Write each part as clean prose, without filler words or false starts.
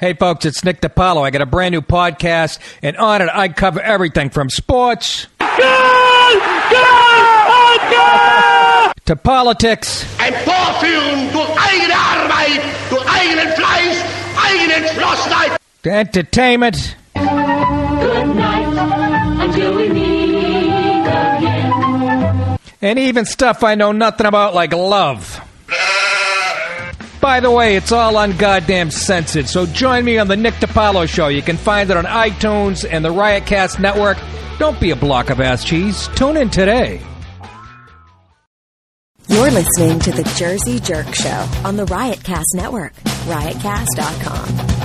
Hey, folks, it's Nick DiPaolo. I got a brand new podcast, and on it, I cover everything from sports to politics. Ein Vorführen durch eigene Arbeit, durch eigenen Fleiß, eigenen Entschlossenheit. To entertainment. Good night until we meet again. And even stuff I know nothing about, like love. By the way, it's all ungoddamn censored, so join me on the Nick DiPaolo Show. You can find it on iTunes and the Riotcast Network. Don't be a block of ass cheese. Tune in today. You're listening to The Jersey Jerk Show on the Riotcast Network, riotcast.com.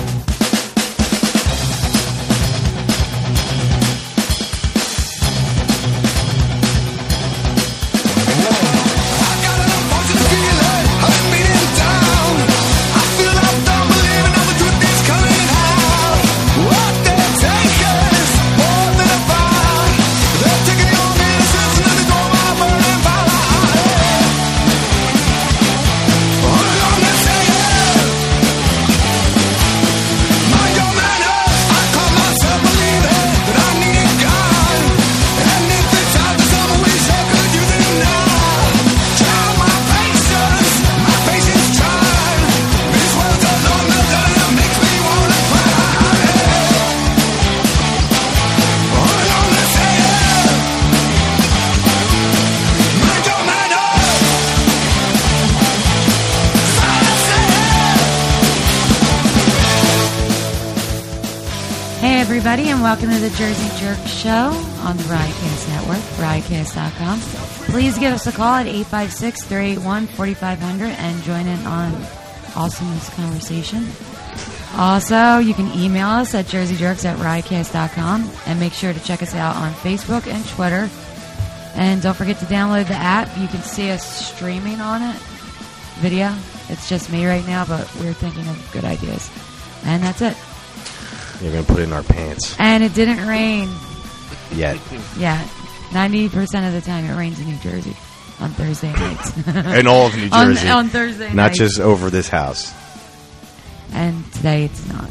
Everybody, and welcome to the Jersey Jerk Show on the Riotcast Network, riotcast.com. Please give us a call at 856-381-4500 and join in on awesomeness conversation. Also, you can email us at jerseyjerks@riotcast.com and make sure to check us out on Facebook and Twitter. And don't forget to download the app. You can see us streaming on it, video. It's just me right now, but we're thinking of good ideas. And that's it. You're going to put it in our pants. And it didn't rain. Yet. Yeah. 90% of the time it rains in New Jersey on Thursday nights. In all of New Jersey. on Thursday nights. Not just over this house. And today it's not.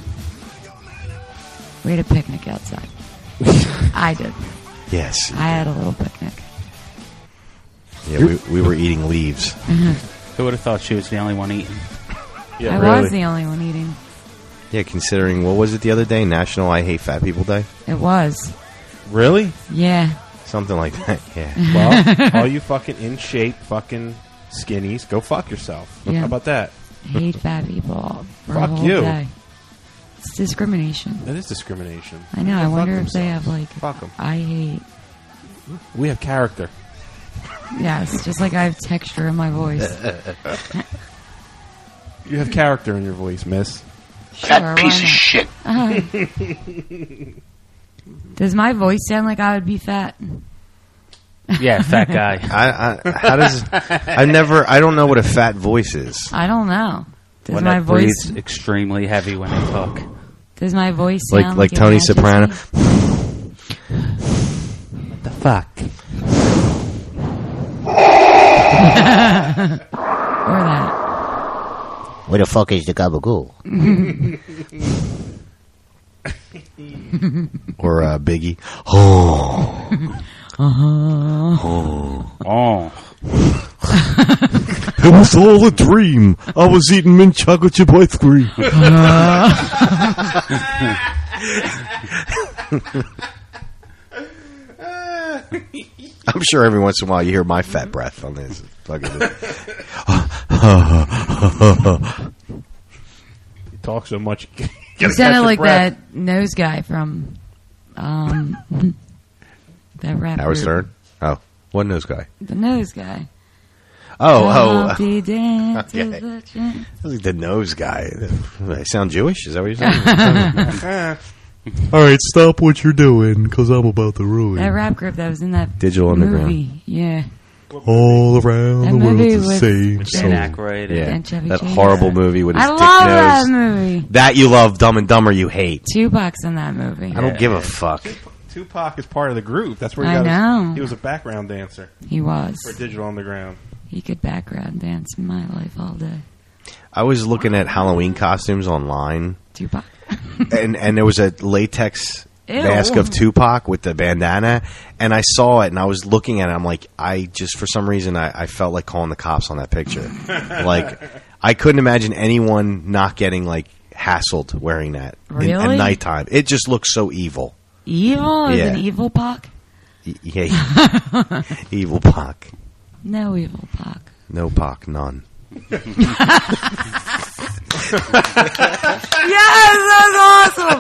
We had a picnic outside. I did. Yes. I had a little picnic. Yeah, we were eating leaves. Who would have thought she was the only one eating? Yeah, I really. was the only one eating. Yeah, considering, what was it the other day? National I Hate Fat People Day? It was. Really? Yeah. Something like that, yeah. Well, all you fucking in shape fucking skinnies, go fuck yourself. Yeah. How about that? I hate fat people for Fuck a whole you. day. It's discrimination. That is discrimination. I know. Go I fuck wonder if they themselves. have, like, Fuck 'em. I hate. We have character. Yes, just like I have texture in my voice. You have character in your voice, miss. Sure, Piece of shit. Does my voice sound like I would be fat? Yeah, fat guy. How does... I don't know what a fat voice is. I don't know. Does When my it voice... breathes extremely heavy when they talk. Does my voice sound Like it Tony matches Soprano? me? What the fuck? Or that. Where the fuck is the gabagool? Or Biggie. Oh. Oh. It was all a dream. I was eating mint chocolate chip ice cream. I'm sure every once in a while you hear my fat breath on this. You talk so much. You sounded like that nose guy from that rap Howard group. Stern? Oh, what nose guy? The nose guy. Oh. Humpty Dance Okay. is the chance. I was like the nose guy. I sound Jewish? Is that what you're saying? All right, stop what you're doing, because I'm about to ruin. That rap group that was in that Digital movie. Underground. Yeah. All around That the world's movie the with same. Dan So, Aykroyd. yeah, And Chevy that Chase. horrible movie with his I dick love nose. that movie. That you love, Dumb and Dumber you hate. Tupac's in that movie. I don't give a fuck. Tupac is part of the group. That's where he I got know. He was a background dancer He was. for Digital Underground. He could background dance in my life all day. I was looking at Halloween costumes online Tupac. and there was a latex Ew. mask of Tupac with the bandana, and I saw it and I was looking at it. I'm like, for some reason I felt like calling the cops on that picture. Like, I couldn't imagine anyone not getting like hassled wearing that Really? at nighttime. It just looks so evil. Evil? Is Yeah. an evil Pac? Yeah, evil Pac. No evil Pac. No Pac, none. Yes, that's awesome.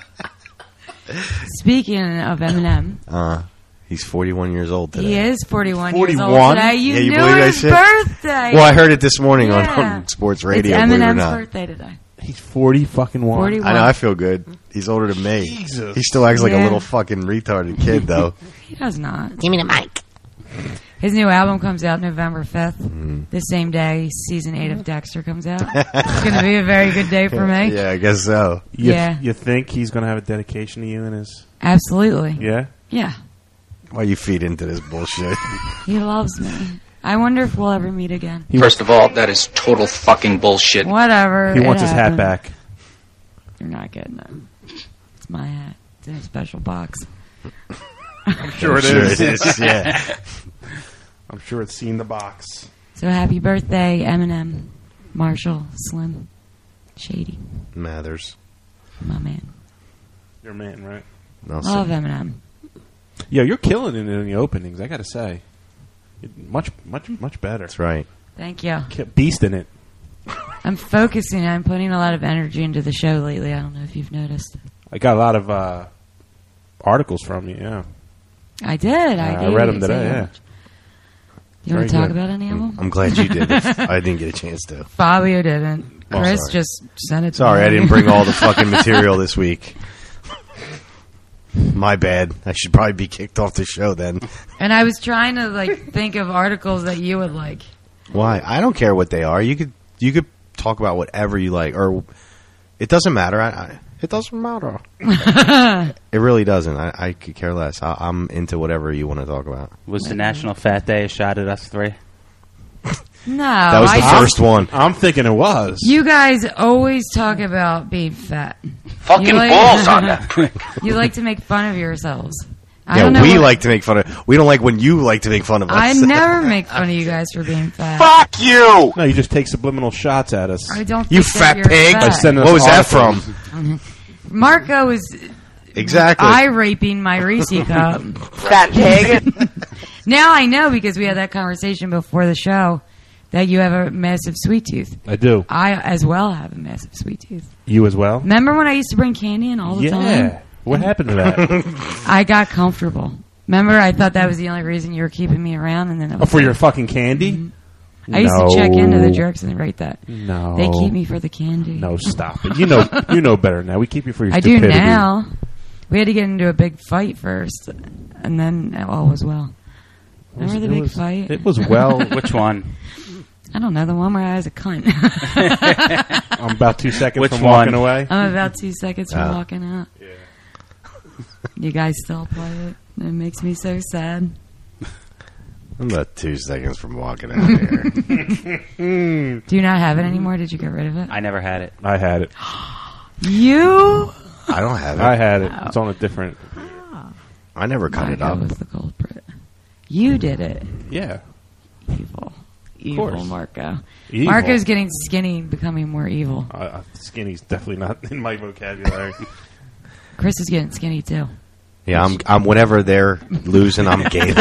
Speaking of Eminem, He's 41 years old today. he is 41 years 41? old today. You Yeah, you knew believe that his shit? birthday. Well, I heard it this morning Yeah. on sports radio. It's believe it or Eminem's not. birthday today. He's 40 fucking one. 41. I know. I feel good. He's older than me. Jesus. He still acts like a Yeah. little fucking retarded kid, though. He does not. Give me the mic. His new album comes out November 5th. Mm-hmm. The same day season 8 of Dexter comes out. It's going to be a very good day for me. Yeah, I guess so. Yeah. You think he's going to have a dedication to you in his... Absolutely. Yeah? Yeah. Why you feed into this bullshit? He loves me. I wonder if we'll ever meet again. First of all, that is total fucking bullshit. Whatever. He wants it his hat happened. back. You're not getting it. It's my hat. It's in a special box. I'm sure it Sure is. it is, yeah. I'm sure it's seen the box. So happy birthday, Eminem, Marshall, Slim, Shady, Mathers. my man. Your man, right? Nelson. Love Eminem. Yeah, you're killing it in the openings, I gotta say. Much better. That's right. Thank you. Beast in it. I'm focusing. I'm putting a lot of energy into the show lately. I don't know if you've noticed. I got a lot of articles from you, yeah. I did. I gave read you them today, so yeah. much. You want to Very talk good. about any of them? I'm glad you did. I didn't get a chance to. Fabio didn't. Oh, Chris sorry. just sent it to Sorry, me. I didn't bring all the fucking material this week. My bad. I should probably be kicked off the show then. And I was trying to like think of articles that you would like. Why? I don't care what they are. You could talk about whatever you like, or it doesn't matter. It doesn't matter. It really doesn't. I could care less. I'm into whatever you want to talk about. Was the National Fat Day a shot at us three? No, That was the I- first one. I'm thinking it was. You guys always talk about being fat. Fucking You like- balls on that prick. You like to make fun of yourselves. I Yeah, don't know we what- like to make fun of. We don't like when you like to make fun of us. I never make fun of you guys for being fat. Fuck you! No, you just take subliminal shots at us. I don't. You think that fat you're pig! fat. By sending What us was that articles. from? Marco is Exactly. eye raping my Reese cup. Fat pig. Now I know because we had that conversation before the show that you have a massive sweet tooth. I do. I as well have a massive sweet tooth. You as well? Remember when I used to bring candy in all the time? Yeah. What happened to that? I got comfortable. Remember, I thought that was the only reason you were keeping me around, and then it Oh, was for your fucking candy? I used to check into the jerks and write that. No. They keep me for the candy. No, stop it. You know better now. We keep you for your I do stupidity. now. We had to get into a big fight first, and then all was well. Remember the big fight? It was well. Which one? I don't know, the one where I was a cunt. I'm about 2 seconds Which from one? walking away. I'm about 2 seconds from walking out. Yeah. You guys still play it? It makes me so sad. I'm about 2 seconds from walking out here. Do you not have it anymore? Did you get rid of it? I never had it. I had it. You? I don't have it. I had it. It's on a different. I never cut it Marco up. was the culprit. You did it. Yeah. Evil. Evil course. Marco. Evil. Marco's getting skinny, becoming more evil. Skinny's definitely not in my vocabulary. Chris is getting skinny too. Yeah, I'm. Whenever they're losing, I'm gaining.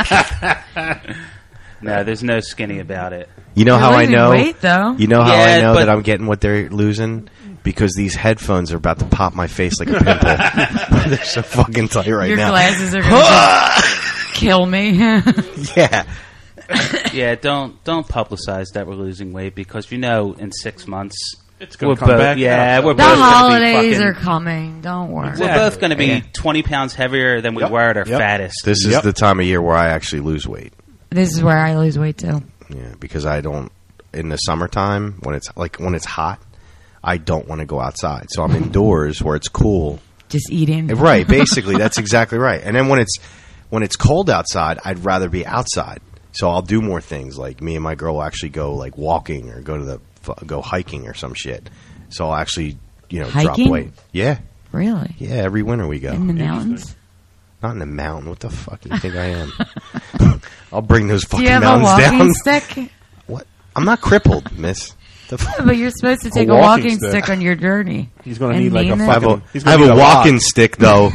No, there's no skinny about it. You know You're how I losing know? weight, though. You know how Yeah, I know but- that I'm getting what they're losing? Because these headphones are about to pop my face like a pimple. They're so fucking tight right Your now. glasses are going to kill me. Yeah. Yeah, don't publicize that we're losing weight because in 6 months It's gonna we're come both, back. Yeah, we're The both gonna be holidays fucking- are coming. Don't worry. We're both going to be 20 pounds heavier than we were at our fattest. This is the time of year where I actually lose weight. This is where I lose weight too. Yeah, because I don't in the summertime when it's hot, I don't want to go outside. So I'm indoors where it's cool. Just eating. Right, basically that's exactly right. And then when it's cold outside, I'd rather be outside. So I'll do more things like me and my girl will actually go like walking or go hiking or some shit. So drop Hiking? weight. Yeah. Really? Yeah, every winter we go. In the mountains? Not in the mountain. What the fuck do you think I am? I'll bring those Do fucking you have a mountains walking down. stick? What? I'm not crippled, miss. The But you're supposed to take a walking stick on your journey. He's going to And need like a lean it. fucking. I have a walking stick, though.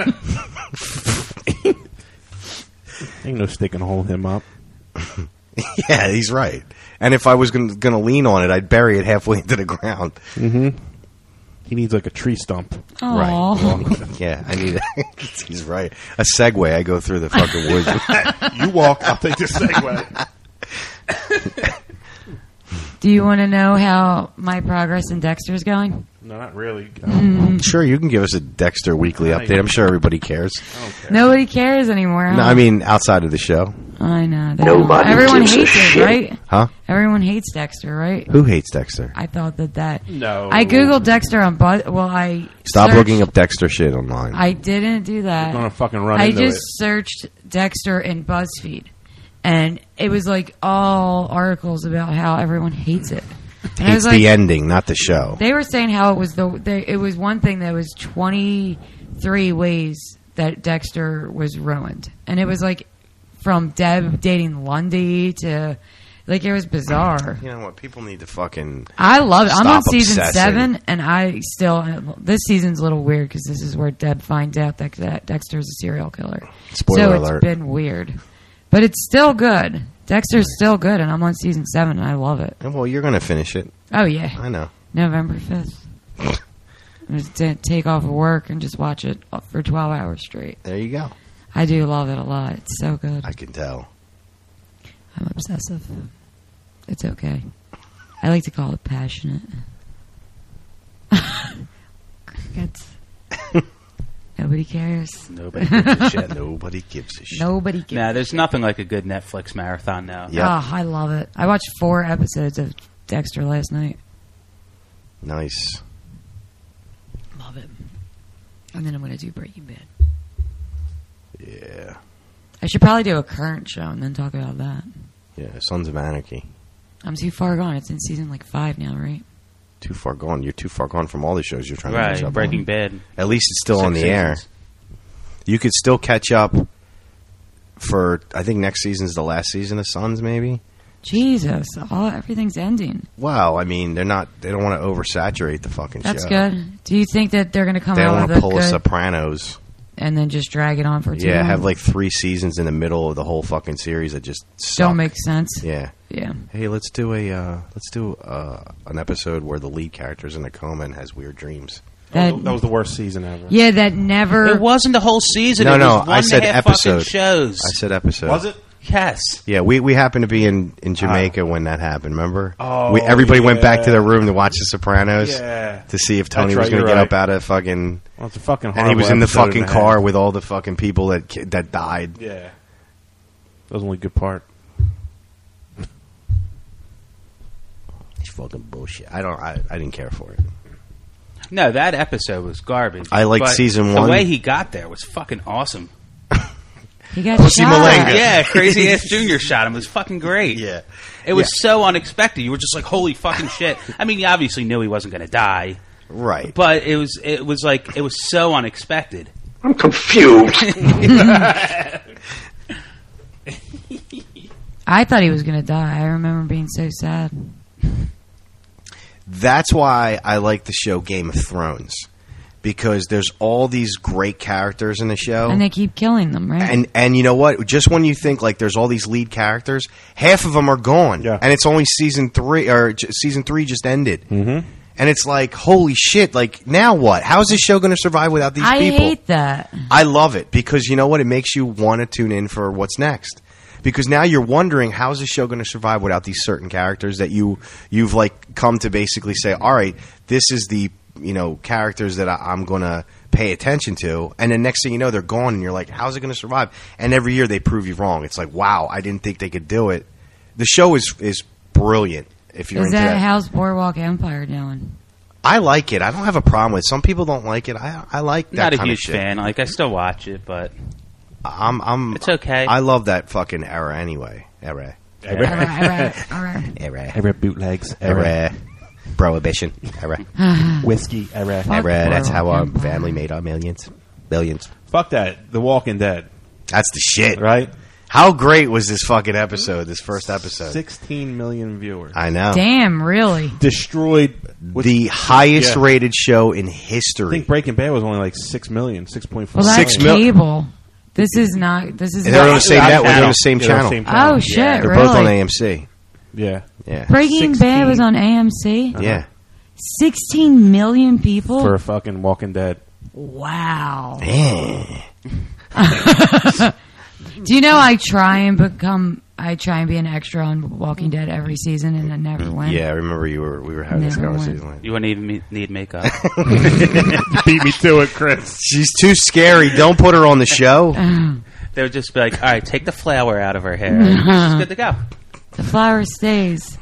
Ain't no stick can hold him up. Yeah, he's right. And if I was going to lean on it, I'd bury it halfway into the ground. Mm-hmm. He needs like a tree stump. Aw. Right. Yeah, I need it. He's right. A Segway, I go through the fucking woods. You walk, I'll take the Segway. Do you want to know how my progress in Dexter's going? No, not really. Sure, you can give us a Dexter weekly update. I'm sure everybody cares. Nobody cares anymore. Huh? No, I mean, outside of the show. I know. Nobody Everyone gives a hates it, shit. right? Huh? Everyone hates Dexter, right? Who hates Dexter? I thought that. No. I googled Dexter on I Stop searched- looking up Dexter shit online. I didn't do that. You're gonna fucking run I into just it. searched Dexter in BuzzFeed, and it was like all articles about how everyone hates it. And I Hates was like, the ending, not the show. they were saying how it was it was one thing that was 23 ways that Dexter was ruined, and it was like from Deb dating Lundy to like it was bizarre. You know what? People need to fucking. I love it. I'm on Stop season obsessing. 7, and I still this season's a little weird because this is where Deb finds out that Dexter's a serial killer. Spoiler so alert. it's been weird, but it's still good. Dexter's still good, and I'm on season 7, and I love it. Well, you're going to finish it. Oh yeah, I know. November 5th. I'm just gonna take off of work and just watch it for 12 hours straight. There you go. I do love it a lot. It's so good. I can tell. I'm obsessive. It's okay. I like to call it passionate. Crickets. Nobody cares. Nobody gives a shit. Nobody gives a shit. Nobody cares. Nah, there's nothing like a good Netflix marathon now. Yep. Oh, I love it. I watched 4 episodes of Dexter last night. Nice. Love it. And then I'm going to do Breaking Bad. Yeah. I should probably do a current show and then talk about that. Yeah, Sons of Anarchy. I'm too far gone. It's in season 5 now, right? Too far gone. You're too far gone from all the shows you're trying to catch Right, up Breaking on. Bad. At least it's still 6 on the air. seasons. You could still catch up for, I think next season's the last season of Sons, maybe? Jesus, everything's ending. Well, I mean, they don't want to oversaturate the fucking That's show. good. Do you think that they're going to come They don't out want with to a pull a good Sopranos. and then just drag it on for too Yeah, long? have like 3 seasons in the middle of the whole fucking series that just suck. Don't make sense. Yeah. Yeah. Hey, let's do an episode where the lead character's in a coma and has weird dreams. That was the worst season ever. Yeah, that never. It wasn't the whole season. No, it no, was I said 1.5 episode. fucking shows. I said episode. Was it? Yes. Yeah, we happened to be in Jamaica when that happened. Remember? Oh, everybody went back to yeah. their room to watch The Sopranos. Yeah. To see if Tony That's was right, going to you're get right. up out of fucking. Well, it's a fucking And he horrible was in the episode fucking and a car half. with all the fucking people that died. Yeah. That was the only good part. It's fucking bullshit. I didn't care for it. No, that episode was garbage. I liked But season The 1. way he got there was fucking awesome. He got Pussy shot. Malenga. Yeah, Crazy Ass Jr. shot him. It was fucking great. Yeah. It was so unexpected. You were just like, holy fucking shit. I mean, you obviously knew he wasn't going to die, Right. but it was so unexpected. I'm confused. I thought he was going to die. I remember being so sad. That's why I like the show Game of Thrones. Because there's all these great characters in the show. And they keep killing them, right? And you know what? Just when you think like there's all these lead characters, half of them are gone. Yeah. And it's only season 3 season 3 just ended. Mm-hmm. And it's like, holy shit, like now what? How is this show going to survive without these I people? hate that. I love it because you know what? It makes you want to tune in for what's next. Because now you're wondering how is this show going to survive without these certain characters that you've like come to basically say, all right, this is the characters that I'm going to pay attention to, and then next thing you know they're gone, and you're like, how's it going to survive? And every year they prove you wrong. It's like, wow, I didn't think they could do it. The show is brilliant. If you're Is into that that, how's Boardwalk Empire doing? I like it. I don't have a problem with it. Some people don't like it. I like that Not a kind of huge shit. fan. Like, I still watch it, but It's okay. I love that fucking era anyway. Era. All right. Every bootlegs. Era. Prohibition era. Whiskey era. That's how our Empire. family made our billions. Fuck that. The Walking Dead. That's the shit, Right? How great was this fucking episode? This first episode. 16 million viewers. I know. Damn, really? Destroyed The highest Yeah. rated show in I history. think Breaking Bad was only like 6 million, 6.4. Well, that's 6 mil- cable. This is not. This is. They're on Not, the same network. They're on the same Yeah, channel. same oh shit! Yeah. They're really? both on AMC. Yeah. Yeah. Breaking 16. Bad was on AMC. Yeah. 16 million people. For a fucking Walking Dead. Wow. Yeah. Do you know I try and be an extra on Walking Dead every season, and I never win. Yeah, I remember we were having this Never conversation. You wouldn't even need makeup. Beat me to it, Chris. She's too scary. Don't put her on the show. They would just be like, all right, take the flour out of her hair. She's good to go. The flower stays.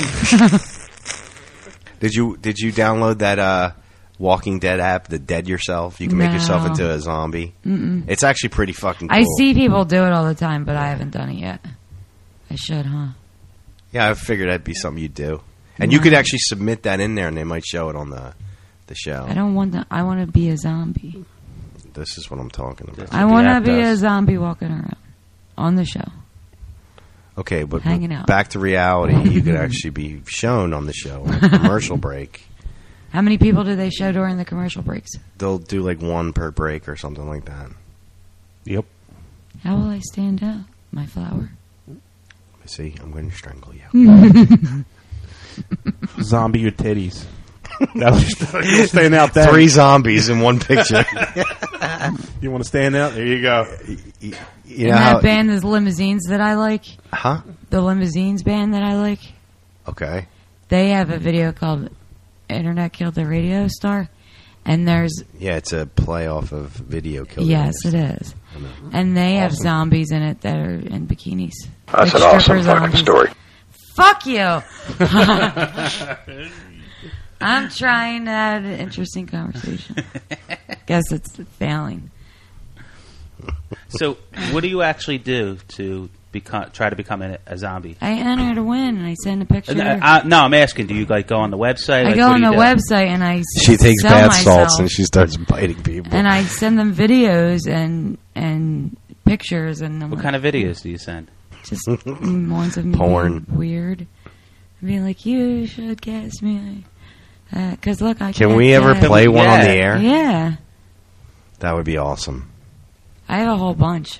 Did you download that Walking Dead app, the Dead Yourself? You can make yourself No. into a zombie. It's actually pretty fucking cool. I see people do it all the time, but I haven't done it yet. I should, huh? Yeah, I figured that'd be something you'd do. And you could actually submit that in there, and they might show it on the show. I don't want to. I want to be a zombie. This is what I'm talking about. I want to app be a does. zombie walking around on the show. Okay, but Hanging out. back to reality. You could actually be shown on the show on a commercial break. How many people do they show during the commercial breaks? They'll do like one per break or something like that. Yep. How will I stand out, my flower? See, I'm going to strangle you. Zombie your titties. That'll stand out that. 3 zombies in one picture. You want to stand out? There you go. You And know that how? band is Limousines that I like. Huh? The Limousines band that I like. Okay. They have a video called "Internet Killed the Radio Star," and there's Yeah, it's a play off of Video Killed. yes, it is. And they have zombies in it that are in bikinis. That's Like an awesome stripper fucking zombies. story. Fuck you. I'm trying to have an interesting conversation. Guess it's failing. So, what do you actually do to try to become a zombie? I enter to win, and I send a picture. No, I'm asking. Do you like go on the website? I Like, go what on do the you do? website and I She takes sell bath myself, salts and she starts biting people. and I send them videos and pictures and I'm What like, kind of videos do you send? just ones of me Porn. being weird, being like, you should guess me, because look, I Can can't we ever guess. play one on the Yeah. air? Yeah, That would be awesome. I have a whole bunch.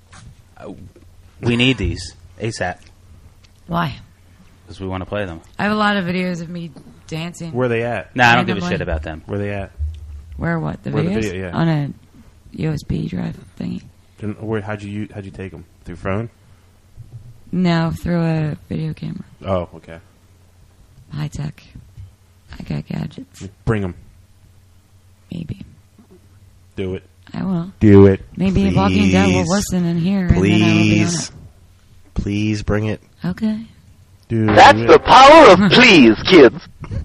We need these ASAP Why? because we want to play them. I have a lot of videos of me dancing. Where they at? No, I don't give a Randomly. shit about them. Where they at? Where what? The Where the videos? video, yeah. On a USB drive thingy. How'd you take them? Through phone? No, through a video camera. Oh, okay. High tech. I got gadgets. Bring them. Maybe. Do it. I will. Do it. Maybe Walking Dead will Please. listen and hear, and then I will be on Please. Please bring it. it. Okay. Do That's it. the power of please, kids.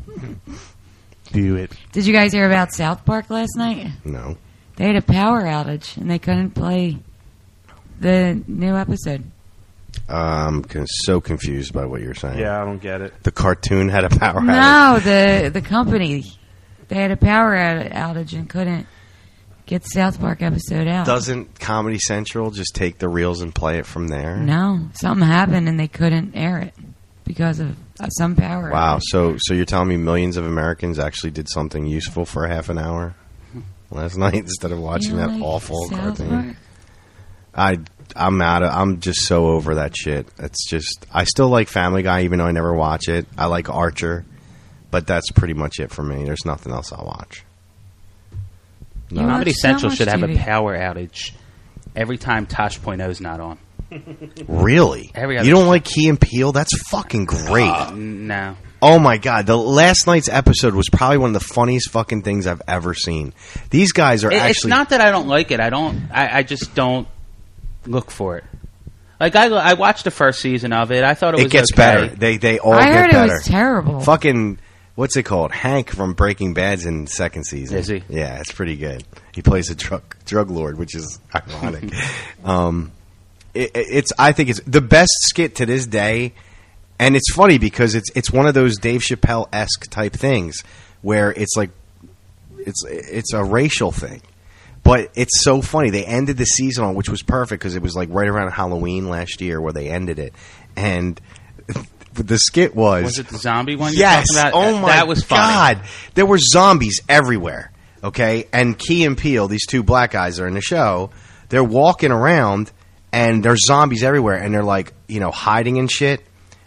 Do it. Did you guys hear about South Park last night? No. They had a power outage, and they couldn't play the new episode. I'm so confused by what you're saying. Yeah, I don't get it. The cartoon had a power outage. No, the company. They had a power outage and couldn't get the South Park episode out. Doesn't Comedy Central just take the reels and play it from there? No, something happened and they couldn't air it because of some power. Wow. outage. So you're telling me millions of Americans actually did something useful for a half an hour last night instead of watching You that like awful South cartoon? Park? I'm just so over that shit. It's just I still like Family Guy even though I never watch it. I like Archer, but that's pretty much it for me. There's nothing else I'll watch. You No. watch Comedy so Central much should have a TV. power outage every time Tosh.0's not on. Really? Every other You don't show. like Key and Peele? That's fucking great. No. Oh my god, the last night's episode was probably one of the funniest fucking things I've ever seen. These guys are It's actually not that I don't like it. I just don't look for it. Like I watched the first season of it. I thought it was it gets okay. better. They all I get heard better. it was terrible. Fucking what's it called? Hank from Breaking Bad's in the second season. Is he? Yeah, it's pretty good. He plays a drug lord, which is ironic. I think it's the best skit to this day. And it's funny because it's one of those Dave Chappelle-esque type things where it's like it's a racial thing. But it's so funny. They ended the season on, which was perfect because it was like right around Halloween last year where they ended it. And the skit was it the zombie one? Yes. You're talking about? Oh my that was funny. God. There were zombies everywhere. Okay, and Key and Peele, these two black guys are in the show. They're walking around, and there's zombies everywhere, and they're like, hiding and shit.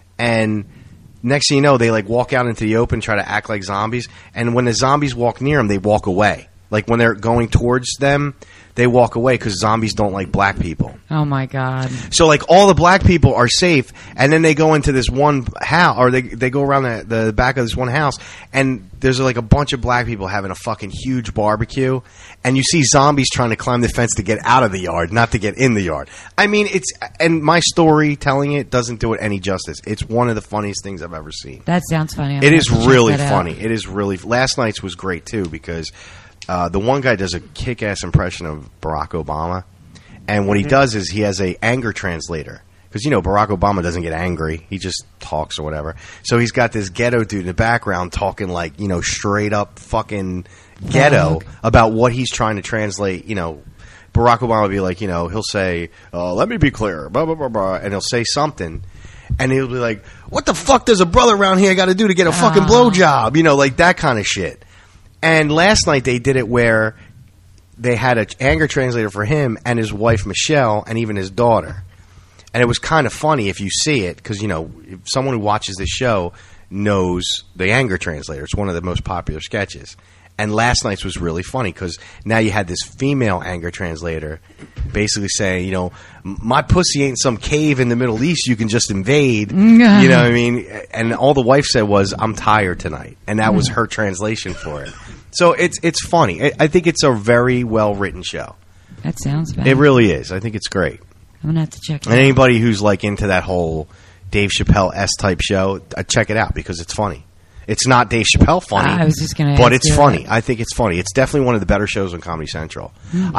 And next thing you know, they like walk out into the open, try to act like zombies. And when the zombies walk near them, they walk away. Like when they're going towards them, they walk away because zombies don't like black people. Oh my God. So like all the black people are safe, and then they go into this one house, or they go around the back of this one house, and there's like a bunch of black people having a fucking huge barbecue, and you see zombies trying to climb the fence to get out of the yard, not to get in the yard. I mean, and my story telling it doesn't do it any justice. It's one of the funniest things I've ever seen. That sounds funny. It is really funny. It is really. Last night's was great too because the one guy does a kick-ass impression of Barack Obama, and what he does is he has a anger translator because Barack Obama doesn't get angry; he just talks or whatever. So he's got this ghetto dude in the background talking like straight up fucking ghetto about what he's trying to translate. Barack Obama will be like, he'll say, "Let me be clear," blah blah blah blah, and he'll say something. And he'll be like, "What the fuck does a brother around here got to do to get a fucking blowjob?" Like that kind of shit. And last night they did it where they had an anger translator for him and his wife Michelle and even his daughter. And it was kind of funny if you see it because, if someone who watches this show knows the anger translator. It's one of the most popular sketches. And last night's was really funny because now you had this female anger translator basically saying, my pussy ain't some cave in the Middle East you can just invade. You know what I mean? And all the wife said was, "I'm tired tonight." And that was her translation for it. So it's funny. I think it's a very well-written show. That sounds bad. It really is. I think it's great. I'm going to have to check it And out. anybody who's like into that whole Dave Chappelle-esque type show, check it out because it's funny. It's not Dave Chappelle funny, I was just gonna but ask it's you funny. that. I think it's funny. It's definitely one of the better shows on Comedy Central. Mm.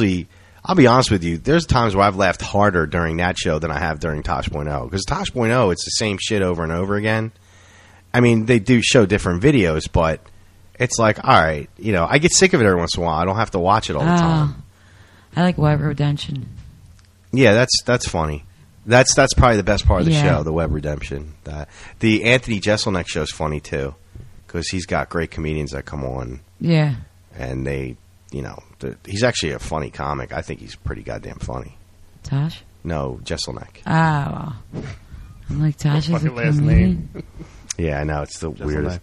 I'll be honest with you, there's times where I've laughed harder during that show than I have during Tosh.0 because Tosh.0, it's the same shit over and over again. I mean, they do show different videos, but it's like, all right, I get sick of it every once in a while. I don't have to watch it all the time. I like Web Redemption. Yeah, that's funny. That's probably the best part of the Yeah. show, the Web Redemption. The Anthony Jeselnik show is funny too because he's got great comedians that come on. Yeah. And they, he's actually a funny comic. I think he's pretty goddamn funny. Tosh? No, Jeselnik. Oh. I'm like, Tosh is a Fucking last comedian? Yeah, I know. It's the weirdest.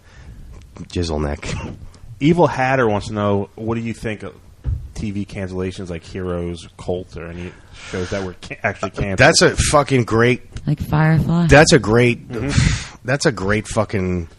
Jizzleneck. Evil Hatter wants to know, what do you think of TV cancellations like Heroes, Cult, or any shows that were actually canceled? That's a fucking great. Like Firefly? That's a great. That's a great fucking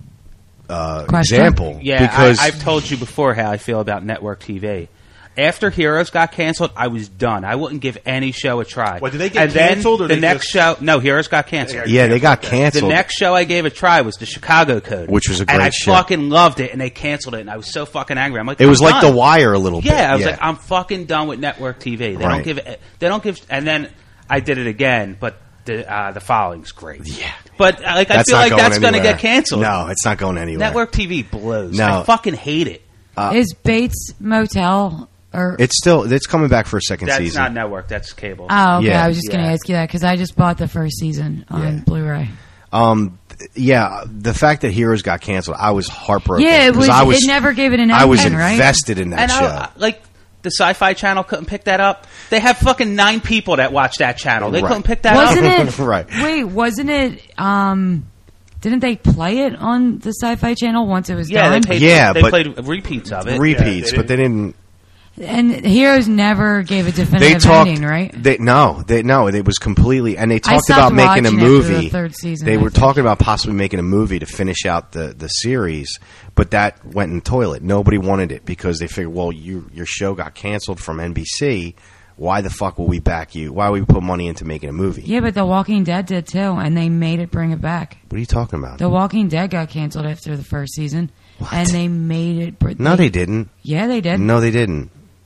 example. Yeah, because I've told you before how I feel about network TV. After Heroes got canceled, I was done. I wouldn't give any show a try. What, did they get and then canceled, or the they next just- show? No, Heroes got canceled. yeah, they got canceled. The next show I gave a try was the Chicago Code, Which was a and great I show. fucking loved it, and they canceled it, and I was so fucking angry. I'm like, It was I'm like done. The Wire a little bit. Yeah, I was like, I'm fucking done with network TV. They Right. don't give. And then I did it again, but the following's great. Yeah. But I That's feel not like going that's going to anywhere. get canceled. No, it's not going anywhere. Network TV blows. No. I fucking hate it. Is Bates Motel or? It's coming back for a second That's season. not network. That's cable. Oh, okay. Yeah. I was just going to Yeah. ask you that because I just bought the first season on Yeah. Blu-ray. Yeah, the fact that Heroes got canceled, I was heartbroken. Yeah, it 'cause was. It never gave it an I was ending, right? invested in that and show. like the Sci-Fi Channel couldn't pick that up. They have fucking 9 people that watch that channel. They Right. couldn't pick that Wasn't up. it? Right. Wait, wasn't it? Didn't they play it on the Sci-Fi Channel once it was Yeah, done? they but- played repeats of it. Repeats, but they didn't. And Heroes never gave a They definitive talked. ending, right? No. It was completely. And they talked stopped about making a watching after movie. the third season, They I were think. talking about possibly making a movie to finish out the series, but that went in the toilet. Nobody wanted it because they figured, well, your show got canceled from NBC. Why the fuck will we back you? Why would we put money into making a movie? Yeah, but The Walking Dead did too, and they made it bring it back. What are you talking about? The Walking Dead got canceled after the first season, and they made it. No, they didn't. Yeah, they did. No, they didn't.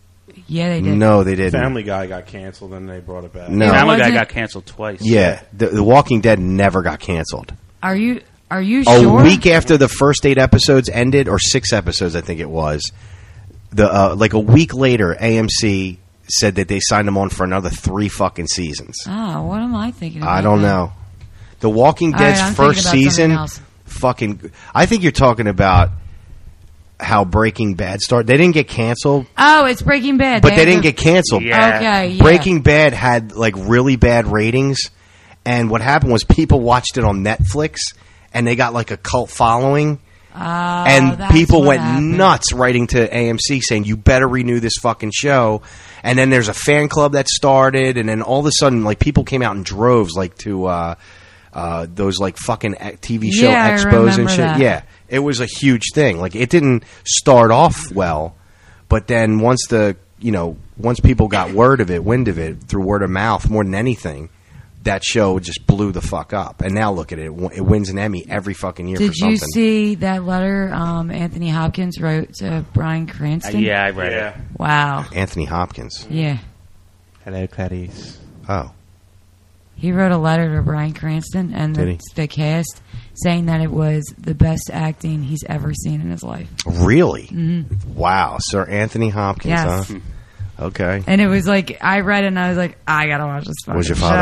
Yeah, they did. No, they didn't. Family Guy got canceled, and they brought it back. No. Family Guy wasn't- got canceled twice. Yeah, the Walking Dead never got canceled. Are you A sure? week after the first 8 episodes ended, or 6 episodes, I think it was, like a week later, AMC said that they signed them on for another 3 fucking seasons. Oh, what am I thinking about? I don't know. The Walking All right, Dead's I'm first thinking about season, something else. fucking. I think you're talking about how Breaking Bad started. They didn't get canceled, Oh, it's Breaking Bad. but they didn't get canceled. Yeah. Okay, yeah. Breaking Bad had like really bad ratings, and what happened was people watched it on Netflix, and they got like a cult following. And that's people what went happened. nuts writing to AMC saying, you better renew this fucking show. And then there's a fan club that started, and then all of a sudden, like, people came out in droves, like, to those, like, fucking TV show Yeah, I expos and remember shit. that. Yeah, it was a huge thing. Like, it didn't start off well, but then once people got wind of it, through word of mouth more than anything, that show just blew the fuck up. And now look at it. It wins an Emmy every fucking year for Did something. you see that letter Anthony Hopkins wrote to Bryan Cranston? Yeah, I read it. Wow. Anthony Hopkins. Yeah. Hello, Clarice. Oh. He wrote a letter to Bryan Cranston and Did he? the cast saying that it was the best acting he's ever seen in his life. Really? Mm-hmm. Wow. Sir Anthony Hopkins, Yes. huh? Okay. And it was like, I read it and I was like, I gotta watch this fucking Was your father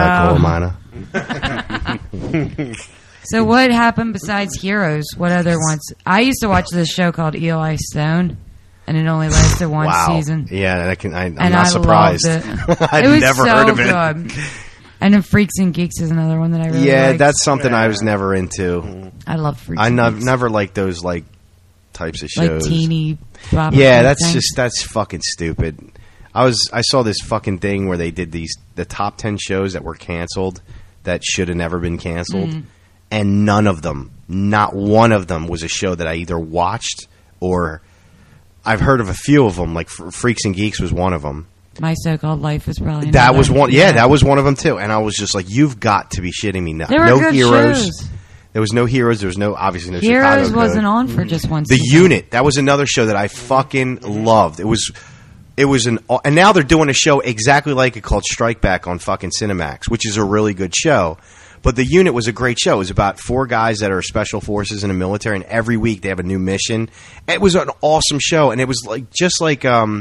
a coal miner? So what happened besides Heroes? What other ones? I used to watch this show called Eli Stone, and it only lasted one Wow. season. Yeah, I'm And not I surprised. loved it. I'd It was never so heard of it. good. And then Freaks and Geeks is another one that I really Yeah, liked. that's something I was never into. I love Freaks I and Geeks. never liked those like types of Like shows. teeny bop Yeah, things. that's fucking stupid. I saw this fucking thing where they did the top 10 shows that were canceled that should have never been canceled, and none of them, not one of them, was a show that I either watched or I've heard of a few of them. Like Freaks and Geeks was one of them. My So-Called Life was probably That another. was one. Yeah, that was one of them too. And I was just like, "You've got to be shitting me!" They were No good heroes. shows. There was no heroes. There was obviously no Heroes Chicago wasn't Code. on for just one The season. Unit. That was another show that I fucking loved. It was and now they're doing a show exactly like it called Strike Back on fucking Cinemax, which is a really good show. But The Unit was a great show. It was about 4 guys that are special forces in the military, and every week they have a new mission. It was an awesome show, and it was just like a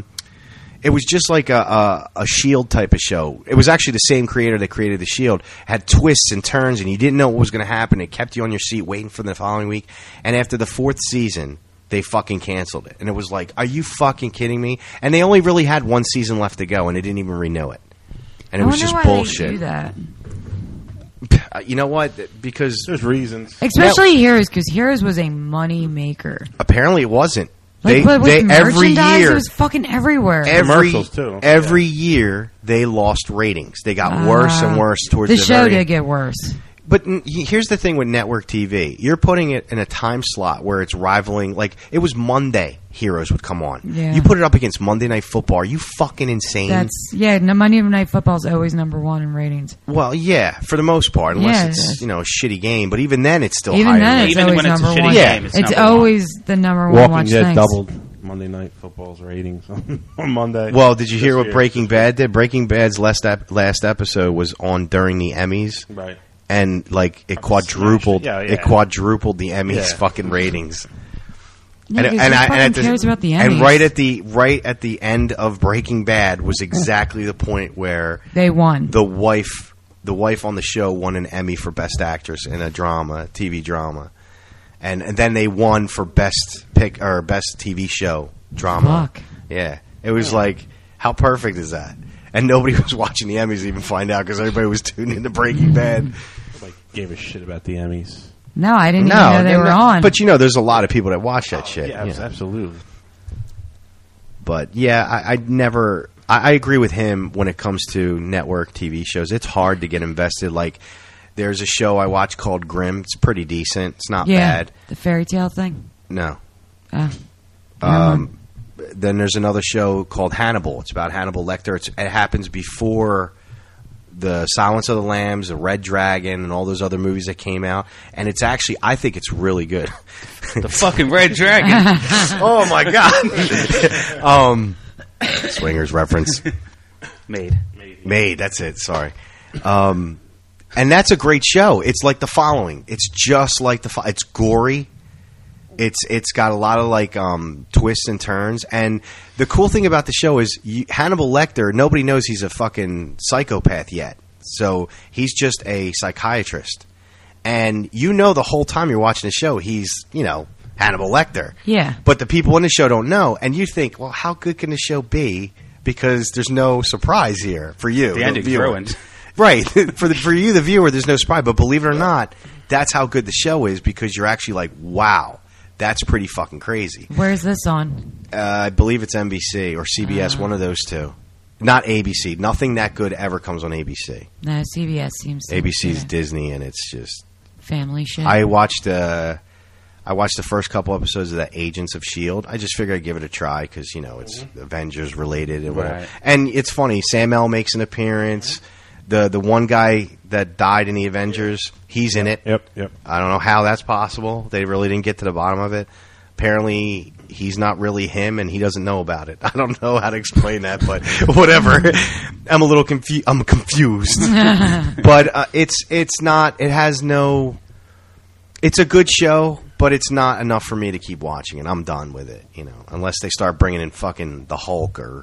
S.H.I.E.L.D. type of show. It was actually the same creator that created the S.H.I.E.L.D. Had twists and turns, and you didn't know what was going to happen. It kept you on your seat waiting for the following week. And after the 4th season, they fucking canceled it. And it was like, are you fucking kidding me? And they only really had 1 season left to go, and they didn't even renew it. And it I was wonder just why bullshit. They do that. You know what? Because There's reasons. Especially Heroes, because Heroes was a money maker. apparently it wasn't. Like, but with every merchandise, year it was fucking everywhere. Commercials, too. Every year they lost ratings. They got worse and worse towards the the show very did get worse. But here's the thing with network TV. You're putting it in a time slot where it's rivaling, like, it was Monday Heroes would come on. Yeah. You put it up against Monday Night Football. Are you fucking insane? Monday Night Football is always number one in ratings. Well, yeah, for the most part, unless Yeah, it it's, is. a shitty game. But even then, it's still Even higher. then, than- it's Even always when it's a number shitty one. game, it's it's number one. always the number one Walking watch Dead things. doubled Monday Night Football's ratings on Monday. Well, did you hear This what year. Breaking Bad did? Breaking Bad's last episode was on during the Emmys. Right. And like it quadrupled, Yeah, yeah. it quadrupled the Emmys Yeah. fucking ratings. Yeah, 'cause who fucking cares about the and Emmys? right at the end of Breaking Bad was exactly the point where They won. the wife on the show won an Emmy for Best Actress in a TV drama, and then they won for Best TV Show drama. Fuck. Yeah, it was like, how perfect is that? And nobody was watching the Emmys to even find out because everybody was tuned into Breaking Bad. Nobody gave a shit about the Emmys. No, I didn't even know they were on. But there's a lot of people that watch that shit. Yeah, you know. absolutely. But yeah, I agree with him when it comes to network TV shows. It's hard to get invested. Like, there's a show I watch called Grimm. It's pretty decent. It's not yeah, bad. the fairy tale thing. No. Oh. Then there's another show called Hannibal. It's about Hannibal Lecter. It happens before the Silence of the Lambs, the Red Dragon, and all those other movies that came out. And it's actually, I think it's really good. The fucking Red Dragon. Oh my god! Swingers reference. Made. That's it. Sorry. And that's a great show. It's like The Following. It's just like it's gory. It's got a lot of like twists and turns. And the cool thing about the show is Hannibal Lecter. Nobody knows he's a fucking psychopath yet. So he's just a psychiatrist. And the whole time you're watching the show, he's Hannibal Lecter. Yeah. But the people in the show don't know, and you think, well, how good can the show be? Because there's no surprise here for you. The ending's ruined. Right. For you, the viewer, there's no surprise. But believe it or not, that's how good the show is because you're actually like, wow, that's pretty fucking crazy. Where's this on? I believe it's NBC or CBS, one of those two. Not ABC. Nothing that good ever comes on ABC. No, CBS seems to. ABC's Disney, and it's just family shit. I watched the first couple episodes of that Agents of S.H.I.E.L.D. I just figured I'd give it a try because, it's Avengers related and whatever. Right. And it's funny. Sam L makes an appearance. The one guy that died in the Avengers, he's in it. Yep. I don't know how that's possible. They really didn't get to the bottom of it. Apparently, he's not really him, and he doesn't know about it. I don't know how to explain that, but whatever. I'm a little confused. I'm confused. But it's not. It has no. It's a good show, but it's not enough for me to keep watching it. I'm done with it, unless they start bringing in fucking the Hulk or,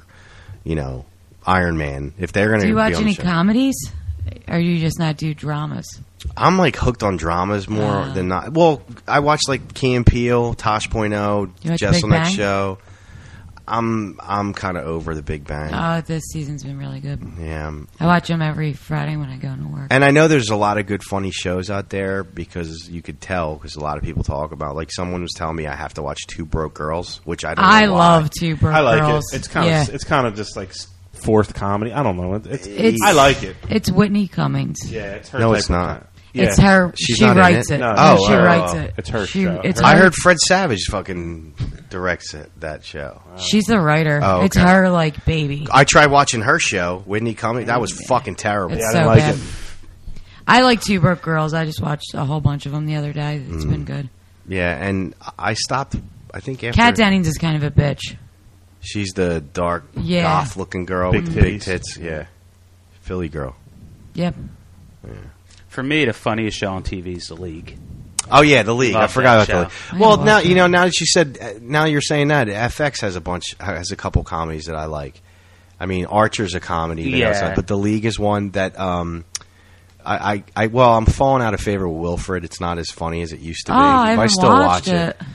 Iron Man. If they're going to do you watch on any the show. comedies, or you just not do dramas? I'm like hooked on dramas more than not. Well, I watch like Key and Peele, Tosh.0, Jesselnick Show. I'm kind of over the Big Bang. Oh, this season's been really good. Yeah, I watch them every Friday when I go to work. and I know there's a lot of good funny shows out there because you could tell because a lot of people talk about. Like someone was telling me I have to watch Two Broke Girls, which I don't. I know why. love Two Broke I like Girls. it. It's kind of just like fourth comedy. I don't know. It's I like it. It's Whitney Cummings. Yeah, it's her. No, type it's of not. kind. Yeah. It's her. She's she not in writes it? it. No, No, no, she no, writes no. it. It's her She- show. It's I her- heard Fred Savage fucking directs that show. She's the writer. Oh, okay. It's her like baby. I tried watching her show, Whitney Cummings. That was fucking terrible. It's I so didn't like bad. it. I like Two Broke Girls. I just watched a whole bunch of them the other day. It's Mm. been good. Yeah, and I stopped. I think after Kat Dennings is kind of a bitch. she's the dark Yeah. goth-looking girl Big with the big titties. tits. Yeah, Philly girl. Yep. For me, the funniest show on TV is The League. Oh yeah, The League. I Love forgot that about The show. League. Well, I now love you know. Now that you said, now you're saying that FX has a couple comedies that I like. I mean, Archer's a comedy, they Yeah. also- but The League is one that I'm falling out of favor with Wilfred. It's not as funny as it used to be. Oh, I But haven't still watched watch it.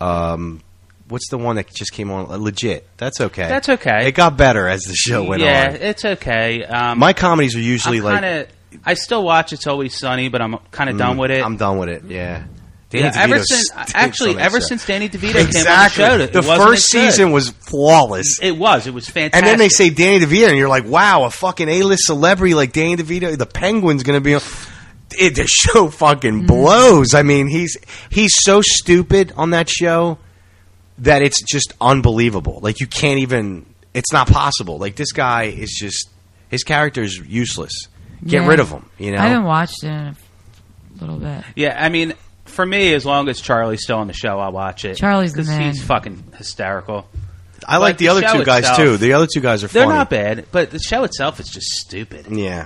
What's the one that just came on? Legit. That's okay. That's okay. It got better as the show went Yeah, on. it's okay. My comedies are usually I still watch It's Always Sunny, but I'm kind of done with it. I'm done with it. Yeah. Danny Yeah, ever DeVito since stinks actually on that ever show. since Danny DeVito came on the Exactly. show, The first season was flawless. It was fantastic. And then they say Danny DeVito, and you're like, wow, a fucking A-list celebrity like Danny DeVito, the Penguin's going to be on. The show fucking blows. I mean, he's so stupid on that show that it's just unbelievable. Like, you can't even... It's not possible. Like, this guy is just... His character is useless. Get Yeah. rid of him, you know? I haven't watched it in a little bit. Yeah, I mean, for me, as long as Charlie's still on the show, I'll watch it. Charlie's the 'Cause man. He's fucking hysterical. I like the other show two guys, itself- too. The other two guys are They're funny. not bad, but the show itself is just stupid. Yeah.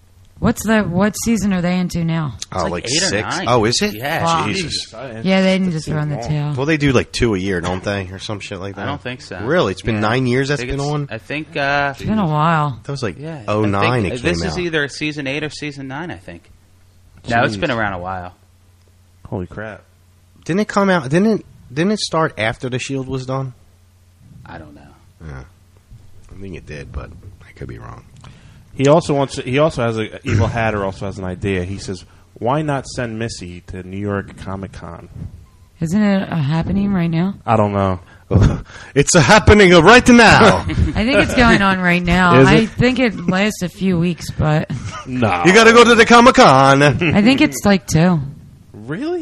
What season are they into now? Oh, like like 8 or 6? 9. Oh, is it? Yeah, Wow. Jesus. Yeah, they need to throw in the tail. Well, they do like 2 a year, don't they? Or some shit like that? I don't think so. Really? It's been Yeah. 9 years I that's think been it's- on? I think It's been a while. That was like yeah, 09 I it think came this out. is either season 8 or season 9, I think. No, it's Jeez. been around a while. Holy crap! Didn't it come out? Didn't it start after the Shield was done? I don't know. Yeah, I think it did, but I could be wrong. He also has a Evil Hatter also has an idea. He says, "Why not send Missy to New York Comic Con?" Isn't it happening right now? I don't know. It's happening right now. I think it's going on right now. Is I it? think it lasts a few weeks, but No, You got to go to the Comic Con. I think it's like 2. really?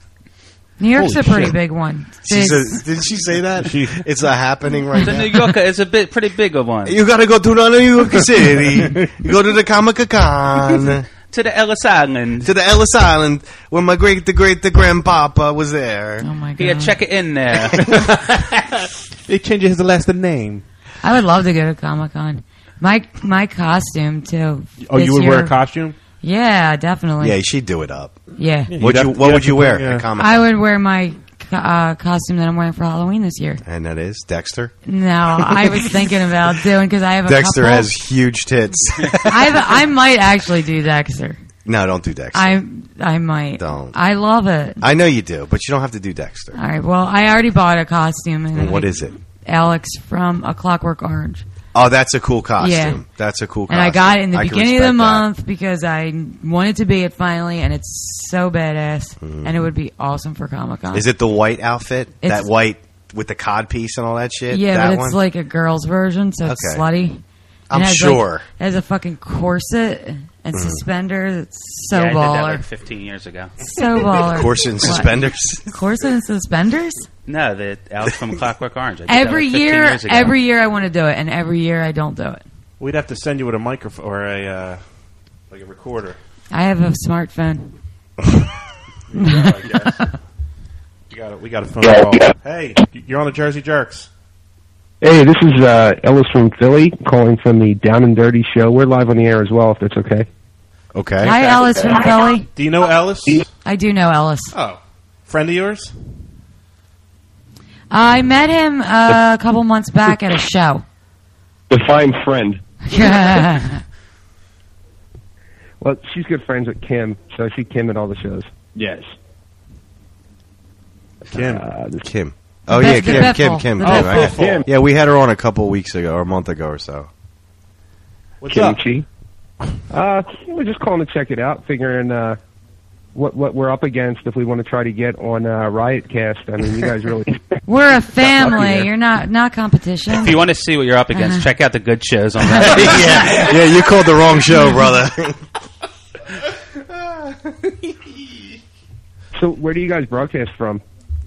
New York's Holy a pretty shit. big one. Didn't she say that? It's happening right The now. New Yorker is a pretty big of one. You got to go to the New York City. You go to the Comic Con. To the Ellis Island. To the Ellis Island, where my great-grandpapa was there. Oh my god! Yeah, check it in there. They changed his last name. I would love to go to Comic-Con. My costume, too. Oh, this you would year- wear a costume? Yeah, definitely. Yeah, she'd do it up. Yeah. What would you wear at Comic-Con? I would wear my costume that I'm wearing for Halloween this year. And that is Dexter. No, I was thinking about doing because I have a Dexter couple. has huge tits. I might actually do Dexter. No, don't do Dexter. I might. Don't. I love it. I know you do, but you don't have to do Dexter. All right. Well, I already bought a costume. And what is it? Alex from A Clockwork Orange. Oh, that's a cool costume. Yeah. That's a cool costume. And I got it in the I can beginning of the respect that. month because I wanted to be it finally, and it's so badass, and it would be awesome for Comic-Con. Is it the white outfit? It's- That white with the cod piece and all that shit? Yeah, that but it's one? like a girl's version, so it's Okay. slutty. I'm It has, sure. Like, it has a fucking corset and suspenders. It's so yeah, I did that baller. like 15 years ago. So baller. Corset and What? suspenders? Corset and suspenders? No, the Alex from Clockwork Orange. I did Every that like 15 year, years ago. every year I want to do it, and every year I don't do it. We'd have to send you with a microphone or a like a recorder. I have a smartphone. We got a phone call. Hey, you're on the Jersey Jerks. Hey, this is Ellis from Philly calling from the Down and Dirty show. We're live on the air as well, if that's okay. Okay. Hi, Ellis from Philly. Do you know Ellis? I do know Ellis. Oh, friend of yours? I met him a couple months back at a show. Define friend. Yeah. Well, she's good friends with Kim, so I see Kim at all the shows. Yes. Kim. Kim. Oh, yeah, The Kim. Biffle. Right? Kim. Yeah, we had her on a couple weeks ago, or a month ago or so. What's up? Kimchi. We're just calling to check it out, figuring what we're up against if we want to try to get on Riotcast. I mean, you guys really... We're a family. there. You're not competition. If you want to see what you're up against, check out the good shows on that. Yeah, you called the wrong show, brother. So, where do you guys broadcast from?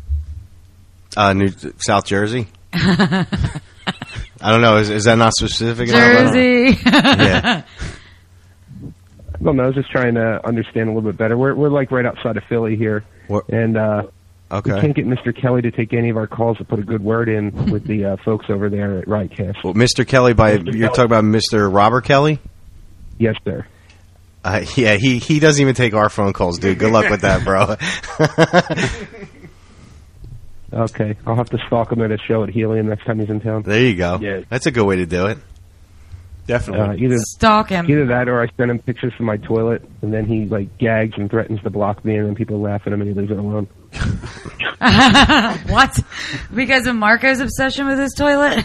South Jersey. I don't know. Is that not specific enough? Jersey. Yeah. I don't know. I was just trying to understand a little bit better. We're like right outside of Philly here, and we Okay. can't get Mr. Kelly to take any of our calls to put a good word in with the folks over there at Riotcast. Well, Mr. Kelly, you're talking about Mr. Robert Kelly? Yes, sir. Yeah, he doesn't even take our phone calls, dude. Good luck with that, bro. Okay, I'll have to stalk him at a show at Helium next time he's in town. There you go. Yeah. That's a good way to do it. Definitely. Either Stalk him. Either that, or I send him pictures from my toilet, and then he like gags and threatens to block me, and then people laugh at him, and he leaves it alone. What? Because of Marco's obsession with his toilet?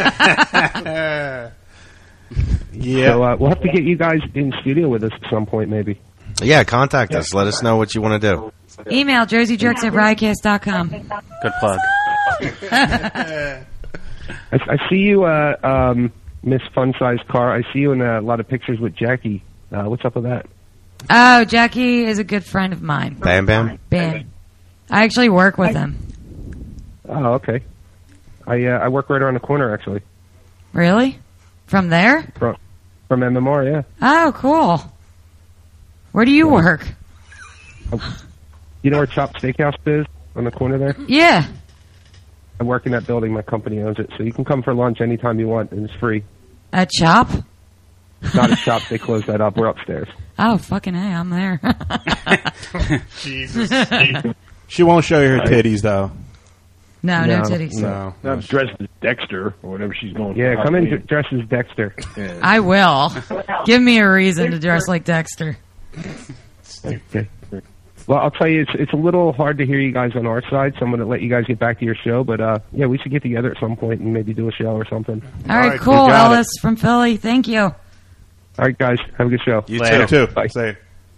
Yeah. So we'll have to get you guys in studio with us at some point, maybe. Yeah, contact us. Let us know what you want to do. Email jerseyjerks@riotcast.com. Good plug. I see you, Miss Fun Size Car. I see you in a lot of pictures with Jackie. What's up with that? Oh, Jackie is a good friend of mine. Bam Bam? Bam. I actually work with him. Oh, okay. I work right around the corner, actually, Really? From there? from MMR. Yeah. Oh, cool. Where do you work? You know where Chop Steakhouse is on the corner there? Yeah. I work in that building. My company owns it, so you can come for lunch anytime you want, and it's free. At Chop? It's not a shop. They closed that up. We're upstairs. Oh, fucking A, I'm there. Jesus. She won't show you her titties, though. No titties. No. I'm dressed as Dexter or whatever she's going for. Yeah, come in dressed as Dexter. I will. Give me a reason to dress like Dexter. Okay. Well, I'll tell you, it's a little hard to hear you guys on our side, so I'm going to let you guys get back to your show. But, yeah, we should get together at some point and maybe do a show or something. All right, cool, you got it. Ellis from Philly. Thank you. All right, guys. Have a good show. You You too. Bye. Say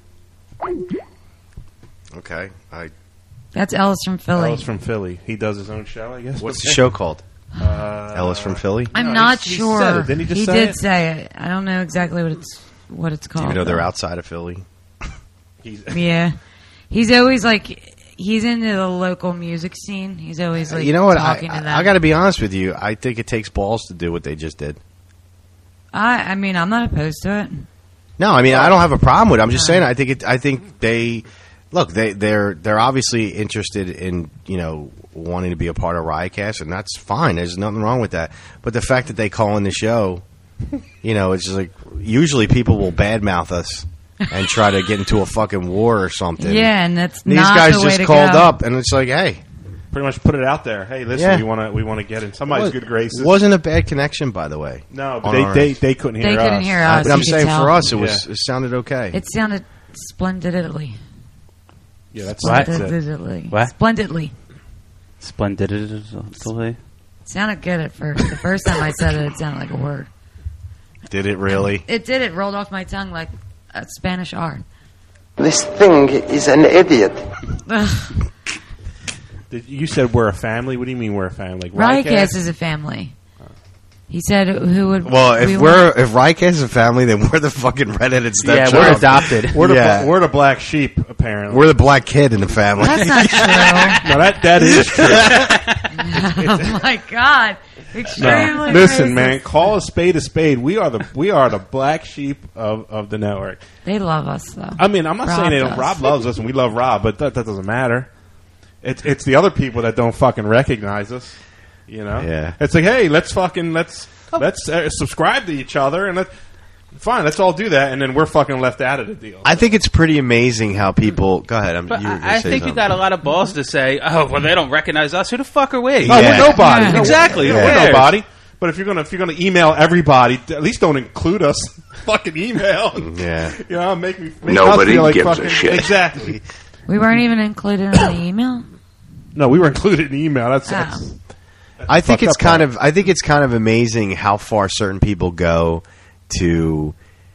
Okay. That's Ellis from Philly. Ellis from Philly. He does his own show, I guess. What's the show called? Ellis from Philly? I'm No, not he sure. said it. Didn't he just he say did it? say it. I don't know exactly what it's Do called. you know they're though. outside of Philly? Yeah. He's always like, he's into the local music scene. He's always like, You know what? talking to them. I got to be honest with you. I think it takes balls to do what they just did. I mean, I'm not opposed to it. No, I mean I don't have a problem with it. I'm just saying I think they look, they're obviously interested in, you know, wanting to be a part of Riotcast, and that's fine. There's nothing wrong with that. But the fact that they call in the show, you know, it's just like usually people will badmouth us and try to get into a fucking war or something. Yeah, and that's these not guys the way just to called go. up, and it's like, hey, pretty much put it out there. Hey, listen, we want to get in somebody's good graces. It wasn't a bad connection, by the way. No, but they couldn't hear us. They couldn't hear us. But I'm you could saying tell. for us, it sounded okay. It sounded splendidly. Yeah, that's Splendidly. What? Splendidly. Splendidly. Sounded good at first. The first time I said it sounded like a word. Did it really? It did. It rolled off my tongue like a Spanish R. This thing is an idiot. You said we're a family. What do you mean we're a family? Like Riotcast is a family. He said who would... Well, if Riotcast is a family, then we're the fucking redheaded stepchild. Yeah, we're adopted. We're the black sheep, apparently. We're the black kid in the family. That's not true. No, that is true. Oh my God. Extremely Listen, racist. man, call a spade a spade. We are the black sheep of the network. They love us, though. I mean, I'm not saying they don't. does. Rob loves us and we love Rob, but that doesn't matter. It's the other people that don't fucking recognize us. You know? Yeah. It's like, hey, let's subscribe to each other and fine, let's all do that, and then we're fucking left out of the deal. I think it's pretty amazing how people... Go ahead. But I think you got a lot of balls to say, oh, well, they don't recognize us. Who the fuck are we? Oh, we're nobody. Yeah. Exactly. Who We're cares? nobody. But if you're gonna email everybody, at least don't include us. Fucking email. Yeah. You know, make Nobody us feel like gives a fucking, shit. Exactly. We weren't even included in the email? No, we were included in the email. That's I think it's fucked up kind of amazing how far certain people go to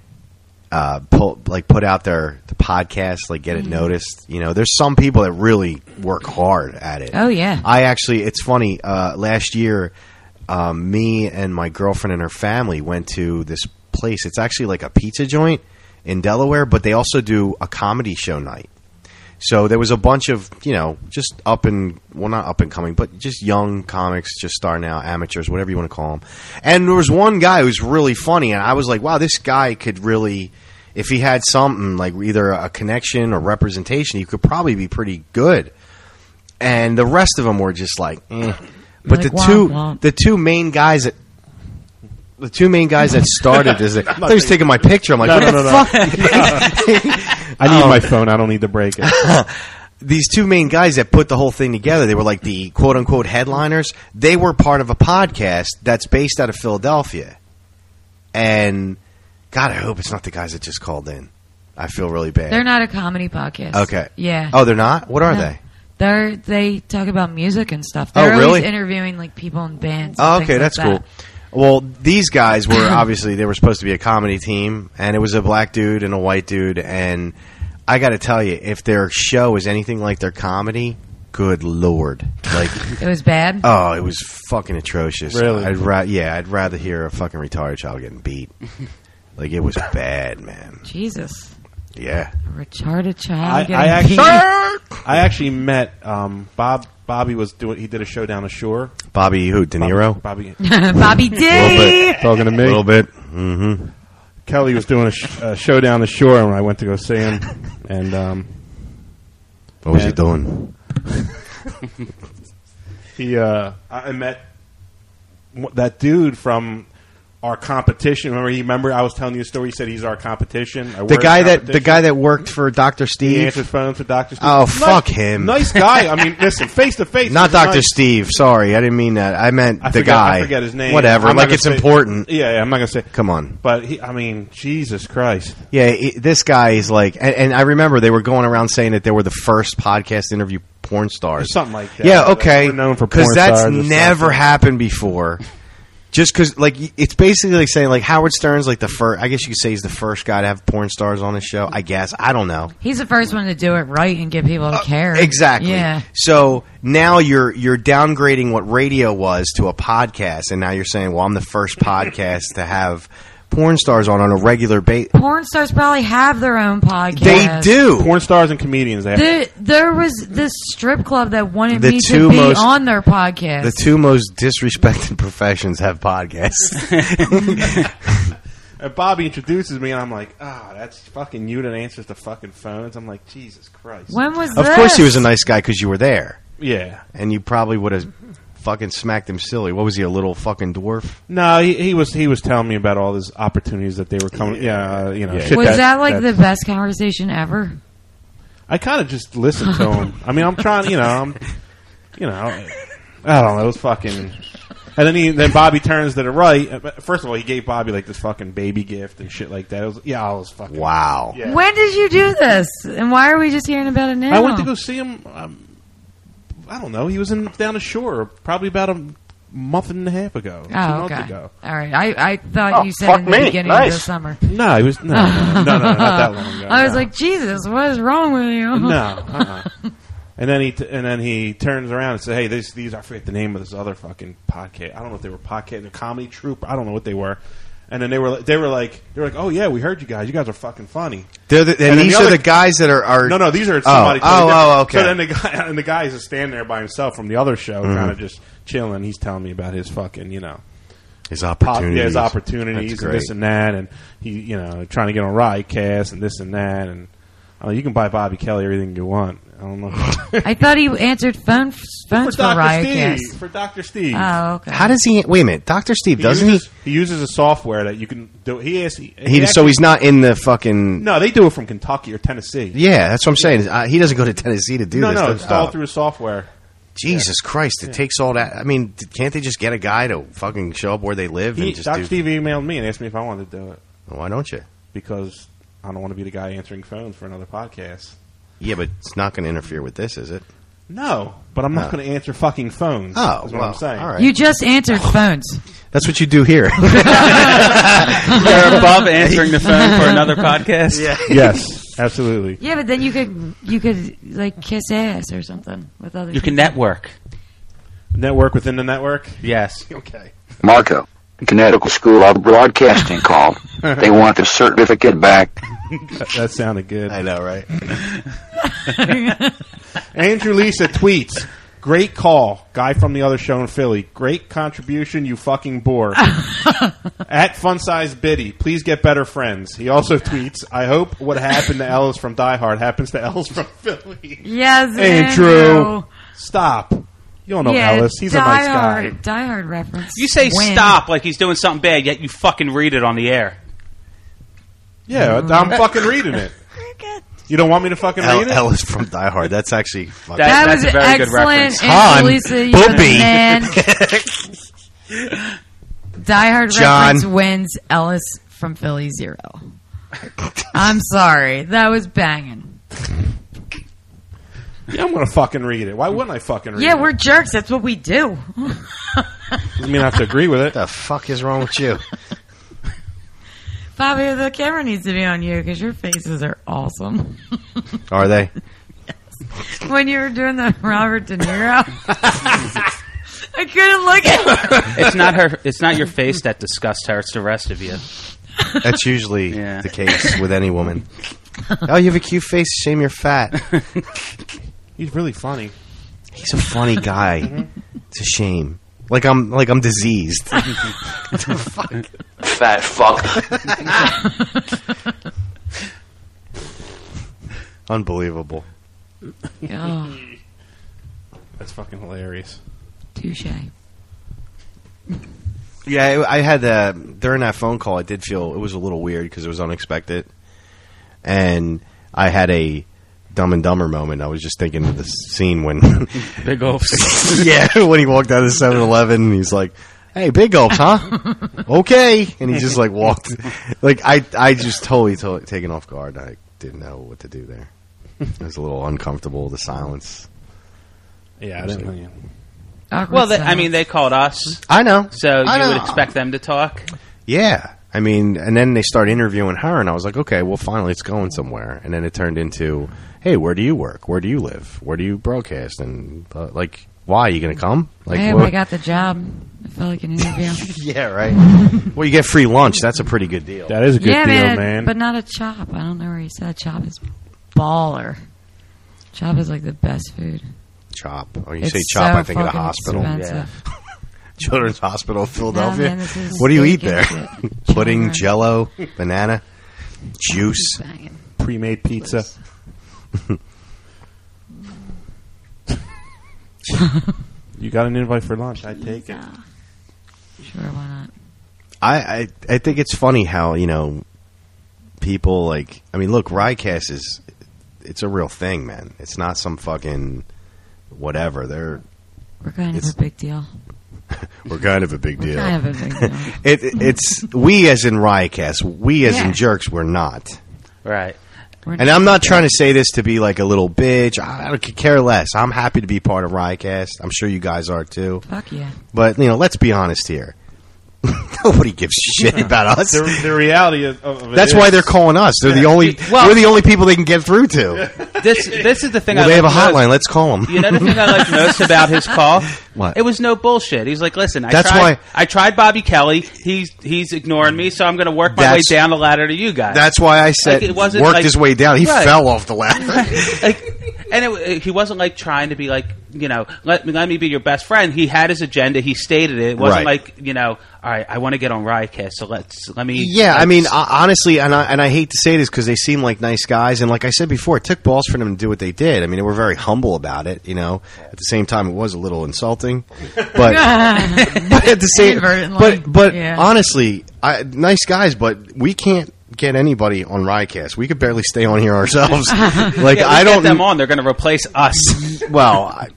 put out the podcast, like get it noticed. You know, there's some people that really work hard at it. Oh, yeah. It's funny. Last year, me and my girlfriend and her family went to this place. It's actually like a pizza joint in Delaware, but they also do a comedy show night. So there was a bunch of, you know, just not up and coming, but just young comics just starting out, amateurs, whatever you want to call them. And there was one guy who was really funny, and I was like, wow, this guy could really, if he had something, like either a connection or representation, he could probably be pretty good. And the rest of them were just like, eh. But Like, the two main guys that started is that they was taking my picture. I'm like, what the fuck? I need my phone. I don't need to break it. These two main guys that put the whole thing together, they were like the quote unquote headliners. They were part of a podcast that's based out of Philadelphia. And God, I hope it's not the guys that just called in. I feel really bad. They're not a comedy podcast. Okay. Yeah. Oh, they're not? What are No. they? They talk about music and stuff. Oh, They're really? always interviewing like people in bands. And Oh, things okay, like that's that. cool. Well, these guys were obviously, they were supposed to be a comedy team, and it was a black dude and a white dude, and I got to tell you, if their show is anything like their comedy, good Lord. Like, It was bad. oh, it was fucking atrocious. Really? I'd rather hear a fucking retarded child getting beat. Like, it was bad, man. Jesus. Yeah. A retarded child getting I beat. actually met Bobby he did a show down the shore. Bobby who? De Niro? Bobby Bobby D. talking to me. A little bit. Mm-hmm. Kelly was doing a show down the shore, and I went to go see him. And What was he doing? I met that dude from our competition. Remember I was telling you a story. He said he's our competition. The guy that worked for Dr. Steve. He answered phones for Dr. Steve. Oh, fuck him. Nice guy. I mean, listen, face to face. Not he's Dr. nice. Steve. Sorry, I didn't mean that. I meant the guy. I forget his name. Whatever. I'm not Like gonna it's say- important. Yeah, I'm not gonna say. Come on. But Jesus Christ. Yeah, this guy is like, and I remember they were going around saying that they were the first podcast to interview porn stars. Something like that. Yeah, okay. We're known for because porn that's stars or never something. happened before. Just because, like, it's basically like saying, like, Howard Stern's like the first. I guess you could say he's the first guy to have porn stars on his show. I guess I don't know. He's the first one to do it right and get people to care. Exactly. Yeah. So now you're downgrading what radio was to a podcast, and now you're saying, well, I'm the first podcast to have porn stars on a regular basis. Porn stars probably have their own podcast. They do. Porn stars and comedians. There was this strip club that wanted The me two to be most- on their podcast. The two most disrespected professions have podcasts. And Bobby introduces me, and I'm like, that's fucking you that answers the fucking phones. I'm like, Jesus Christ. When was Of this? course he was a nice guy because you were there. Yeah. And you probably would have fucking smacked him silly. What was he, a little fucking dwarf? No, he was telling me about all these opportunities that they were coming. Shit Was that like the best conversation ever? I kind of just listened to him. I mean, I'm trying, I don't know. It was fucking. And then Bobby turns to the right. First of all, he gave Bobby like this fucking baby gift and shit like that. It was fucking. Wow. Yeah. When did you do this? And why are we just hearing about it now? I went to go see him. I don't know. He was down the shore probably about a month and a half ago. 2 months ago. All right. I thought you said in the beginning of the summer. No, he was no, not that long ago. I was like, Jesus, what is wrong with you? No. And then he turns around and says, "Hey, these I forget the name of this other fucking podcast. I don't know if they were podcast, a comedy troupe. I don't know what they were." And then they were like, "Oh yeah, we heard you guys. You guys are fucking funny." These are the guys that are no, these are somebody. Okay. So then the guy is standing there by himself from the other show, kind of just chilling. He's telling me about his fucking, his opportunities, his opportunities, and this and that, and he, trying to get on Riotcast and this and that, and you can buy Bobby Kelly everything you want. I don't know. I thought he answered phones for Riotcast. For Dr. Steve. Oh, okay. How does he? Wait a minute, Dr. Steve doesn't he? He uses a software that you can do. So he's not in the fucking. No, they do it from Kentucky or Tennessee. Yeah, that's what I'm saying. He doesn't go to Tennessee to do this. No, it's all through his software. Jesus Christ! It takes all that. I mean, can't they just get a guy to fucking show up where they live and just Dr. do? Steve emailed me and asked me if I wanted to do it. Why don't you? Because I don't want to be the guy answering phones for another podcast. Yeah, but it's not going to interfere with this, is it? No, but I'm not going to answer fucking phones. Oh, is what I'm saying. All right. You just answered phones. That's what you do here. You're above answering the phone for another podcast. Yeah. Yes, absolutely. Yeah, but then you could like kiss ass or something with other. You people. can network. Network within the network. Yes. Okay. Marco, Connecticut School of Broadcasting called. They want the certificate back. That sounded good. I know, right? Andrew Lisa tweets, "Great call, guy from the other show in Philly. Great contribution, you fucking bore." At Fun Size Biddy, please get better friends. He also tweets, "I hope what happened to Ellis from Die Hard happens to Ellis from Philly." Yes, Andrew. Stop. You don't know Ellis. He's a nice guy. Die Hard reference. You say stop like he's doing something bad, yet you fucking read it on the air. Yeah, I'm fucking reading it. You don't want me to fucking read it? Ellis from Die Hard. That's actually fucking... That's a very good reference. Han, Lisa, Booby. Die Hard John. reference wins Ellis from Philly 0. I'm sorry. That was banging. Yeah, I'm going to fucking read it. Why wouldn't I fucking read it? Yeah, we're jerks. That's what we do. Doesn't mean I have to agree with it. What the fuck is wrong with you? Fabio, the camera needs to be on you because your faces are awesome. Are they? Yes. When you were doing the Robert De Niro, I couldn't look at her. It's not her. It's not your face that disgusts her. It's the rest of you. That's usually the case with any woman. Oh, you have a cute face. Shame you're fat. He's really funny. He's a funny guy. It's a shame. Like I'm diseased. Fuck. Fat fuck. Unbelievable. Oh. That's fucking hilarious. Touche. Yeah, I had during that phone call, I did feel it was a little weird because it was unexpected, and I had a Dumb and Dumber moment. I was just thinking of the scene when Big Gulps. Yeah, when he walked out of the 7-Eleven, he's like, "Hey, Big Gulps, huh? Okay," and he just like walked. Like I just totally taken off guard. I didn't know what to do there. It was a little uncomfortable. The silence. Yeah, I didn't know. Well, they called us. I know. So you would expect them to talk? Yeah. I mean, and then they start interviewing her, and I was like, okay, well, finally it's going somewhere. And then it turned into, hey, where do you work? Where do you live? Where do you broadcast? And, like, why? Are you going to come? Like, hey, I got the job. I felt like an interview. Yeah, right. Well, you get free lunch. That's a pretty good deal. That is a good deal, man. But not a chop. I don't know where you said chop is baller. Chop is like the best food. Chop. Oh, you It's say chop, so I think of the fucking hospital. expensive. Children's Hospital of Philadelphia. man, this is What do you eat steak there? and Pudding, children. Jello, banana, juice. Banging. Pre-made pizza. You got an invite for lunch? I'd take it. Sure, why not? I think it's funny how, people like, I mean, look, Riotcast it's a real thing, man. It's not some fucking whatever. We're kind of a big deal. We're kind of a big deal. Kind of a big deal. It's we as in Riotcast, we as in jerks, we're not. Right. And I'm not trying to say this to be like a little bitch. I don't care less. I'm happy to be part of Riotcast. I'm sure you guys are too. Fuck yeah. But, let's be honest here. Nobody gives a shit about us. The reality of it That's is- why they're calling us. They're the only. Well- we're the only people they can get through to. This is the thing. Well, I they have a like most. hotline. Let's call them. You know the thing I like most about his call? What? It was no bullshit. He's like, listen, That's why- I tried Bobby Kelly. He's ignoring me, so I'm going to work my way That's- down the ladder to you guys. That's why I said Like, it wasn't worked like- his way down. He Right. fell off the ladder. He wasn't like trying to be like, let me be your best friend. He had his agenda. He stated it. It wasn't Right. like, all right, I want to get on Riotcast, so let me. Yeah, I mean, honestly, and I hate to say this because they seem like nice guys, and like I said before, it took balls for them to do what they did. I mean, they were very humble about it. At the same time, it was a little insulting, but but at the same, Inadvertently. but Yeah. honestly, nice guys, but we can't get anybody on Riotcast. We could barely stay on here ourselves. Like Yeah, I don't get them on. They're going to replace us. Well,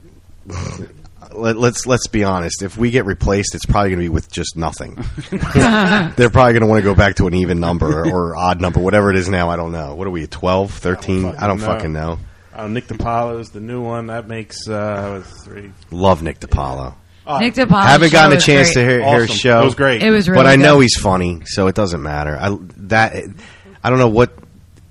let's be honest. If we get replaced, it's probably going to be with just nothing. They're probably going to want to go back to an even number or odd number, whatever it is now. I don't know. What are we, 12, 13? I don't fucking know. Nick DiPaolo's the new one. That makes 3. Love Nick DiPaolo. Nick DiPaolo. Haven't gotten a was chance great. to hear his Awesome. show. It was great. It was really but I know good. he's funny, so it doesn't matter. I don't know what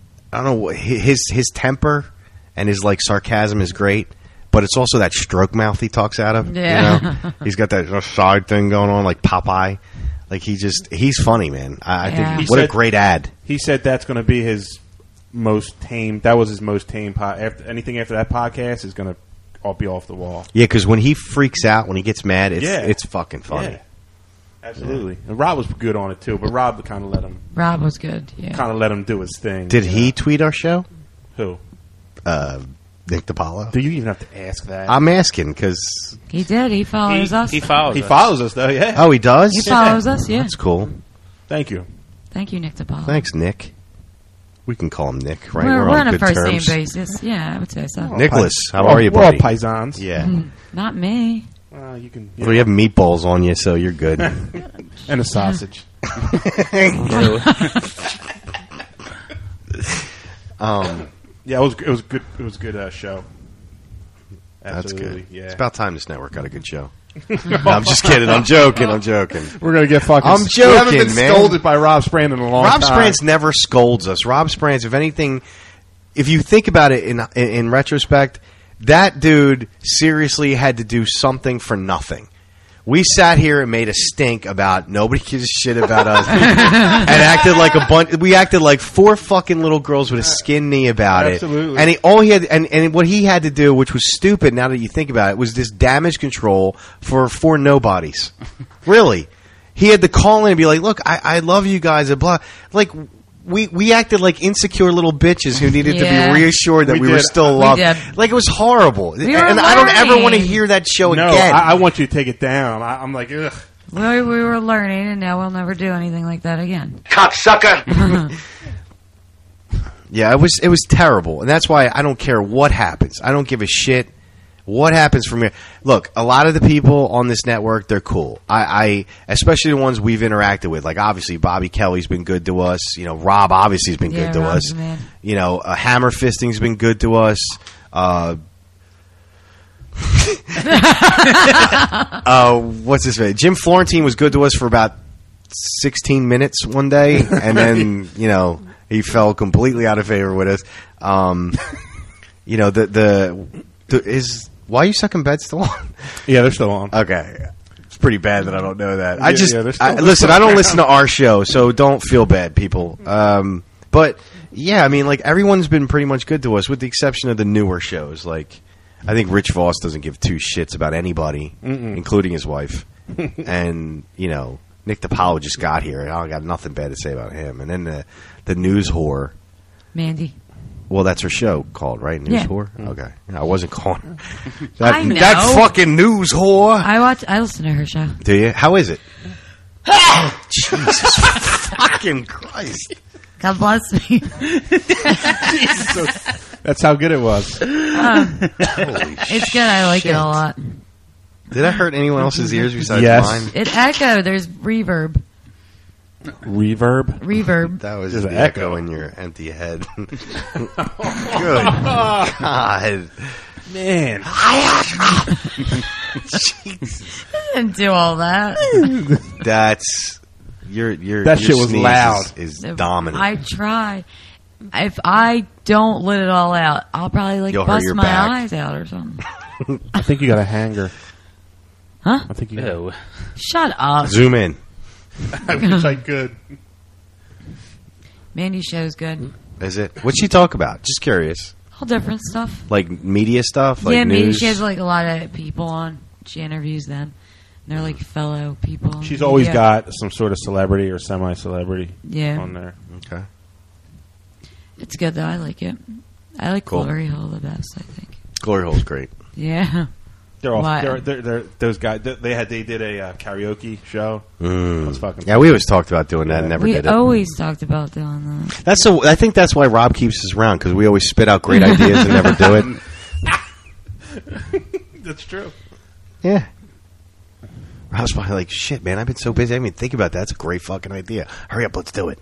his temper and his like sarcasm is great, but it's also that stroke mouth he talks out of. Yeah. He's got that side thing going on like Popeye. Like he's funny, man. I Yeah. think what a great ad. He said that's going to be his most tame. That was his most tame. Anything after that podcast is going to all be off the wall. Yeah, because when he freaks out, when he gets mad, it's fucking funny. Yeah. Absolutely. And Rob was good on it too, but Rob kind of let him. Rob was good. Yeah. Kind of let him do his thing. Did he tweet our show? Who? Nick DiPaolo. Do you even have to ask that? I'm asking because He did. He follows us. He follows. He us. follows us though. Yeah. oh, he does. He follows us. Yeah. That's cool. Thank you. Thank you, Nick DiPaolo. Thanks, Nick. We can call him Nick, right? We're on a good first terms. name basis. Yeah, I would say so. Nicholas, how We're are you, We're all buddy? paisans. Yeah. Not me. You can. Well, you have meatballs on you, so you're good. And a sausage. Yeah, it was good. It was a good show. That's Absolutely, good. Yeah. It's about time this network got a good show. No, I'm just kidding. I'm joking. We're gonna get fucking. I'm We haven't joking, been man. scolded by Rob Sprand in a long Rob time. Sprance never scolds us. Rob Sprance, if anything, if you think about it in retrospect, that dude seriously had to do something for nothing. We sat here and made a stink about nobody gives a shit about us, and acted like a bunch. We acted like 4 fucking little girls with a skin knee about Absolutely. it. And what he had to do, which was stupid. Now that you think about it, was this damage control for 4 nobodies. Really, he had to call in and be like, "Look, I love you guys." And blah. Like we acted like insecure little bitches who needed to Yeah. be reassured that We we were did. still We loved. did. Like it was horrible, We were and I don't ever learning. want to hear that show No, again. I want you to take it down. I'm like, ugh. We were learning, and now we'll never do anything like that again. Cocksucker! Yeah, it was terrible, and that's why I don't care what happens. I don't give a shit what happens from here. Look, a lot of the people on this network, they're cool. I especially the ones we've interacted with. Like obviously, Bobby Kelly's been good to us. Rob obviously has been Yeah, good to Rob's us. the man. Hammer Fisting's been good to us. What's his name? Jim Florentine was good to us for about 16 minutes one day, and then he fell completely out of favor with us. Why are you sucking beds still on? Yeah, they're still on. Okay. It's pretty bad that I don't know that. Listen, I don't listen to our show, so don't feel bad, people. But yeah, I mean, like everyone's been pretty much good to us, with the exception of the newer shows. Like, I think Rich Voss doesn't give 2 shits about anybody, including his wife. and Nick DiPaolo just got here. And I got nothing bad to say about him. And then the news whore, Mandy. Well, that's her show called, right? News whore. Okay, I wasn't calling her I know. that fucking news whore. I listen to her show. Do you? How is it? Jesus fucking Christ! God bless me. That's how good it was. It's good. I like it a lot. Did that hurt anyone else's ears besides Yes. mine? It echo. There's reverb. Reverb? That was There's the an echo echo. in your empty head. Good God. Man. Jesus. I didn't do all that. That's your That shit was sneeze loud. Is dominant. I try. If I don't let it all out, I'll probably You'll hurt bust your my back. eyes out or something. I think you got a hanger. Huh? I think you Ew. Shut up. Zoom in. I wish I could. Mandy's show's good. Is it? What'd she talk about? Just curious. All different stuff. Like media stuff? Like yeah, maybe news? she has a lot of people on. She interviews them. And they're fellow people. She's always Yeah. got some sort of celebrity or semi-celebrity Yeah. on there. Okay. It's good though. I like it. I like Cool. Glory Hole the best. I think. Glory Hole's great. Yeah. They're all Why- they're those guys. They did a karaoke show. That's fucking. Yeah, we always talked about doing that and never We did it. always talked about doing that. I think that's why Rob keeps us around, because we always spit out great ideas and never do it. That's true. Yeah. Rob's probably like, shit, man, I've been so busy. I didn't even think about that. That's a great fucking idea. Hurry up, let's do it.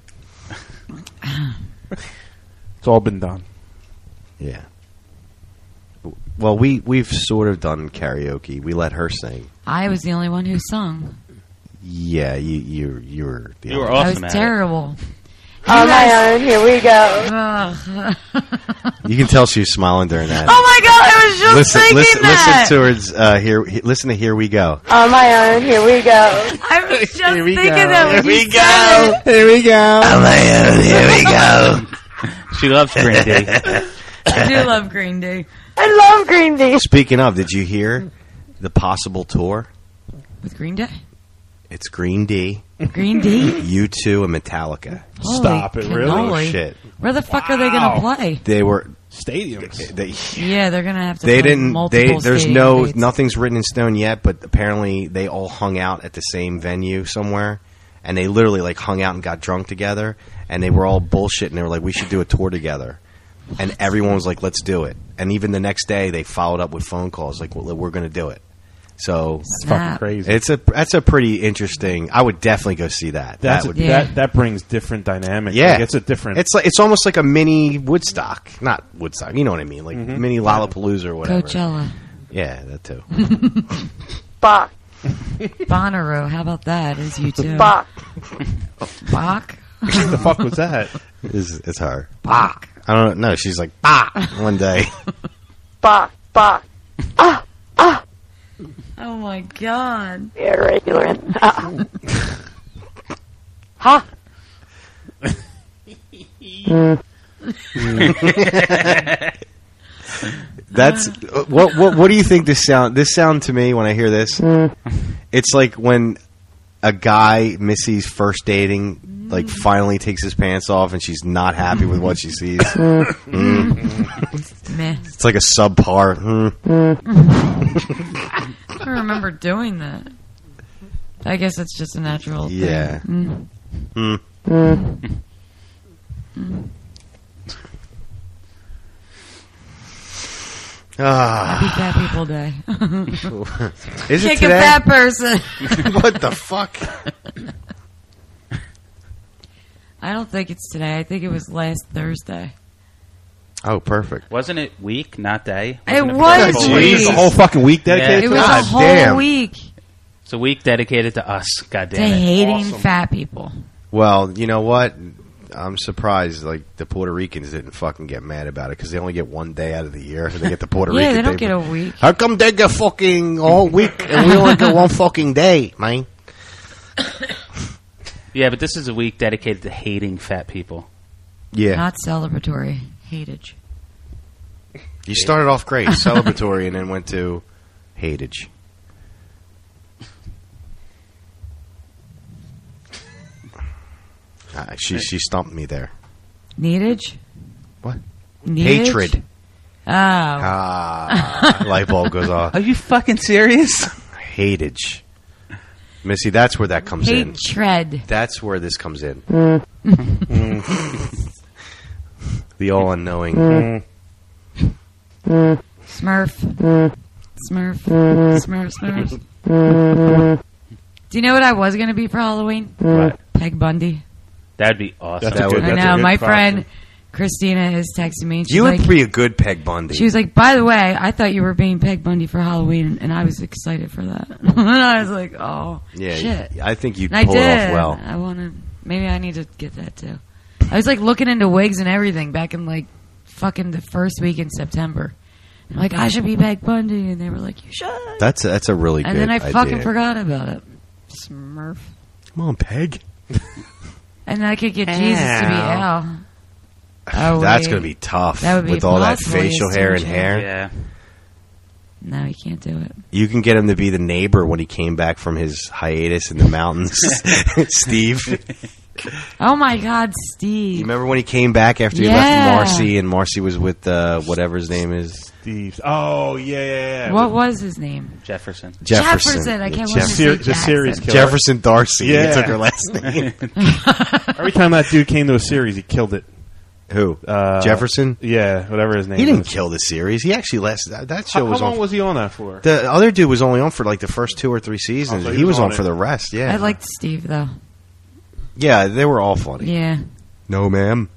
It's all been done. Yeah. Well, we've sort of done karaoke. We let her sing. I was the only one who sung. Yeah, you were the You were only- I awesome was at it. terrible. On my own, here we go. Ugh. You can tell she was smiling during that. Oh my god, I was just thinking that. Listen towards listen to Here We Go. On my own, here we go. I was just thinking that when you said it. Here we go. Here we go. She loves Green Day. I do love Green Day. I love Green Day. Speaking of, did you hear the possible tour? With Green Day? It's Green D, Green Day? U2, and Metallica. Holy Stop it, really? cannoli. Oh, shit. Where the fuck are they going to play? They were Stadiums. Yeah, they're going to have to They play didn't. multiple There's stadium dates. nothing's written in stone yet. But apparently, they all hung out at the same venue somewhere, and they literally hung out and got drunk together. And they were all bullshit. And they were like, "We should do a tour together." And everyone was like, "Let's do it." And even the next day, they followed up with phone calls like, well, "We're going to do it." So It's fucking crazy. that's a pretty interesting. I would definitely go see that. That's that would that brings different dynamic. Yeah, Like, it's a different. It's almost like a mini Woodstock, not Woodstock. You know what I mean? Like mini Lollapalooza or whatever. Coachella. Yeah, that too. Bach. Bonnaroo. How about that? Is you too? Bach. Bach? What the fuck was that? It's her. Bach. I don't know. She's like bah one day. Bach. Bach. Oh my god. Yeah, regular. Huh? That's what do you think this sound to me when I hear this? It's like when a guy Missy's first dating finally takes his pants off and she's not happy with what she sees. Meh. It's like a subpar. I don't remember doing that. I guess it's just a natural Yeah. thing. Happy Fat People Day. Is it Kick today? a fat person. What the fuck? I don't think it's today. I think it was last Thursday. Oh, perfect. Wasn't it week, not day? It Wasn't was full week. The whole fucking week dedicated It to was us? a whole damn. week It's a week dedicated to us. God to damn it. hating fat people. Well, you know what? I'm surprised. The Puerto Ricans didn't fucking get mad about it because they only get one day out of the year. They get the Puerto Yeah, Rican they don't day. get a week. How come they get fucking all week and we only get one fucking day, man? Yeah, but this is a week dedicated to hating fat people. Yeah. Not celebratory. Hatage. You started off great, celebratory, and then went to hatage. She stumped me there. Needage? What? Needage? Hatred. Oh. Light bulb goes off. Are you fucking serious? Hatage. Missy, that's where that comes in. Hatred. That's where this comes in. The all-unknowing. Smurf. Smurf. Do you know what I was going to be for Halloween? What? Peg Bundy. That'd be awesome. I know. My friend Christina is texting me. And she's You like, would be a good Peg Bundy. she was like, by the way, I thought you were being Peg Bundy for Halloween, and I was excited for that. And I was like, oh, yeah, shit. I think you'd And pull I it did. off well. I want to. Maybe I need to get that too. I was like looking into wigs and everything back in like fucking the first week in September. I'm like, I should be Peg Bundy, and they were like, you should. That's a really good And then I idea. fucking forgot about it. Smurf. Come on, Peg. And then I could get Jesus to be Al. Oh, That's wait. going to be tough That would be with all that possible, facial yes, hair and don't you? hair. Yeah. No, you can't do it. You can get him to be the neighbor when he came back from his hiatus in the mountains. Steve. Oh my God, Steve. You remember when he came back after he left Marcy and Marcy was with whatever his name is? Steve. Oh, yeah. What was his name? Jefferson. Jefferson. I can't want to say The series killer. Jefferson Darcy. Yeah. He took her last name. Every time that dude came to a series, he killed it. Who? Jefferson? Yeah, whatever his name He didn't is. kill the series. He actually that show How was long on. was he on that for? The other dude was only on for like the first 2 or 3 seasons. Oh, so he was on it. for the rest. Yeah. I liked Steve though. Yeah, they were all funny. Yeah. No, ma'am.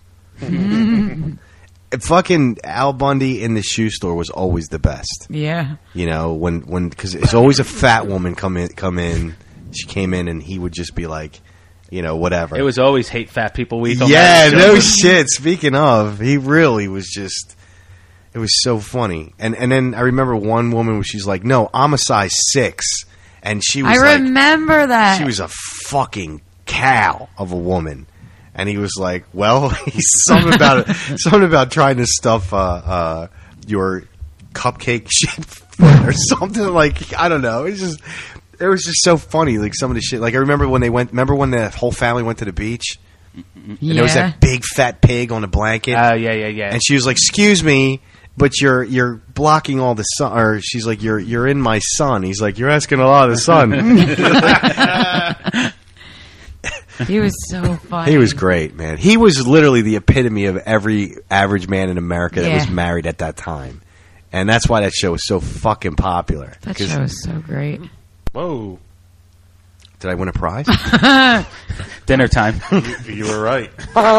Fucking Al Bundy in the shoe store was always the best. Yeah. You know, when because it's always a fat woman come in. She came in and he would just be like, you know, whatever. It was always hate fat people week. on Yeah, that no show. shit. Speaking of, he really was just. It was so funny, and then I remember one woman where she's like, "No, I'm a size 6," and she was I remember that. she was a fucking cow of a woman, and he was like, "Well, he's something about trying to stuff your cupcake shaped foot or something like I don't know." It was just so funny, like some of the shit. Like I remember when when the whole family went to the beach, and there was that big fat pig on a blanket. Yeah. And she was like, "Excuse me, but you're blocking all the sun." Or she's like, "You're in my sun." He's like, "You're asking a lot of the sun." He was so funny. He was great, man. He was literally the epitome of every average man in America that Yeah. was married at that time, and that's why that show was so fucking popular. That 'Cause- show was so great. Whoa. Did I win a prize? Dinner time. You were right.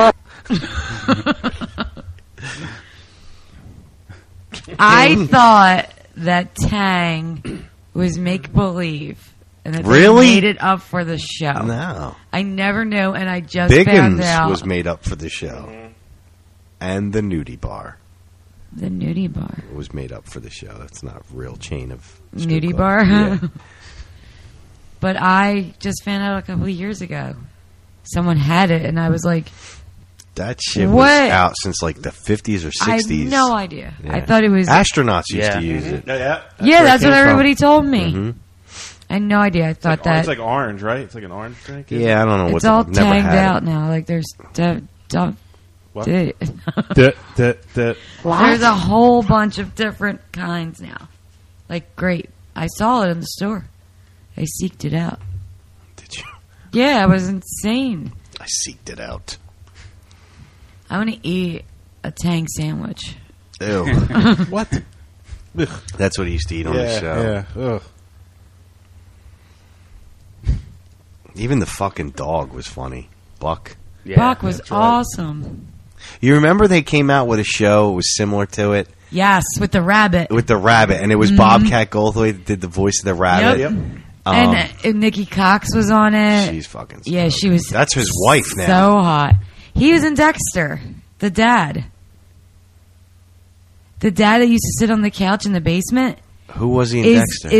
I thought that Tang was make believe, and that Really? they made it up for the show. No. I never knew, and I just found Biggins out was made up for the show, and the nudie bar the nudie bar. was made up for the show. That's not a real chain of strip Nudie clubs. bar. Yeah. But I just found out a couple of years ago. Someone had it, and I was like, That shit What? was out since like the 50s or 60s. I had no idea. Yeah. I thought it was Astronauts used Yeah. to use it. Yeah. Yeah, that's what everybody told me. Mhm. I had no idea. I thought that It's like orange, right? It's like an orange drink. isn't Yeah, I don't know what it's all never tagged had it. out now. Like there's What? There's it? a whole bunch of different kinds now. Like grape. I saw it in the store. I seeked it out. Did you? Yeah, it was insane. I seeked it out. I want to eat a Tang sandwich. Ew. What? That's what he used to eat on the show. Yeah. Ugh. Even the fucking dog was funny. Buck. Yeah, Buck was that's right. awesome. You remember they came out with a show, it was similar to it, Yes, with the rabbit. with the rabbit, and it was Bobcat Goldthwait that did the voice of the rabbit. Yep. Um, And Nikki Cox was on it. she's fucking Yeah, she was. That's his wife now. So hot. He was in Dexter. The dad. The dad that used to sit on the couch in the basement Who was he in is Dexter?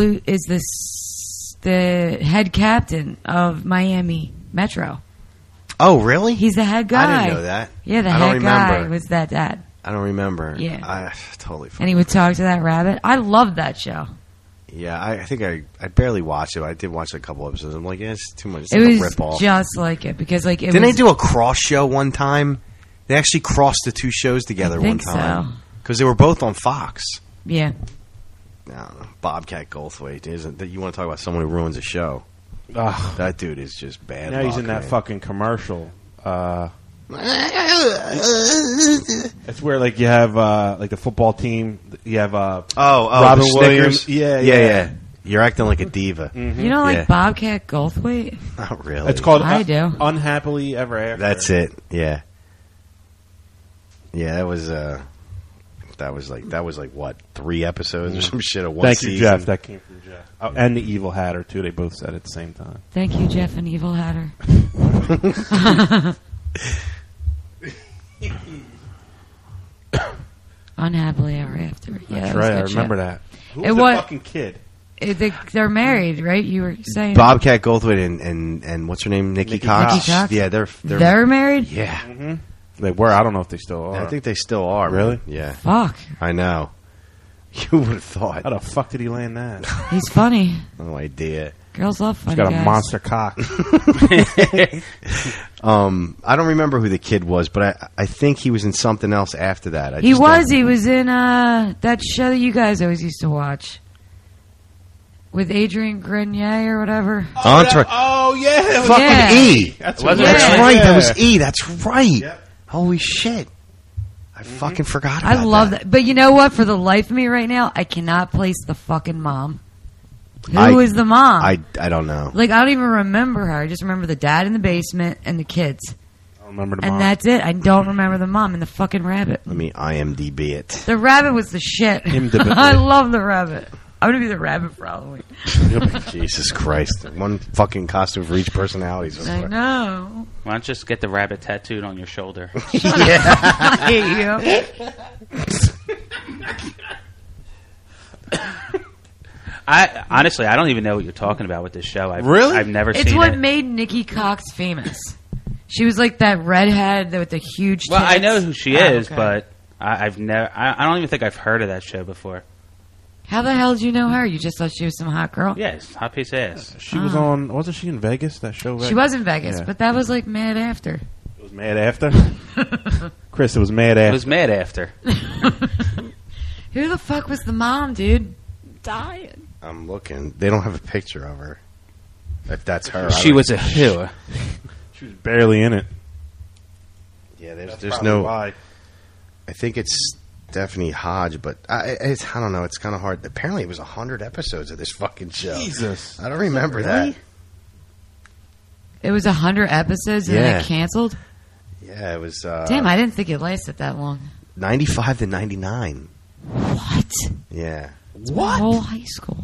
the head captain of Miami Metro. Oh, really? He's the head guy. I didn't know that. Yeah, the I don't head guy remember. was that dad. I don't remember. Yeah. I totally And he would talk to that rabbit. I loved that show. Yeah, I think I barely watched it. I did watch a couple episodes. I'm like, yeah, it's too much. It's It like a was ripoff. just like it because like it Didn't was, they do a cross show one time? They actually crossed the two shows together I think one time so. because they were both on Fox. Yeah. I don't know. Bobcat Goldthwait isn't that you want to talk about someone who ruins a show? Ugh. That dude is just bad. Now he's in luck, that man. fucking commercial. It's where like you have like the football team. You have Robin the Williams. Snickers? Yeah. You're acting like a diva. You don't like Bobcat Goldthwait? Not really. It's called I do. Unhappily Ever After. That's it. Yeah. Yeah, that was like what 3 episodes or some shit of one Thank season. you, Jeff. That came from Jeff. Oh, and the Evil Hatter too. They both said it at the same time. Thank you, Jeff and Evil Hatter. Unhappily Ever After. Yeah, That's that was right. a I good remember show. that. Who It was the was- fucking kid? They're married, right? You were saying Bobcat Goldthwait and what's her name? Nikki Cox. Nikki Cox? Yeah, they're married. Yeah, Mm-hmm. They were. I don't know if they still are. I think they still are. Really? man. Yeah. Fuck. I know. You would have thought. How the fuck did he land that? He's funny. No idea. Girls love He's funny got a guys. monster cock. I don't remember who the kid was, but I think he was in something else after that. He was in that show that you guys always used to watch with Adrian Grenier or whatever. Entourage. Oh yeah, Fucking Yeah. E. That's That's Yeah. right. Yeah. That was E. That's right. Yep. Holy shit! I fucking forgot. I About love that. But you know what? For the life of me right now, I cannot place the fucking mom. Who is the mom? I don't know. Like, I don't even remember her. I just remember the dad in the basement and the kids. I don't remember the And mom. that's it. I don't remember the mom and the fucking rabbit. Let me IMDb it. The rabbit was the shit. IMDb. I love the rabbit. I'm going to be the rabbit for Halloween. Jesus Christ! One fucking costume for each personality. So I far. know. Why don't you just get the rabbit tattooed on your shoulder? I hate you. I honestly, I don't even know what you're talking about with this show. Really? I've never It's seen what it. made Nikki Cox famous. She was like that redhead with the huge Well, I tits. know who she Oh, is, okay. but I've never. I don't even think I've heard of that show before. How the hell did you know her? You just thought she was some hot girl? Yes, hot piece of ass. She was on. Wasn't she in Vegas? That show. She was in Vegas, Yeah. but that was like mad after. It was Mad After. Chris, it was Mad It After. was mad after. Who the fuck was the mom, dude? Dying. I'm looking. They don't have a picture of her. If that's her, She was a who? She was barely in it. Yeah, there's Probably no. why. I think it's Stephanie Hodge, but I don't know. It's kind of hard. Apparently, it was 100 episodes of this fucking show. Jesus. I don't remember that. It was 100 episodes and then Yeah. it canceled? Yeah, it was. Damn, I didn't think it lasted that long. 95 to 99. What? Yeah. My whole high school.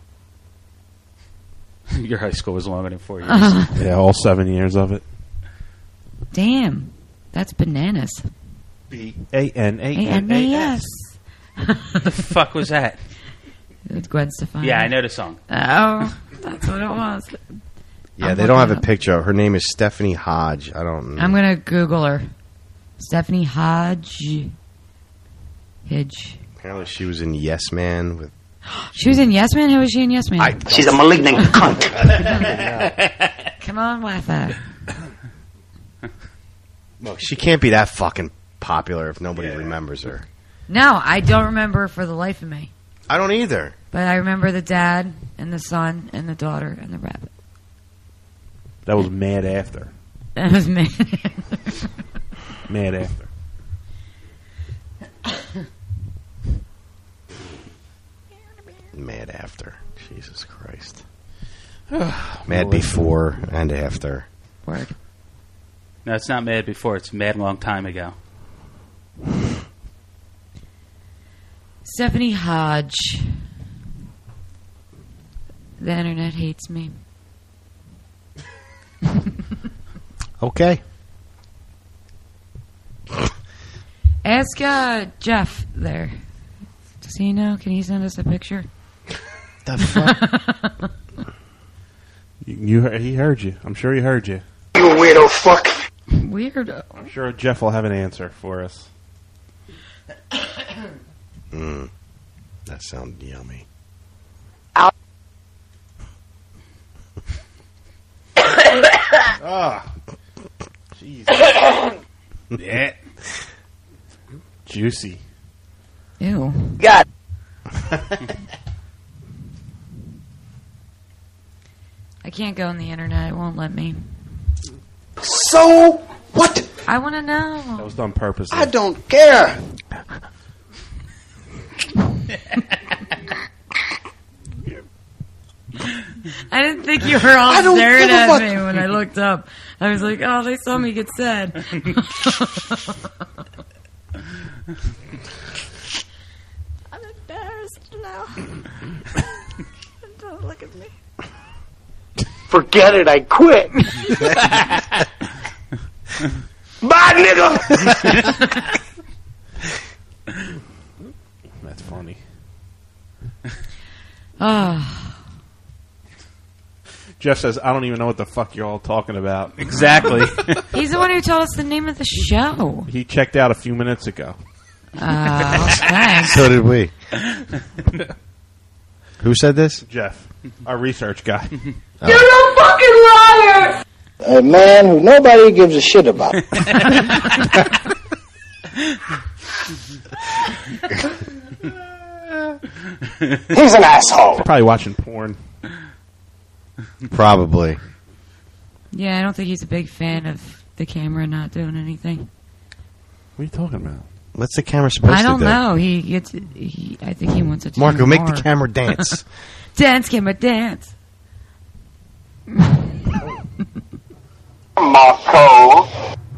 Your high school was longer than 4 years. Yeah, all 7 years of it. Damn. That's bananas. BANANAS. A-N-A-S. The fuck was that? It's Gwen Stefani. Yeah, I know the song. Oh, that's what it was. Yeah, I'm they don't have a looking it up. picture of her. Her name is Stephanie Hodge. I don't know. I'm going to Google her. Stephanie Hodge. Hidge. Apparently, she was in Yes Man with. She was in Yes Man? Who was she in Yes Man? She's a malignant cunt. Come on, laugh at her. Look, she can't be that fucking popular if nobody remembers her. No, I don't remember her for the life of me. I don't either. But I remember the dad and the son and the daughter and the rabbit. That was Mad After. That was me. Mad After. Mad After. Jesus Christ. Mad Before and After. Word. No, it's not mad before. It's mad long time ago. Stephanie Hodge. The internet hates me. Okay. Ask Jeff there. Does he know? Can he send us a picture? The fuck? He heard you. I'm sure he heard you. You weirdo fuck. Weirdo. I'm sure Jeff will have an answer for us. That sounds yummy. Ah. Jeez. Yeah. Juicy. Ew. God. I can't go on the internet. It won't let me. So what? I want to know. That was done purposely. I don't care. I didn't think you were all I don't staring give a at fuck. me when I looked up. I was like, oh, they saw me get sad. I'm embarrassed now. Don't look at me. Forget it. I quit. Bye, nigga. That's funny. Jeff says, I don't even know what the fuck you're all talking about. Exactly. He's the one who told us the name of the show. He checked out a few minutes ago. Thanks. So did we. Who said this? Jeff, our research guy. You're a fucking liar! A man who nobody gives a shit about. He's an asshole. Probably watching porn. Probably. Yeah, I don't think he's a big fan of the camera not doing anything. What are you talking about? What's the camera supposed to do? I don't know. He gets. I think he wants it to Marco, do make more. the camera dance. Dance, camera, dance. Marco.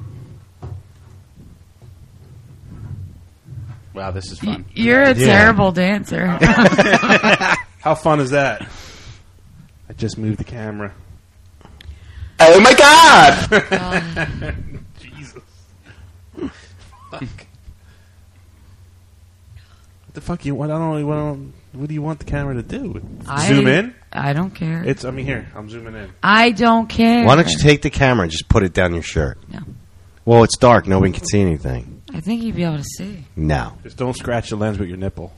Wow, this is fun. You're a terrible dancer. How fun is that? I just moved the camera. Oh my God! Jesus. Fuck. What the fuck you want? What do you want the camera to do? Zoom in? I don't care. I mean, here, I'm zooming in. I don't care. Why don't you take the camera and just put it down your shirt? No. Well, it's dark. Nobody can see anything. I think you'd be able to see. No. Just don't scratch the lens with your nipple.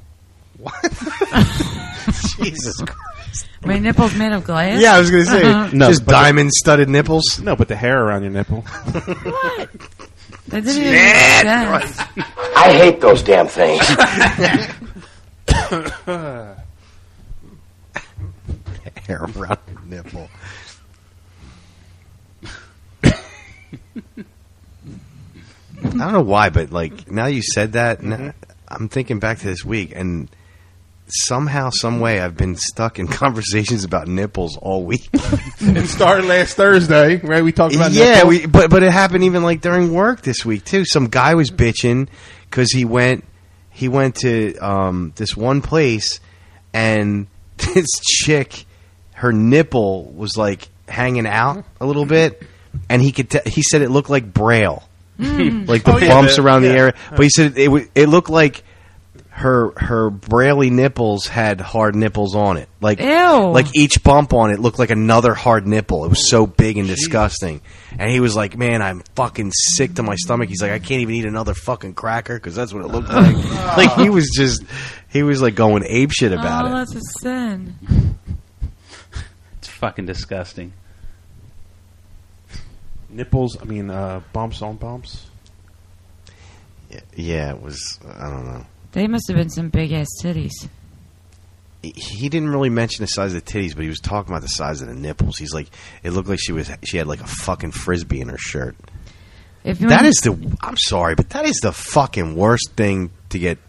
Jesus Christ. My nipple's made of glass? Yeah, I was going to say. No, just diamond-studded nipples? No, but the hair around your nipple. What? That didn't even make sense. I hate those damn things. Hair around your nipple. I don't know why, but like now you said that, I'm thinking back to this week, and somehow, some way, I've been stuck in conversations about nipples all week. It started last Thursday, right? We talked about nipples. But it happened even like during work this week too. Some guy was bitching because he went to this one place, and this chick, her nipple was like hanging out a little bit, and he said it looked like Braille. Like the bumps around the area, but he said it looked like her braille nipples had hard nipples on it. Like, ew. Like each bump on it looked like another hard nipple. It was so big and disgusting. And he was like, "Man, I'm fucking sick to my stomach." He's like, "I can't even eat another fucking cracker because that's what it looked like." Like he was like going apeshit about it. That's a sin. It's fucking disgusting. Nipples, bumps on bumps. Yeah, it was, I don't know. They must have been some big ass titties. He didn't really mention the size of the titties, but he was talking about the size of the nipples. He's like, it looked like she had like a fucking Frisbee in her shirt. I'm sorry, but that is the fucking worst thing to get,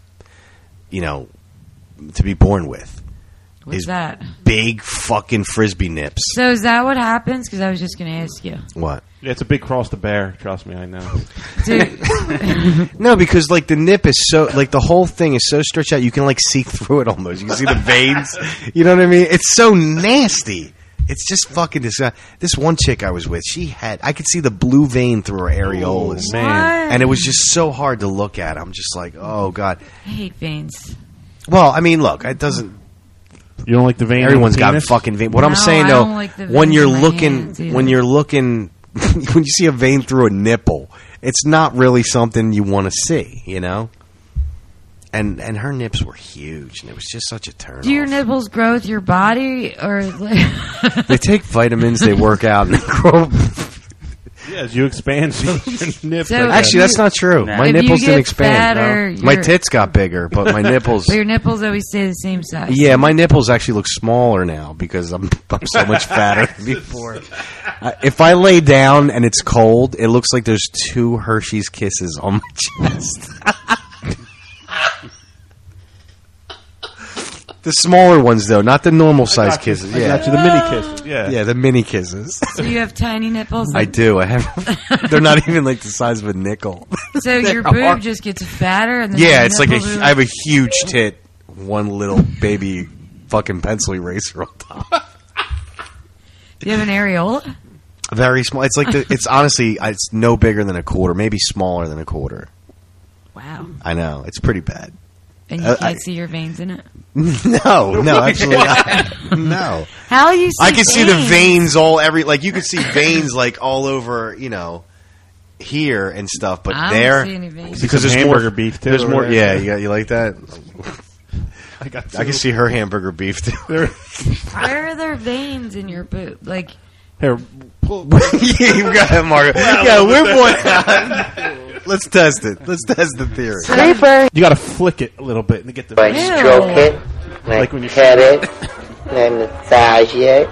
to be born with. What's that? Big fucking Frisbee nips. So is that what happens? Because I was just going to ask you. What? Yeah, it's a big cross to bear. Trust me, I know. Dude. No, because like the nip is so, like the whole thing is so stretched out, you can like see through it almost. You can see the veins. You know what I mean? It's so nasty. It's just fucking disgusting. This one chick I was with, I could see the blue vein through her areolas. Oh, man. And it was just so hard to look at. I'm just like, oh God. I hate veins. Well, I mean, look, it doesn't. You don't like the vein? Everyone's got fucking vein. What I'm saying though, like when you're looking, when you see a vein through a nipple, it's not really something you want to see, And her nips were huge, and it was just such a turn. Do your nipples grow with your body, or they take vitamins, they work out, and they grow? As you expand, so your nips. So like Actually, that's not true. If My you nipples get didn't expand. fatter, My your- tits got bigger, but my nipples. But your nipples always stay the same size. Yeah, my nipples actually look smaller now because I'm so much fatter than before. If I lay down and it's cold, it looks like there's 2 Hershey's Kisses on my chest. The smaller ones, though, not the normal size kisses. I Yeah, got you, the mini kisses. Yeah, the mini kisses. So you have tiny nipples? I do. I have. They're not even like the size of a nickel. So your boob just gets fatter? And then Yeah, your it's like nipples are I have a huge tit, one little baby fucking pencil eraser on top. Do you have an areola? Very small. It's like it's honestly, it's no bigger than a quarter, maybe smaller than a quarter. Wow. I know it's pretty bad. And you can't see your veins in it? No, absolutely not. No. How do you see I can see the veins? veins like you could see veins like all over, here and stuff, but I don't there see any veins. because there's hamburger more beef too. There's more. Right? Yeah, you like that? I can see her hamburger beef too. Where are there veins in your boob? Like, Here, You got it, Margaret. Yeah, whip one out. Let's test it. Let's test the theory. you got to flick it a little bit and get the. Like Ew. stroke it, Like when you pet it, and massage it.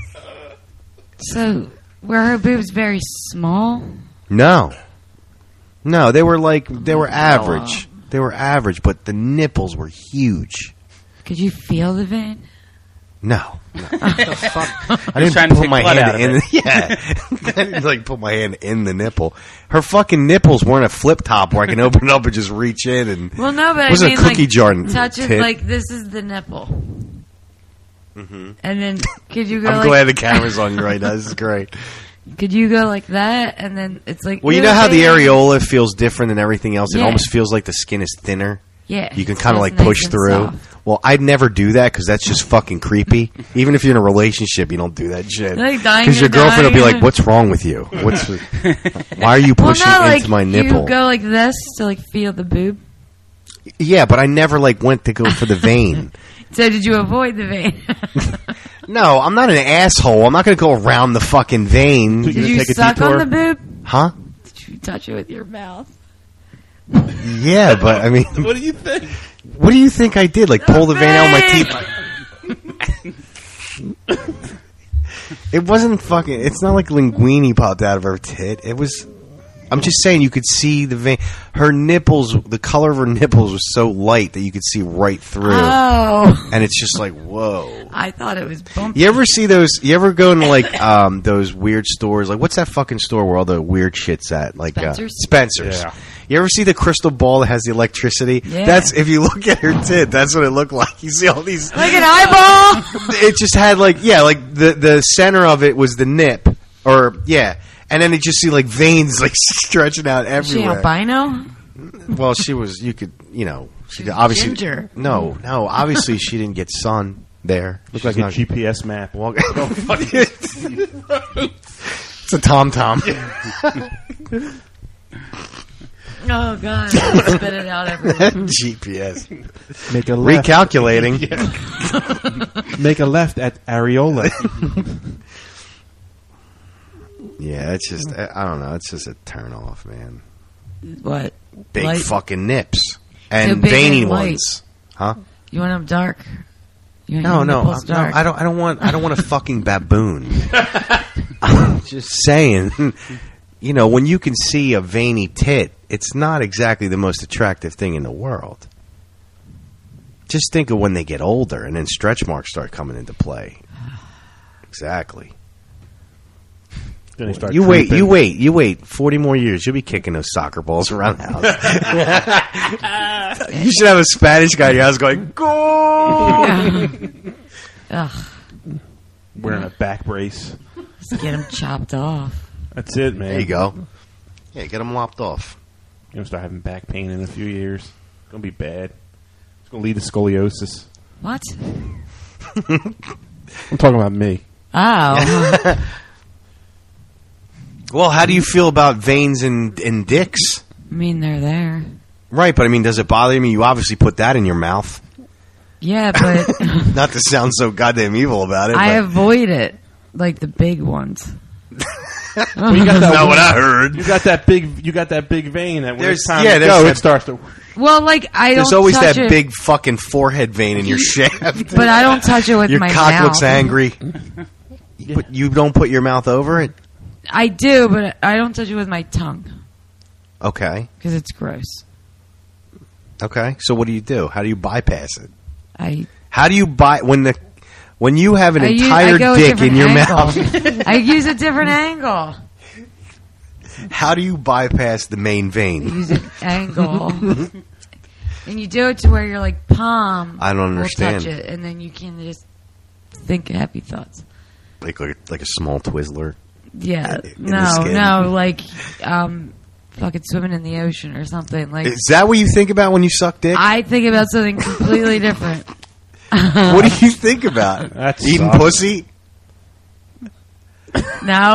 so were her boobs very small? No, they were average. They were average, but the nipples were huge. Could you feel the vein? No. I I didn't put my hand in. I didn't put my hand in the nipple. Her fucking nipples weren't a flip top where I can open it up and just reach in and. Well, no, but it was I mean, a cookie jar. touch it tit. like this is the nipple, and then could you go? I'm like, glad the camera's on you right now. This is great. Could you go like that, and then it's like? Well, you know how the areola feels different than everything else. It Yeah. almost feels like the skin is thinner. Yeah, You can so kind of it's like push nice and through. soft. Well, I'd never do that because that's just fucking creepy. Even if you're in a relationship, you don't do that shit. Like dying Because your to girlfriend will be die. like, "What's wrong with you? Why are you pushing well, no, into like, my nipple?" You go like this to like feel the boob. Yeah, but I never went to go for the vein. So did you avoid the vein? No, I'm not an asshole. I'm not going to go around the fucking vein. Did you suck on the boob? Huh? Did you touch it with your mouth? Yeah, but I mean, What do you think? what do you think I did? Like pull the vein out of my teeth? It wasn't fucking. It's not like linguine popped out of her tit. It was. I'm just saying you could see the vein. Her nipples, the color of her nipples was so light that you could see right through. Oh. And it's just like, whoa. I thought it was bumpy. You ever see those? You ever go into like those weird stores? Like what's that fucking store where all the weird shit's at? Like Spencer's? Spencer's. Yeah. You ever see the crystal ball that has the electricity? Yeah. That's if you look at her tit. That's what it looked like. You see all these. Like an eyeball. It just had like the center of it was the nip, or and then you just see like veins like stretching out Is she everywhere. albino? Well, she was. You could, she obviously ginger. No, obviously she didn't get sun there. Looked like a GPS map. It's a TomTom. Oh god, spit it out everywhere. GPS. Make a left. Recalculating. Make a left at areola. Yeah, it's just I don't know. It's just a turn off, man. What? Big Light? fucking nips So and big veiny and light. ones, huh? You want them dark? You want No, your no, nipples dark? I don't want a fucking baboon. I'm just saying, when you can see a veiny tit, it's not exactly the most attractive thing in the world. Just think of when they get older and then stretch marks start coming into play. Exactly. Then they start You creeping. wait. 40 more years, you'll be kicking those soccer balls around the house. You should have a Spanish guy in your house going, "Go!" Ugh. Wearing a back brace. Just get them chopped off. That's it, man. There you go. Yeah, get them lopped off. You're going to start having back pain in a few years. It's going to be bad. It's going to lead to scoliosis. What? I'm talking about me. Oh. Well, how do you feel about veins in dicks? I mean, they're there. Right, but I mean, does it bother you? I mean, you obviously put that in your mouth. Yeah, but Not to sound so goddamn evil about it. I but avoid it. Like the big ones. Well, you got that not what I heard. You got that big vein that when it's time to there's go, that- it starts to. Well, like I don't. There's always touch that it, big fucking forehead vein in your shaft. But I don't touch it with your my cock mouth. looks angry. But you don't put your mouth over it? I do, but I don't touch it with my tongue Okay. because it's gross. Okay. So what do? How do you bypass it? How do you when you have an I entire go a dick in different your angle. mouth? I use a different angle. How do you bypass the main vein? Use an angle. And you do it to where you're like palm. I don't understand. Will touch it, and then you can just think happy thoughts. Like a small Twizzler. Yeah. in the skin. No, like fucking swimming in the ocean or something. Like Is that what you think about when you suck dick? I think about something completely different. What do you think about? That Eating sucks. pussy? No.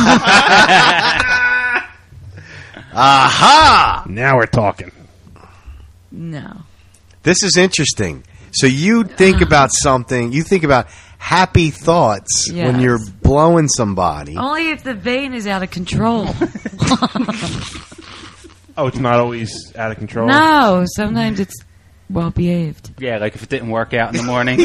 Aha! Now we're talking. No. This is interesting. So you think about something, you think about happy thoughts when Yes. you're blowing somebody. Only if the vein is out of control. Oh, it's not always out of control. No, sometimes it's well behaved. Yeah, like if it didn't work out in the morning.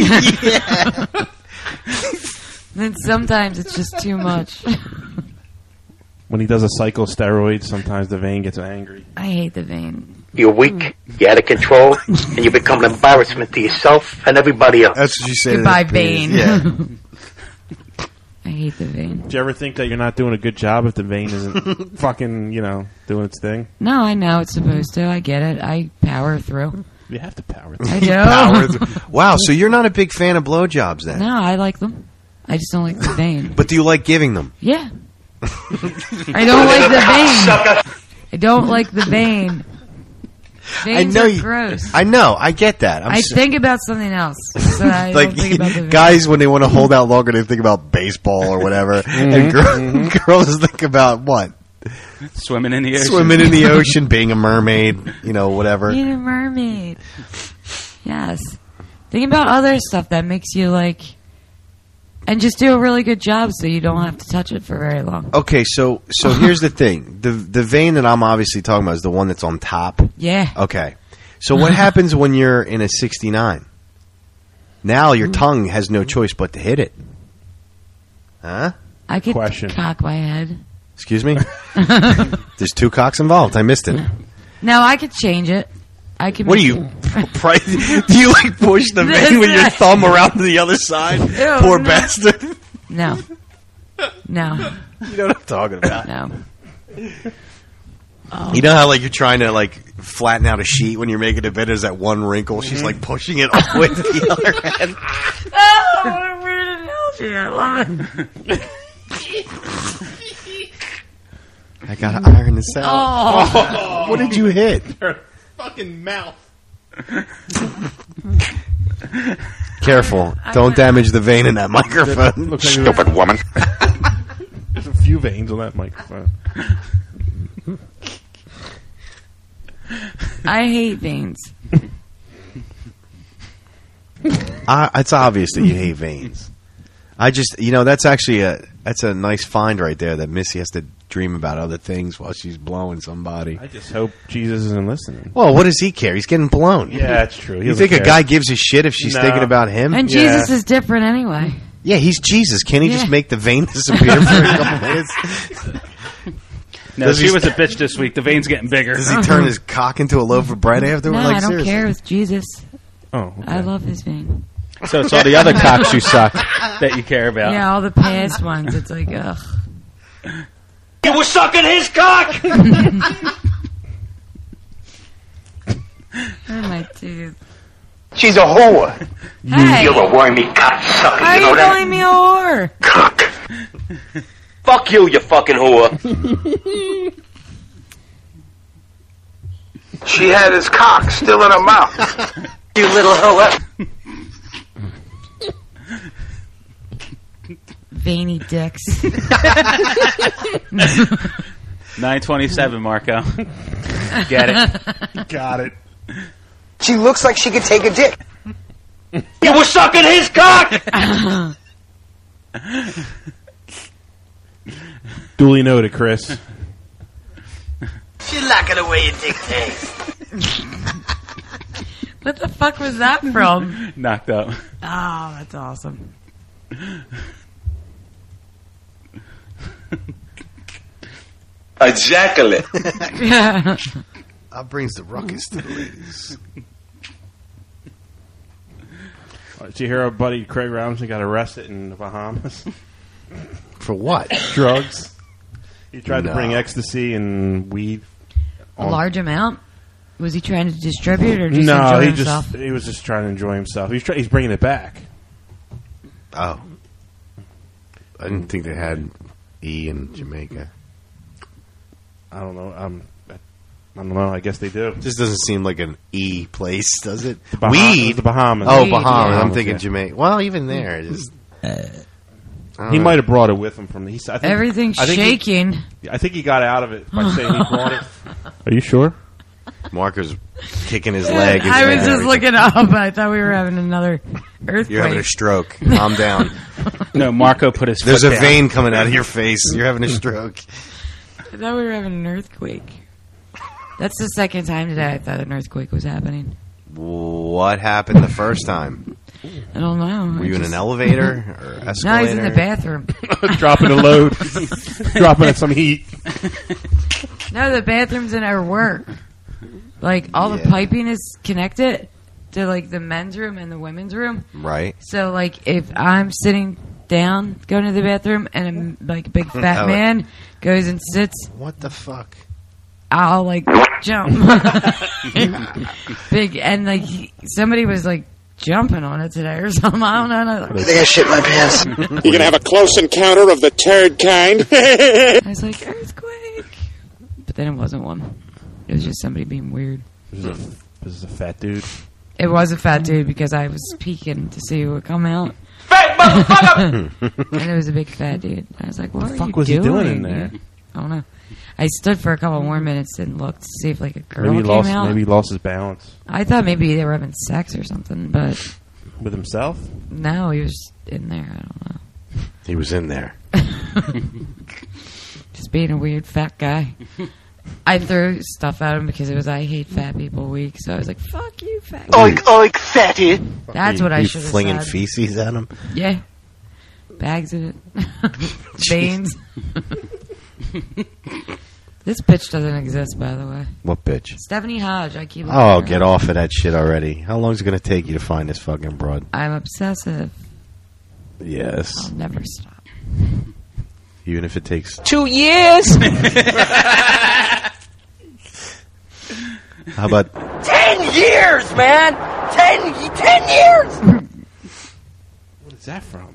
Then sometimes it's just too much. When he does a cycle of steroids, sometimes the vein gets angry. I hate the vein. You're weak, you're out of control, and you become an embarrassment to yourself and everybody else. That's what you say. Goodbye, vein. Yeah. I hate the vein. Do you ever think that you're not doing a good job if the vein isn't fucking, doing its thing? No, I know it's supposed to. I get it. I power through. You have to power I through. do. Wow, so you're not a big fan of blowjobs then? No, I like them. I just don't like the vein. But do you like giving them? Yeah. I don't like the vein. I don't like the vein. Veins are gross. I know. I get that. I think about something else. So I don't think about the vein. Guys, when they want to hold out longer, they think about baseball or whatever. And girls think about what? Swimming in the ocean. Swimming in the ocean, being a mermaid, whatever. Being a mermaid. Yes. Think about other stuff that makes you like... And just do a really good job so you don't have to touch it for very long. Okay, so here's the thing. The vein that I'm obviously talking about is the one that's on top. Yeah. Okay. So what happens when you're in a 69? Now your tongue has no choice but to hit it. Huh? I could cock my head. Excuse me? There's two cocks involved. I missed it. No, I could change it. I can. What do you? Do you like push the vein with your thumb around to the other side? Ew, Poor no. bastard. No. No. You know what I'm talking about? No. You know how you're trying to flatten out a sheet when you're making a bed? There's that one wrinkle. She's pushing it all the way to the other end. Oh, what a weird analogy. I love it. I gotta iron this out. Oh. What did you hit? Her fucking mouth. Careful. Don't damage the vein in that microphone. Looks like Stupid woman. There's a few veins on that microphone. I hate veins. It's obvious that you hate veins. I just, that's actually that's a nice find right there that Missy has to dream about other things while she's blowing somebody. I just hope Jesus isn't listening. Well, what does he care? He's getting blown. Yeah, that's true. He You doesn't think a care. guy gives a shit if she's No. thinking about him? And Jesus is different anyway. Yeah, he's Jesus. Can't he Yeah. just make the vein disappear for a couple minutes? No, Does she he- was a bitch this week. The vein's getting bigger. Does he turn his cock into a loaf of bread afterward? No, Like, I don't seriously. care. It's Jesus. Oh, okay. I love his vein. So it's all the other cocks you suck that you care about. Yeah, all the past ones. It's like, ugh. You were sucking his cock! Oh, my tooth. She's a whore. Hey. You're a wormy cocksucker, Why are you know you that? calling me a whore? Cock. Fuck you, you fucking whore. She had his cock still in her mouth. You little whore. Veiny dicks. 927, Marco. Get it. Got it. She looks like she could take a dick. You were sucking his cock! Duly noted, Chris. You like it the way you dictate. What the fuck was that from? Knocked Up. Oh, that's awesome. Ejaculate. That brings the ruckus to the ladies. Did you hear our buddy Craig Robinson got arrested in the Bahamas? For what? Drugs. He tried to bring ecstasy and weed. A large amount? Was he trying to distribute or just enjoy himself? He was just trying to enjoy himself. He's bringing it back. Oh. I didn't think they had E in Jamaica. I don't know. I don't know. I guess they do. This doesn't seem like an E place, does it? Weed? The Bahamas. Oh, Weed, Bahamas. yeah. I'm thinking Jamaica. Well, even there, just... He might have brought it with him from the east side. Everything's shaking. I think he got out of it by saying he brought it. Are you sure? Mark was kicking his leg. I was just looking up. I thought we were having another earthquake. You're having a stroke. Calm down. No, Marco put his There's foot a down. vein coming out of your face. You're having a stroke. I thought we were having an earthquake. That's the second time today I thought an earthquake was happening. What happened the first time? I don't know. Were you in an elevator or escalator? No, he's in the bathroom. Dropping a load. Dropping some heat. No, the bathroom's in our work. Like, all the piping is connected to, like, the men's room and the women's room. Right. So, like, if I'm sitting down, going to the bathroom, and a big fat man goes and sits... What the fuck? I'll, like, jump. Big, and, like, somebody was, like, jumping on it today or something. I don't know. I think I shit my pants. You're gonna have a close encounter of the turd kind. I was like, earthquake. But then it wasn't one. It was just somebody being weird. This is a fat dude. It was a fat dude because I was peeking to see who would come out. Fat motherfucker! And it was a big fat dude. I was like, what the are fuck you was doing? he doing in there? I don't know. I stood for a couple more minutes and looked to see if like a girl Maybe came out. Maybe he lost his balance. I thought maybe they were having sex or something, but... With himself? No, he was in there. I don't know. He was in there. Just being a weird fat guy. I threw stuff at him because it was I Hate Fat People Week, so I was like, fuck you, fat guy. Oink, oink, fatty. That's what I You should have said. flinging feces at him? Yeah. Bags of it. Veins. This bitch doesn't exist, by the way. What bitch? Stephanie Hodge. I keep. Oh, get off of that shit already. How long is it going to take you to find this fucking broad? I'm obsessive. Yes. I'll never stop. Even if it takes... 2 years? How about... 10 years, man! 10 years! What is that from?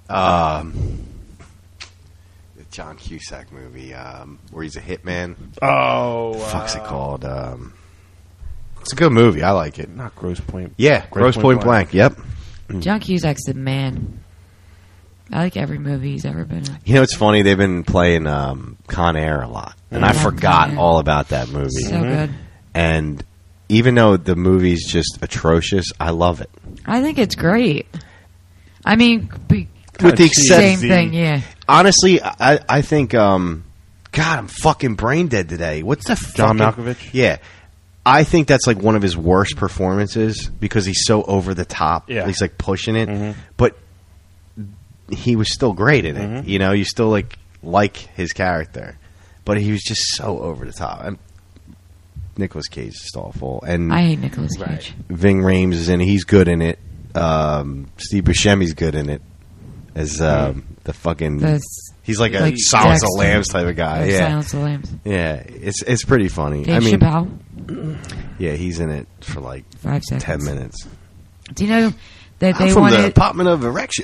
The John Cusack movie, where he's a hitman. Oh, fuck's it called? It's a good movie. I like it. Not Grosse Pointe. Yeah, Grosse Pointe Blank. Yep. John Cusack's the man. I like every movie he's ever been in. You know, it's funny. They've been playing Con Air a lot, and I forgot all about that movie. So good. And even though the movie's just atrocious, I love it. I think it's great. I mean, with the exception, same thing, yeah. Honestly, I think, God, I'm fucking brain dead today. What's the John fucking... Malkovich? Yeah. I think that's like one of his worst performances because he's so over the top. Yeah. He's like pushing it. But he was still great in it. You know, you still like his character. But he was just so over the top. And Nicolas Cage is just awful. And I hate Nicolas Cage. Ving Rhames is in it. He's good in it. Steve Buscemi's good in it. As the fucking... He's like a Silence of the Lambs type of guy. Yeah. Silence of the Lambs. Yeah, it's pretty funny. Dave Chappelle. Yeah, he's in it for like 5 seconds. 10 minutes. Do you know that I'm they from wanted the Department of Correction.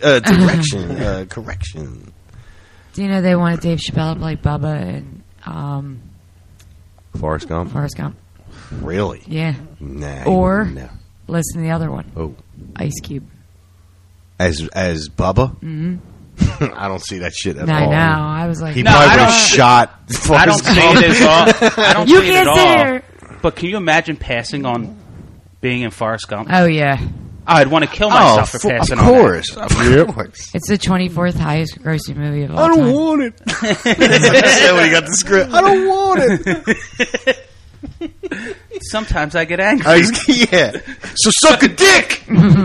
Do you know they wanted Dave Chappelle to play Bubba and Forrest Gump? Forrest Gump. Really? Yeah. Nah. Or no. listen to the other one. Oh. Ice Cube. As Bubba? Mm-hmm. I don't see that shit at I all. know. I was like, he probably would have shot. I don't see it as all. I don't You see it can't at sit all. here. But can you imagine passing on being in Forrest Gump? Oh yeah. I'd want to kill myself for passing of on course. that. Of course. It's the 24th highest grossing movie of all I time. don't want it. When he got the script, I don't want it. Sometimes I get angry. Yeah. So suck a dick.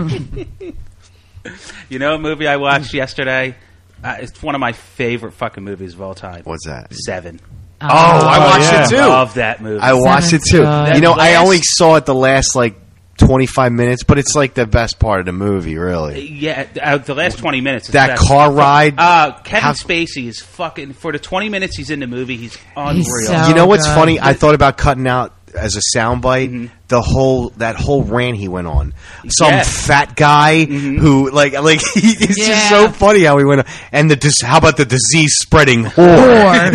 You know a movie I watched yesterday? It's one of my favorite fucking movies of all time. What's that? 7. Oh, I watched it too. I love that movie. I watched it too. good. You know, I only saw it the last 25 minutes, but it's like the best part of the movie, really. Yeah, the last 20 minutes. Is That the best. car ride. Kevin Spacey is fucking, for the 20 minutes he's in the movie, he's unreal. so You know what's good. funny? I thought about cutting out as a soundbite that whole rant he went on. Some fat guy who it's just so funny how he went on. And how about the disease spreading whore?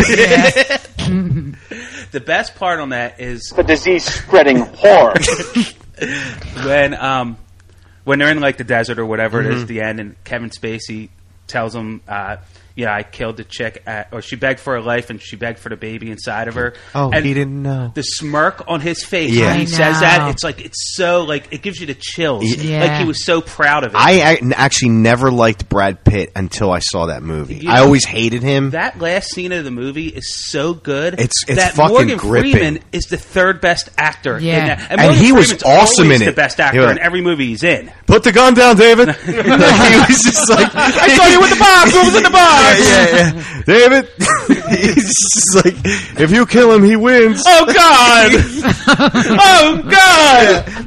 The best part on that is The disease spreading whore. when they're in like the desert or whatever it is at the end, and Kevin Spacey tells him, I killed the chick, or she begged for her life and she begged for the baby inside of her. Oh, and he didn't know. the smirk on his face Yeah. when he I says know. that. It's so like it gives you the chills. Yeah. Like he was so proud of it. I actually never liked Brad Pitt until I saw that movie. You I know, always hated him. That last scene of the movie is so good. It's that fucking Morgan gripping. Freeman is the third best actor. Yeah. in that. And Morgan he was Freeman's awesome always in the it. best actor Yeah. in every movie he's in. Put the gun down, David. He was just like, I saw you with the box. What was in the box? yeah. David. He's just like, if you kill him, he wins. Oh God! Oh God!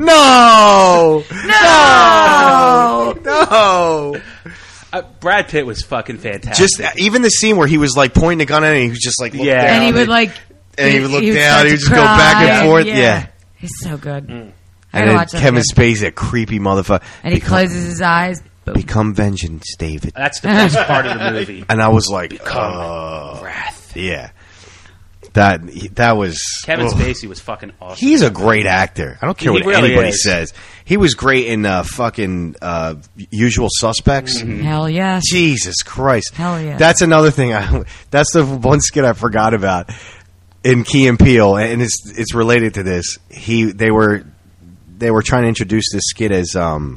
No. Brad Pitt was fucking fantastic. Just even the scene where he was like pointing the gun at him, and he was just like, look Yeah. down, And he would look down. He would just go back and forth. Yeah. He's so good. I And gotta then watch that Kevin again. Spacey, a creepy motherfucker. And he closes his eyes. Boom. Become vengeance, David. That's the best part of the movie. And I was like, Wrath. yeah. That was Kevin ugh. Spacey was fucking awesome. He's a great actor. I don't care He what really anybody is. says. He was great in fucking Usual Suspects. Hell yes. Jesus Christ. Hell yeah. That's another thing. That's the one skit I forgot about in Key and Peele, and it's related to this. They were trying to introduce this skit as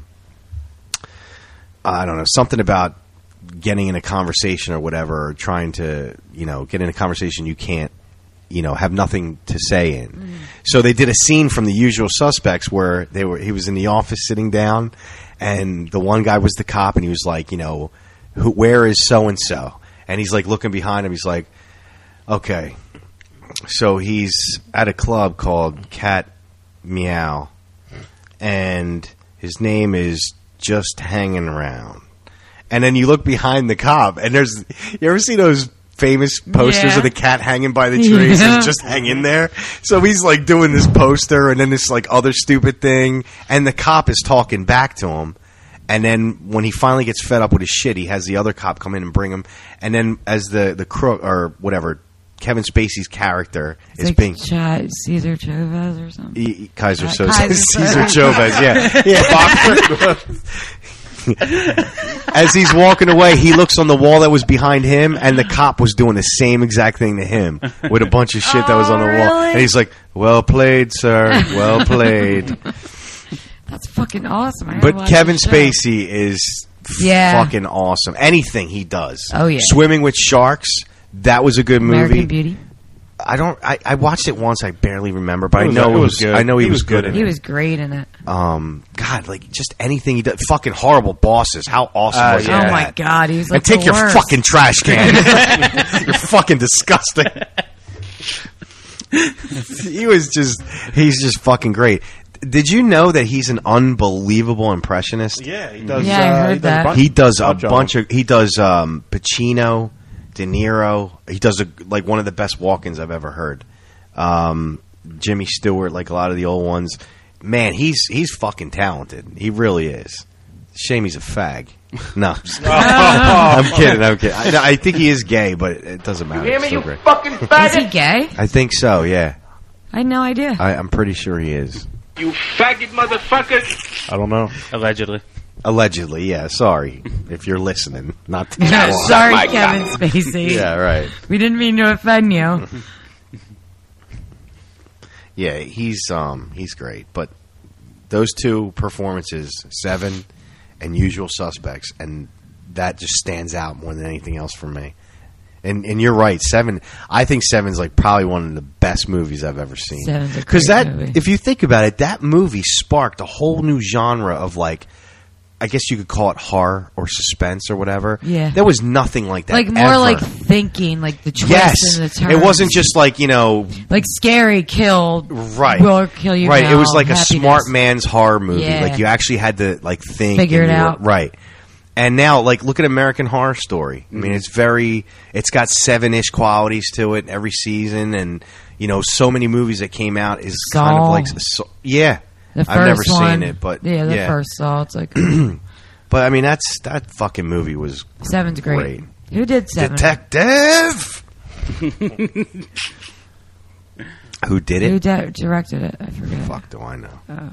I don't know, something about getting in a conversation or whatever, or trying to get in a conversation you can't have nothing to say in. So they did a scene from The Usual Suspects where he was in the office sitting down, and the one guy was the cop, and he was like, where is so and so? And he's like looking behind him. He's like, okay, so he's at a club called Cat Meow, and his name is Just Hanging Around. And then you look behind the cop, and you ever see those famous posters of the cat hanging by the trees and just hang in there? So he's like doing this poster and then this like other stupid thing, and the cop is talking back to him. And then when he finally gets fed up with his shit, he has the other cop come in and bring him. And then as the crook or whatever, Kevin Spacey's character is like being Cesar Chavez or something. Kaiser Soze, Kaiser Cesar Chavez, yeah. As he's walking away, he looks on the wall that was behind him, and the cop was doing the same exact thing to him with a bunch of shit that was on the wall. really? And he's like, "Well played, sir. Well played." That's fucking awesome. I gotta But watch Kevin the show. Spacey is fucking awesome. Anything he does. Oh, yeah. Swimming with Sharks. That was a good American movie. Beauty. I watched it once. I barely remember, but I It know was good. I know he was was good good in in He it. was great in it. God, like just anything he does. Fucking Horrible Bosses. How awesome was Oh that? my god, he was like And take the your worst. fucking trash can. You're fucking disgusting. He's just fucking great. Did you know that he's an unbelievable impressionist? Yeah, he does. Yeah, I heard that. He does a bunch of bunch of. He does Pacino, De Niro. He does like one of the best walk-ins I've ever heard. Jimmy Stewart, like a lot of the old ones. Man, he's fucking talented. He really is. Shame he's a fag. No, I'm kidding. I think he is gay, but it doesn't matter. You hear me, It's still you great. fucking Is he faggot? gay? I think so. Yeah, I had no idea. I'm pretty sure he is. You faggot motherfucker! I don't know. Allegedly. Allegedly, yeah. Sorry if you're listening. Not to Sorry, Kevin Spacey. Yeah, right. We didn't mean to offend you. Yeah, he's great, but Those two performances, Seven and Usual Suspects, and that just stands out more than anything else for me. And you're right, Seven. I think Seven's like probably one of the best movies I've ever seen. Seven's a great movie. If you think about it, that movie sparked a whole new genre of like, I guess you could call it horror or suspense or whatever. Yeah. There was nothing like that. Like more ever. like thinking, like the twists Yes, and the turns. it wasn't just like like scary killed. Right. Will kill you. Right. Now, It was like happiness. a smart man's horror movie. Yeah. Like you actually had to like think, Figure and it you were- out. right. And now, like, look at American Horror Story. I mean, it's got Seven-ish qualities to it every season, and so many movies that came out is kind of like, yeah. The first I've never one, seen it, but yeah, the first Saw. It's like, but I mean, that fucking movie was Seven's great. Who did Seven? Detective. Who did it? Who directed it? I forget. Fuck, do I know? Oh.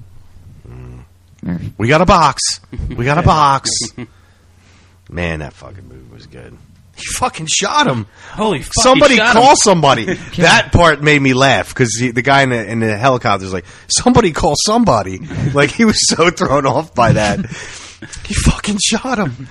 We got a box. We got a box. Man, that fucking movie was good. He fucking shot him. Holy fuck! Somebody he shot call him. somebody. That part made me laugh because the guy in the helicopter was like, "Somebody call somebody." Like he was so thrown off by that. He fucking shot him.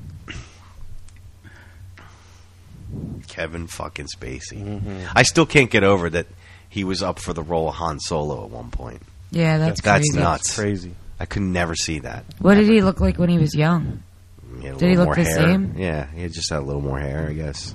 Kevin fucking Spacey. Mm-hmm. I still can't get over that he was up for the role of Han Solo at one point. Yeah, that's That's crazy. nuts. Crazy. I could never see that. What did he look like when he was young? He had a Did he little look more the hair. same? Yeah, he just had a little more hair, I guess.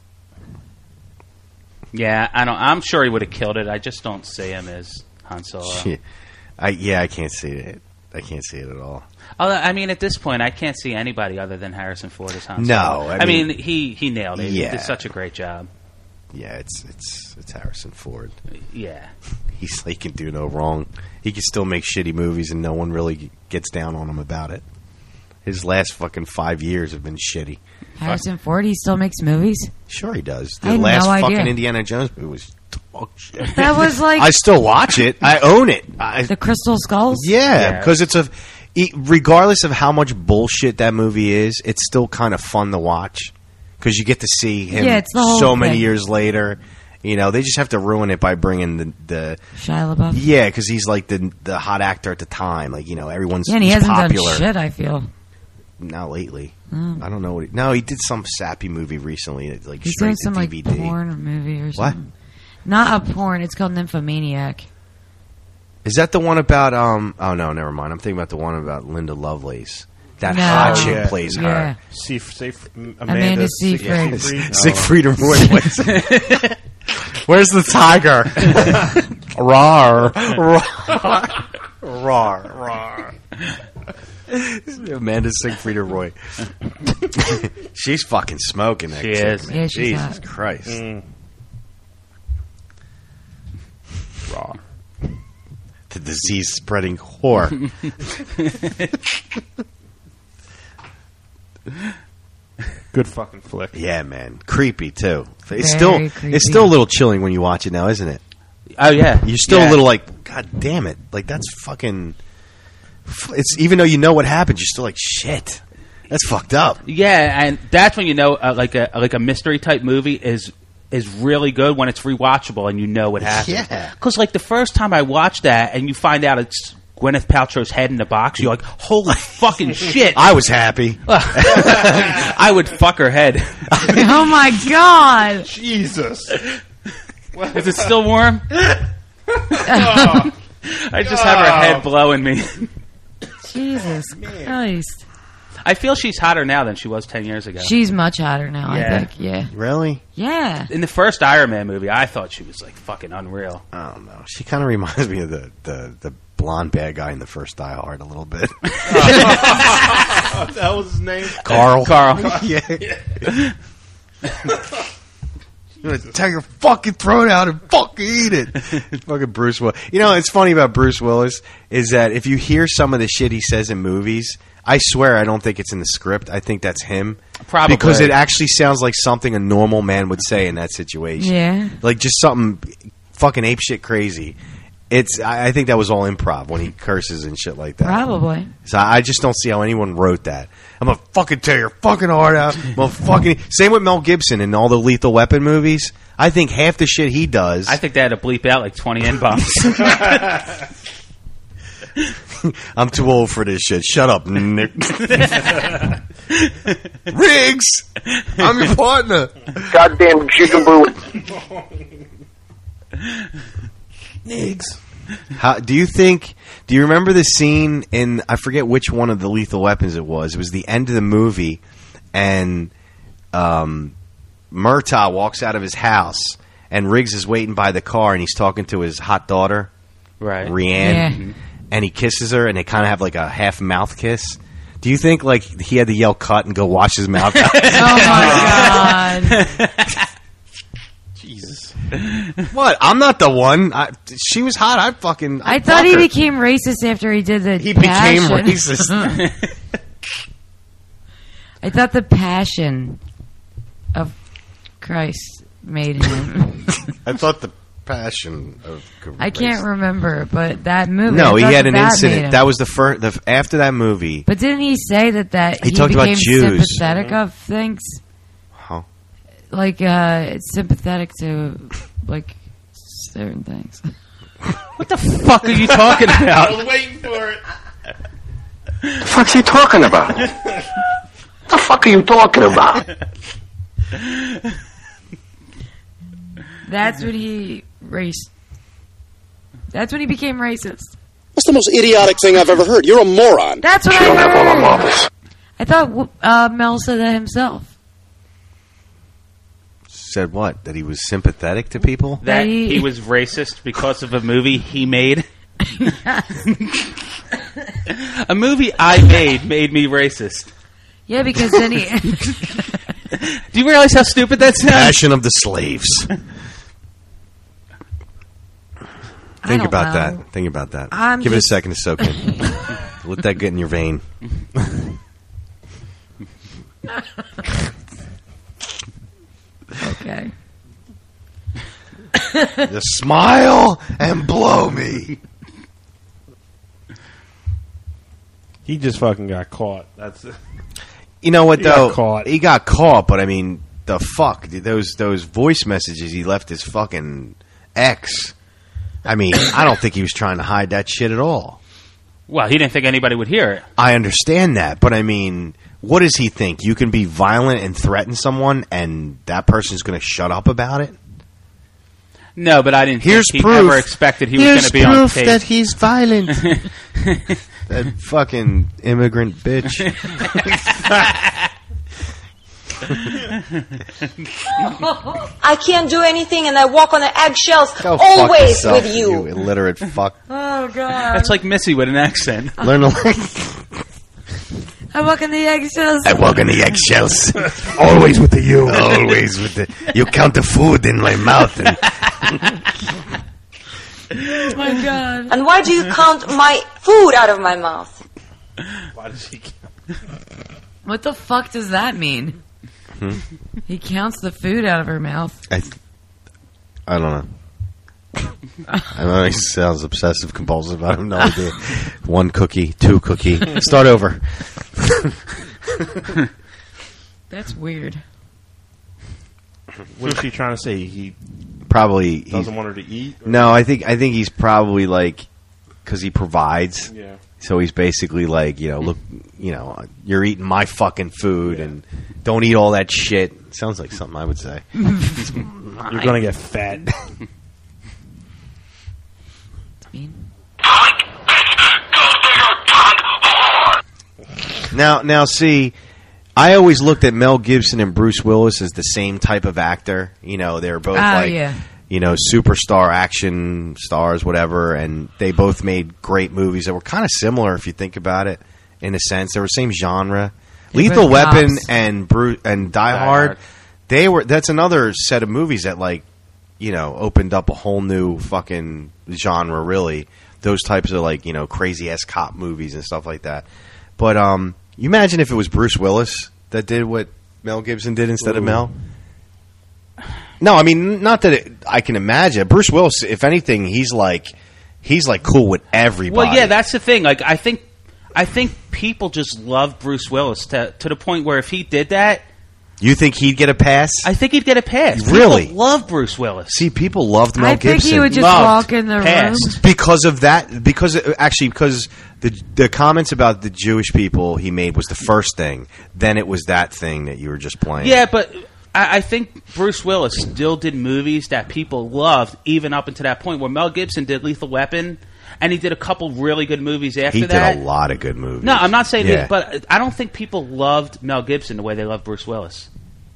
Yeah, I'm sure he would have killed it. I just don't see him as Han Solo. Shit. I can't see it. I can't see it at all. Although, I mean, at this point, I can't see anybody other than Harrison Ford as Han No, Solo. I mean, he nailed it. yeah. He did such a great job. Yeah, it's Harrison Ford. Yeah. He can do no wrong. He can still make shitty movies, and no one really gets down on him about it. His last fucking 5 years have been shitty. Harrison Ford, he still makes movies? Sure, he does. I The had last no idea. fucking Indiana Jones movie was dog shit. That was like... I still watch it. I own it. The Crystal Skulls? Yeah, because regardless of how much bullshit that movie is, it's still kind of fun to watch because you get to see him Yeah, it's the whole so many thing. years later. They just have to ruin it by bringing the Shia LaBeouf? yeah, because he's like the hot actor at the time. Like everyone's Yeah, and he he's hasn't popular. done shit, I feel. Not lately. Mm. I don't know what. No, he did some sappy movie recently. Like He's straight doing to some like DVD. porn movie or What? something. Not a porn, it's called Nymphomaniac. Is that the one about? Oh no, never mind. I'm thinking about the one about Linda Lovelace. That No. hot chick yeah. plays Yeah. her. Amanda Seyfried. Siegfried and Roy. Where's the tiger? Rar. Rar. Amanda Siegfried or Roy. She's fucking smoking that She chick, is. man. Yeah, she's Jesus hot. Christ. Rar. The disease spreading whore. Good fucking flick. Yeah, man. Creepy too. It's Very still creepy. it's still a little chilling when you watch it now, isn't it? Oh, yeah. You're still Yeah. a little like, God damn it. Like that's fucking it's even though you know what happened, you're still like, shit. That's fucked up. Yeah, and that's when you know like a mystery type movie is really good when it's rewatchable and you know what happened. Yeah. Because like the first time I watched that and you find out it's Gwyneth Paltrow's head in the box, you're like, holy fucking shit. I was happy. I would fuck her head. Oh my god! Jesus. Is it still warm? I just have her head blowing me. Jesus Christ. I feel she's hotter now than she was 10 years ago. She's much hotter now, Yeah. I think. Yeah. Really? Yeah. In the first Iron Man movie, I thought she was like fucking unreal. I don't know. She kind of reminds me of the blonde bad guy in the first Die Hard a little bit. That was his name? Carl. Yeah. You're gonna tear your fucking throat out and fucking eat it. It's fucking Bruce Willis. It's funny about Bruce Willis is that if you hear some of the shit he says in movies, I swear I don't think it's in the script. I think that's him. Probably. Because it actually sounds like something a normal man would say in that situation. Yeah. Like just something fucking apeshit crazy. I think that was all improv when he curses and shit like that. Probably. So I just don't see how anyone wrote that. I'm gonna fucking tear your fucking heart out. Same with Mel Gibson in all the Lethal Weapon movies. I think half the shit he does. I think they had to bleep out like 20 N-bombs. I'm too old for this shit. Shut up, Nick. Riggs, I'm your partner. Goddamn jigaboo. Riggs. Do you remember the scene in, I forget which one of the Lethal Weapons it was. It was the end of the movie, and Murtaugh walks out of his house, and Riggs is waiting by the car, and he's talking to his hot daughter, right, Rianne, and he kisses her, and they kind of have like a half mouth kiss. Do you think like he had to yell cut and go wash his mouth out? Oh my god! Jesus. What? I'm not the one. She was hot. I thought he became racist after he did the. He became racist. I thought the passion of Christ made him. I thought the passion of. I can't remember, but that movie. No, he had an incident. That was the first. After that movie. But didn't he say that he talked became about Jews. sympathetic of things? How? Like it's sympathetic to like certain things. What the fuck are you talking about? I was waiting for it. The fuck's he talking about? What the fuck are you talking about? That's when he That's when he became racist. That's the most idiotic thing I've ever heard. You're a moron. That's what I heard. I thought Mel said that himself. Said what? That he was sympathetic to people? That he was racist because of a movie he made? A movie I made me racist. Yeah, because then he... Do you realize how stupid that sounds? Passion of the Slaves. Think about that. Think about that. Give it a second to soak in. Let that get in your vein. Okay. Just smile and blow me. He just fucking got caught. That's it. You know what, though? He got caught, but I mean, the fuck? Those voice messages he left his fucking ex. I mean, I don't think he was trying to hide that shit at all. Well, he didn't think anybody would hear it. I understand that, but I mean, what does he think? You can be violent and threaten someone, and that person's going to shut up about it? No, but I didn't think he ever expected he was going to be on tape. Here's proof that he's violent. That fucking immigrant bitch. I can't do anything and I walk on the eggshells Go always fuck yourself, with you. You illiterate fuck. Oh, God. That's like Missy with an accent. Learn to I walk on the eggshells. I walk on the eggshells. Always with the you. Always with the... You count the food in my mouth. And Oh, my God. And why do you count my food out of my mouth? Why does he count? What the fuck does that mean? He counts the food out of her mouth. I don't know. I know he sounds obsessive compulsive. I have no idea. 1 cookie, 2 cookie. Start over. That's weird. What is he trying to say? He probably doesn't want her to eat? Or? No, I think he's probably like, because he provides. Yeah. So he's basically like, look, you're eating my fucking food and don't eat all that shit. Sounds like something I would say. You're going to get fat. Now, see, I always looked at Mel Gibson and Bruce Willis as the same type of actor. They're both superstar action stars, whatever, and they both made great movies that were kind of similar if you think about it, in a sense. They were the same genre. Lethal Weapon and Die Hard, that's another set of movies that opened up a whole new fucking genre, really. Those types of crazy ass cop movies and stuff like that. But you imagine if it was Bruce Willis that did what Mel Gibson did instead of Mel? No, I mean, not that I can imagine. Bruce Willis, if anything, he's cool with everybody. Well, yeah, that's the thing. I think people just love Bruce Willis to the point where if he did that, You think he'd get a pass? I think he'd get a pass. Really? People love Bruce Willis. See, people loved Mel Gibson. I think he would just walk in the room. Because of that, because the comments about the Jewish people he made was the first thing. Then it was that thing that you were just playing. Yeah, but I think Bruce Willis still did movies that people loved, even up until that point where Mel Gibson did Lethal Weapon, and he did a couple really good movies after that. He did a lot of good movies. No, I'm not saying that, but I don't think people loved Mel Gibson the way they loved Bruce Willis.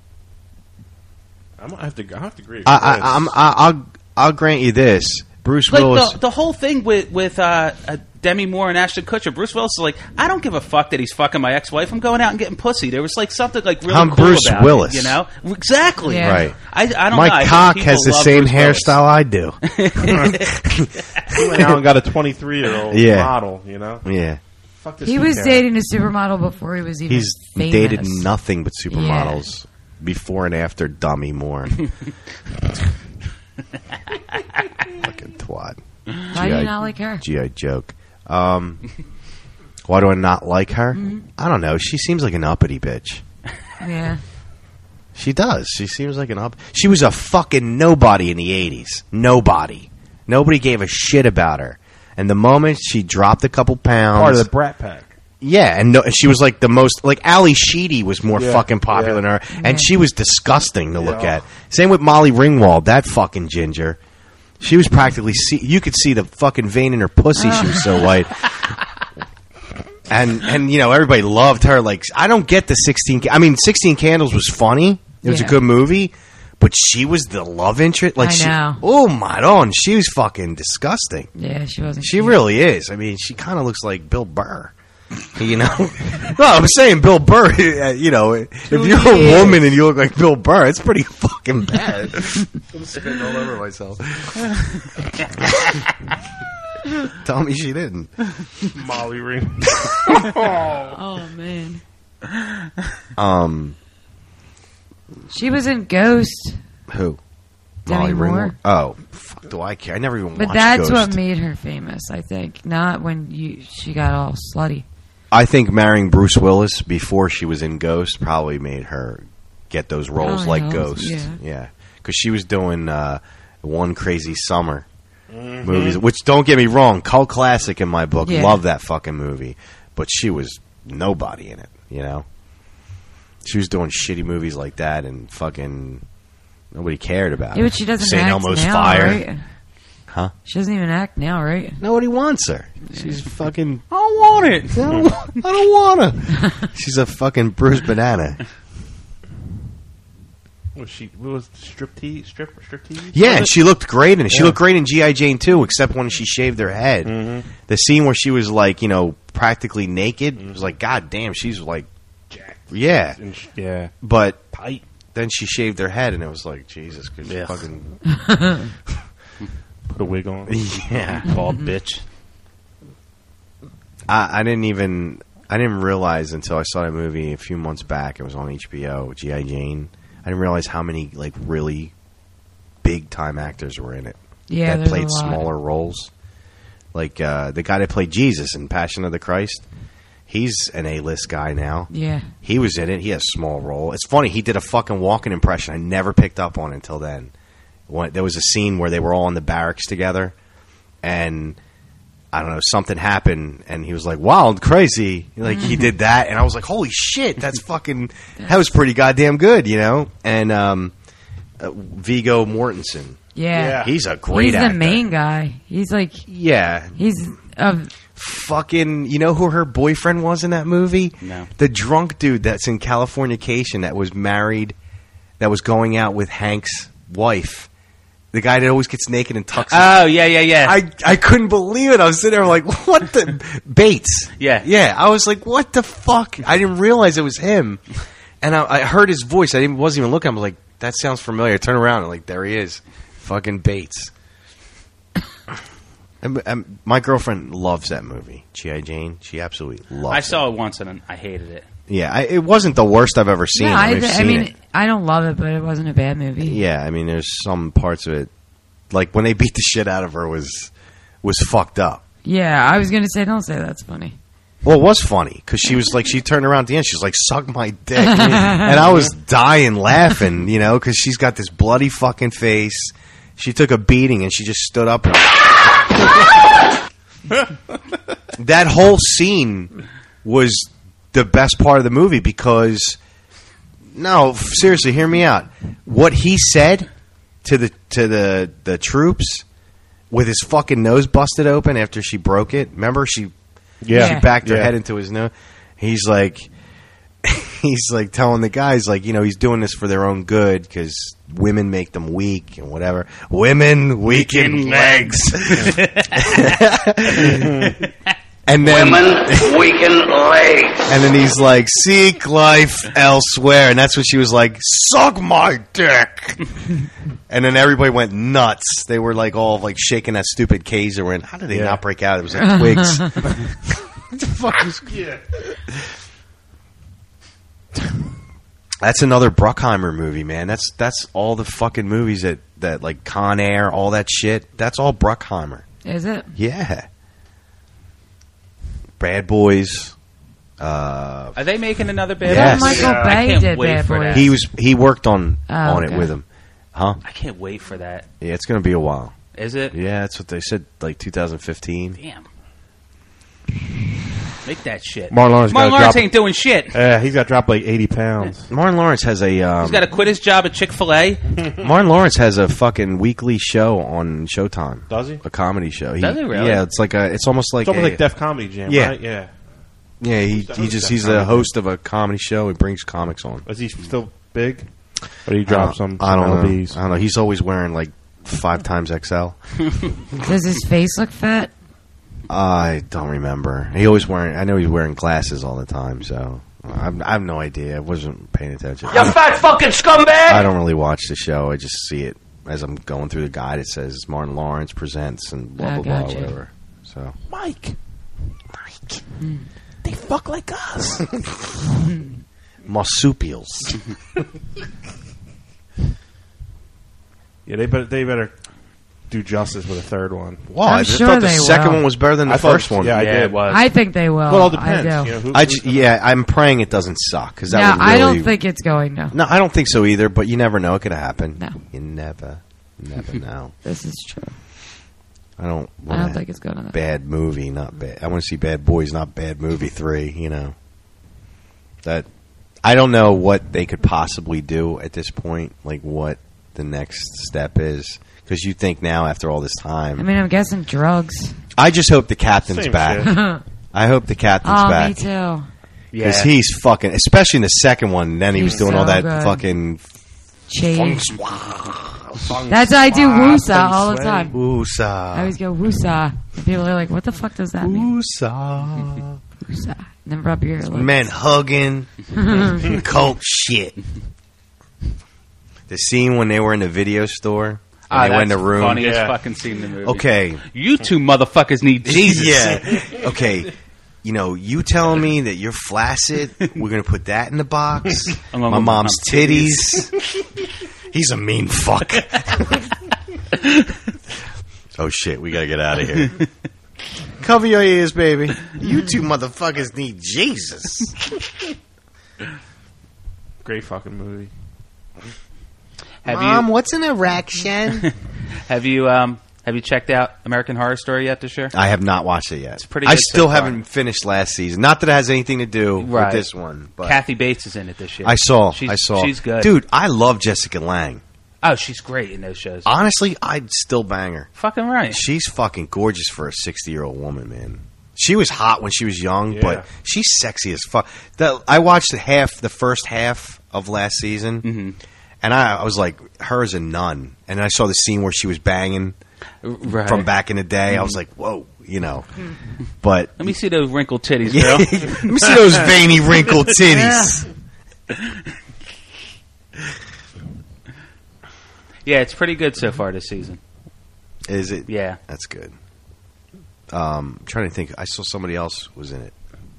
I have to agree. I'll grant you this. Bruce Willis. The whole thing with Demi Moore and Ashton Kutcher, Bruce Willis is like, I don't give a fuck that he's fucking my ex-wife. I'm going out and getting pussy. There was like something like really I'm cool Bruce about Willis. it, you know? Exactly. Yeah. Right. I don't know. My cock has the same hairstyle I do. He went out and got a 23-year-old model, you know? Yeah. Fuck this He was dating a supermodel before he was even famous. Dated nothing but supermodels before and after Dummy Moore. Fucking twat. Why do you not like her? G.I. joke. Why do I not like her? Mm-hmm. I don't know. She seems like an uppity bitch. Yeah. She does. She seems like an She was a fucking nobody in the 80s. Nobody. Nobody gave a shit about her. And the moment she dropped a couple pounds... Part of the Brat Pack. Yeah, and she was like the most... Like, Ali Sheedy was more fucking popular than her. And she was disgusting to look at. Same with Molly Ringwald, that fucking ginger. She was practically... You could see the fucking vein in her pussy. She was so white. And you know, everybody loved her. Like, I don't get the 16... I mean, 16 Candles was funny. It was a good movie. But she was the love interest. Like, I know. Oh, my God. She was fucking disgusting. Yeah, she wasn't. She really is. I mean, she kind of looks like Bill Burr. You know? Well, I'm saying Bill Burr, you know, if you're a woman and you look like Bill Burr, it's pretty fucking bad. I'm spitting all over myself. Tell me she didn't. Molly Ring. Oh, man. She was in Ghost. Who? Demi Molly Moore. Ringwald? Oh, fuck, do I care? I never even watched But that's Ghost. what made her famous, I think. Not when she got all slutty. I think marrying Bruce Willis before she was in Ghost probably made her get those roles like Ghost. Yeah. Because she was doing One Crazy Summer movies, which, don't get me wrong, cult classic in my book. Yeah. Love that fucking movie. But she was nobody in it, you know? She was doing shitty movies like that and fucking nobody cared about Yeah, her. but she doesn't St. act Elmo's now, Fire. right? Huh? She doesn't even act now, right? Nobody wants her. She's fucking... I don't want it. I don't want her. She's a fucking Bruce Banana. What was striptease? Yeah, and she looked great in it. She looked great in G.I. Jane too, except when she shaved her head. Mm-hmm. The scene where she was like, you know, practically naked, it was like, God damn, she's like... Yeah. Yeah. But tight. Then she shaved her head, and it was like, Jesus, could you fucking... Put a wig on. Yeah. Bald bitch. I didn't realize until I saw that movie a few months back. It was on HBO, G.I. Jane. I didn't realize how many like really big time actors were in it. Yeah, that played smaller roles. Like the guy that played Jesus in Passion of the Christ. He's an A-list guy now. Yeah. He was in it. He has a small role. It's funny. He did a fucking Walken impression. I never picked up on it until then. There was a scene where they were all in the barracks together, and I don't know, something happened, and he was like, wild, crazy. Like, he did that, and I was like, holy shit, that's fucking, that was pretty goddamn good, you know? And Viggo Mortensen. Yeah. He's a great actor. He's the main guy. He's like... Yeah. He's... Fucking, you know who her boyfriend was in that movie? No. The drunk dude that's in Californication that was married, that was going out with Hank's wife. The guy that always gets naked and tucks. Oh, yeah. I couldn't believe it. I was sitting there like, what the... Bates. Yeah. Yeah. I was like, what the fuck? I didn't realize it was him. And I heard his voice. I wasn't even looking. I was like, that sounds familiar. I turn around and like, there he is. Fucking Bates. And my girlfriend loves that movie, G.I. Jane. She absolutely loves it. I saw it once and I hated it. Yeah, it wasn't the worst I've ever seen. No, I mean, I don't love it, but it wasn't a bad movie. Yeah, I mean, there's some parts of it, like when they beat the shit out of her was fucked up. Yeah, I was going to say, don't say that's funny. Well, it was funny because she was like, she turned around at the end. She was like, "Suck my dick," and I was dying laughing, because she's got this bloody fucking face. She took a beating and she just stood up. And that whole scene was the best part of the movie because, no, seriously, hear me out. What he said to the troops with his fucking nose busted open after she broke it. Remember, she backed her head into his nose. He's like telling the guys, like, he's doing this for their own good because women make them weak and whatever. Women weaken legs. And then Women weaken legs. And then he's like, seek life elsewhere. And that's when she was like, suck my dick. And then everybody went nuts. They were like all like shaking that stupid Kaiser. And how did they not break out? It was like twigs. What the fuck is... Yeah. That's another Bruckheimer movie, man. That's all the fucking movies that like Con Air, all that shit. That's all Bruckheimer. Is it? Yeah. Bad Boys. Are they making another Bad Yes. Boys? Michael Bay did Bad Boys. He worked on it okay. with him. Huh? I can't wait for that. Yeah, it's going to be a while. Is it? Yeah, that's what they said, like 2015. Damn. Make that shit. Martin Lawrence ain't doing shit. He's got to drop like 80 pounds. Martin Lawrence has a... He's got to quit his job at Chick-fil-A. Martin Lawrence has a fucking weekly show on Showtime. Does he? A comedy show. Does he really? Yeah, it's like it's almost like Def Comedy Jam, yeah. right? Yeah. Yeah, he's the host of a comedy show. He brings comics on. Is he still big? Or did he drop some I don't LBs? know. I don't know. He's always wearing like 5 times XL. Does his face look fat? I don't remember. I know he's wearing glasses all the time, so I have no idea. I wasn't paying attention. You fat fucking scumbag! I don't really watch the show. I just see it as I'm going through the guide. It says Martin Lawrence presents and blah, blah, blah, whatever. So Mike. They fuck like us. Marsupials. Yeah, they better do justice with a third one. Wow, I'm I sure thought the they second will. one was better than the first one. Yeah, I did. It was. I think they will. Well, it all depends. I do. I'm praying it doesn't suck because that No, would really, I don't think it's going to. No, I don't think so either. But you never know; it could happen. No, you never know. This is true. I don't think it's going to. Bad movie, not bad. I want to see Bad Boys, not Bad Movie 3. That I don't know what they could possibly do at this point. Like what the next step is. Because you think now, after all this time... I mean, I'm guessing drugs. I just hope the captain's Same back. shit. I hope the captain's back. Me too. Because he's fucking... Especially in the second one, then he was doing so all that good. fucking... Change. That's how I do woosah all the time. Woosah. I always go woosah. And people are like, what the fuck does that mean? Woosah. Woosah. Then rub your lips. Men hugging. Coke shit. The scene when they were in the video store... And they went in the room. Funniest fucking scene in the movie. Okay. You two motherfuckers need Jesus. Yeah. Okay. You telling me that you're flaccid? We're going to put that in the box? My mom's titties. He's a mean fuck. Oh, shit. We got to get out of here. Cover your ears, baby. You two motherfuckers need Jesus. Great fucking movie. Mom, what's an erection? Have you checked out American Horror Story yet this year? I have not watched it yet. It's pretty I good still so far. haven't finished last season. Not that it has anything to do with this one. But Kathy Bates is in it this year. I saw. She's good. Dude, I love Jessica Lange. Oh, she's great in those shows. Honestly, I'd still bang her. Fucking right. She's fucking gorgeous for a 60-year-old woman, man. She was hot when she was young, but she's sexy as fuck. I watched the first half of last season, and I was like, her as a nun. And I saw the scene where she was banging from back in the day. I was like, whoa, But let me see those wrinkled titties, girl. Let me see those veiny, wrinkled titties. Yeah, it's pretty good so far this season. Is it? Yeah. That's good. I'm trying to think. I saw somebody else was in it.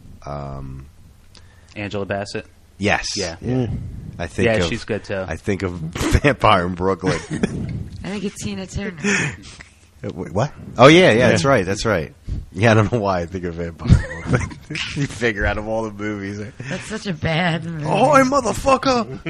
Angela Bassett? Yes. Yeah. I think she's good too. I think of Vampire in Brooklyn. I think it's Tina Turner. What? Oh, yeah, that's right. Yeah, I don't know why I think of Vampire. But you figure out of all the movies. That's such a bad movie. Oh, motherfucker!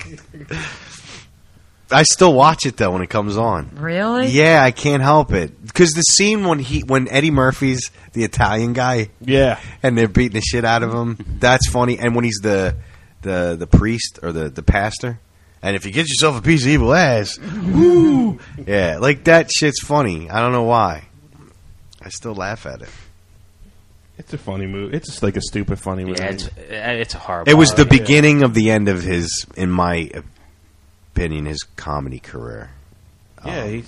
I still watch it though when it comes on. Really? Yeah, I can't help it because the scene when Eddie Murphy's the Italian guy, yeah, and they're beating the shit out of him. That's funny. And when he's the priest or the pastor, and if you get yourself a piece of evil ass, woo, yeah, like that shit's funny. I don't know why. I still laugh at it. It's a funny movie. It's just like a stupid funny movie. Yeah, it's a horrible. It was the beginning of the end of his, in my opinion, his comedy career. Yeah, he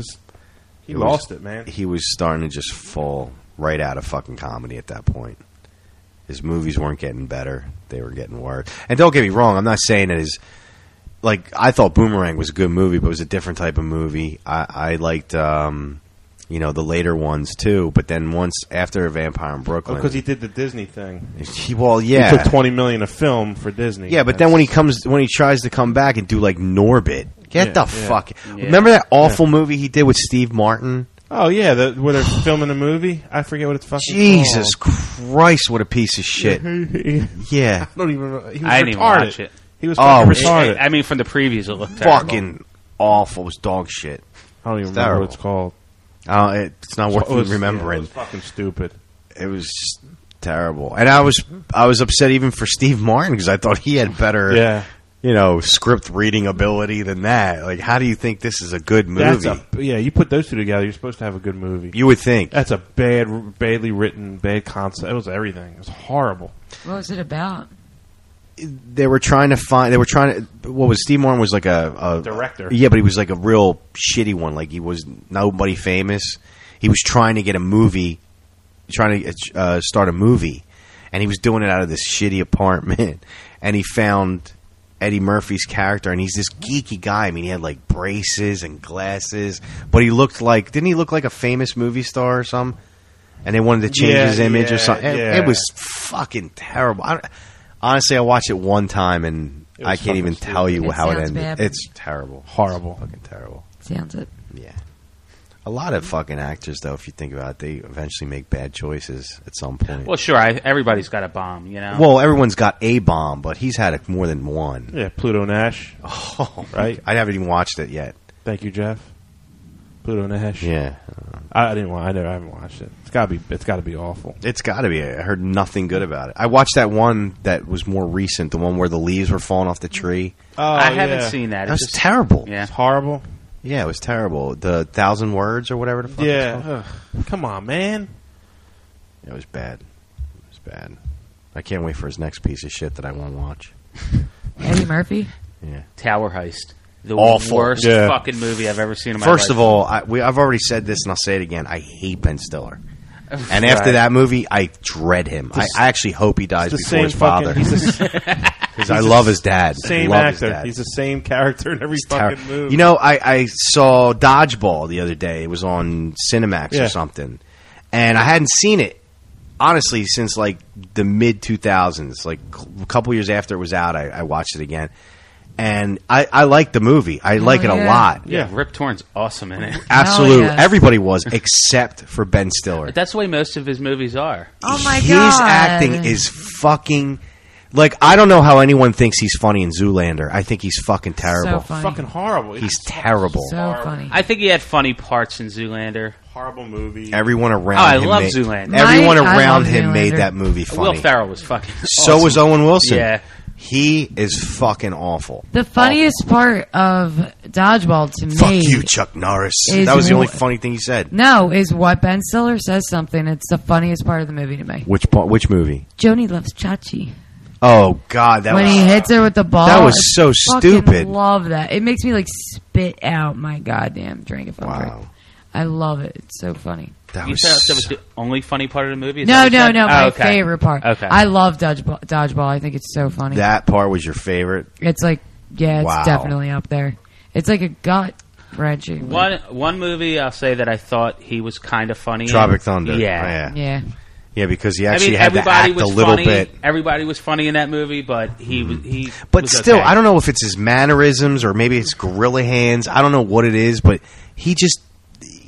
lost it, man. He was starting to just fall right out of fucking comedy at that point. His movies weren't getting better; they were getting worse. And don't get me wrong, I'm not saying that his. Like, I thought Boomerang was a good movie, but it was a different type of movie. I liked, the later ones too. But then once after Vampire in Brooklyn, because he did the Disney thing. He took $20 million a film for Disney. Yeah, but then when he tries to come back and do like Norbit, fuck. Yeah. Remember that awful movie he did with Steve Martin? Oh yeah, where they're filming a movie. I forget what it's fucking Jesus called. Christ, what a piece of shit! Yeah, I don't even. He was I didn't even retarded. watch it. He was fucking retarded. I mean, from the previews, it looked terrible. Fucking awful. It was dog shit. I don't even remember what it's called. It's not worth remembering. It was fucking stupid. It was just terrible, and I was upset even for Steve Martin because I thought he had better, script reading ability than that. Like, how do you think this is a good movie? You put those two together, you're supposed to have a good movie. You would think. That's a badly written, bad concept. It was everything. It was horrible. What was it about? What was Steve Martin was like a director. Yeah, but he was like a real shitty one. Like, he was nobody famous. He was trying to get start a movie, and he was doing it out of this shitty apartment. And he found Eddie Murphy's character, and he's this geeky guy. I mean, he had like braces and glasses, but didn't he look like a famous movie star or something? And they wanted to change his image or something. It was fucking terrible. Honestly, I watched it one time, and I can't even tell you how it ended. Bad. It's terrible. Horrible. Fucking terrible. Sounds it. Yeah. A lot of fucking actors, though, if you think about it, they eventually make bad choices at some point. Well, sure, everybody's got a bomb, you know? Well, everyone's got a bomb, but he's had more than one. Yeah, Pluto Nash. Oh, right? I haven't even watched it yet. Thank you, Jeff. Pluto Nash. Yeah. I haven't watched it. It's got to be awful. It's got to be. I heard nothing good about it. I watched that one that was more recent, the one where the leaves were falling off the tree. Oh, I haven't seen that. That was terrible. Yeah. It's horrible. Yeah, it was terrible. The 1,000 Words or whatever the fuck it's called. Come on, man. It was bad. It was bad. I can't wait for his next piece of shit that I won't watch. Eddie Murphy? Yeah. Tower Heist. The Awful. worst fucking movie I've ever seen in my life. First of all, I've already said this and I'll say it again. I hate Ben Stiller. And after that movie, I dread him. I actually hope he dies before his father. Because I love his dad. Same actor. He's the same character in every fucking movie. You know, I saw Dodgeball the other day. It was on Cinemax or something. And I hadn't seen it, honestly, since like the mid-2000s. Like a couple years after it was out, I watched it again. And I like the movie. I like it a lot. Yeah, Rip Torn's awesome in it. Absolutely. Everybody was, except for Ben Stiller. That's the way most of his movies are. Oh, my His God. acting is fucking... Like, I don't know how anyone thinks he's funny in Zoolander. I think he's fucking terrible. So funny. Fucking horrible. He's terrible. So funny. I think he had funny parts in Zoolander. Horrible movie. Everyone around I him love Zoolander. Everyone I around love him made Zoolander. that movie funny. Will Ferrell was fucking So awesome. was Owen Wilson. Yeah. He is fucking awful. The funniest part of Dodgeball to me... Fuck you, Chuck Norris. That was the only funny thing he said. No, is what Ben Stiller says something. It's the funniest part of the movie to me. Which movie? Joni loves Chachi. Oh, God. When he hits her with the ball. That was so I stupid. fucking love that. It makes me like spit out my goddamn drink if I'm drunk. I love it. It's so funny. You said that was the only funny part of the movie? Is No, that what you said? my okay. favorite part. Okay. I love Dodgeball. I think it's so funny. That part was your favorite? It's like, yeah, it's Wow. definitely up there. It's like a gut wrenching. One movie I'll say that I thought he was kind of funny Tropic in. Thunder. Yeah. Yeah. Yeah, because he actually had to act was a little funny. bit. Everybody was funny in that movie, but he But was still, okay. I don't know if it's his mannerisms or maybe it's gorilla hands. I don't know what it is, but he just...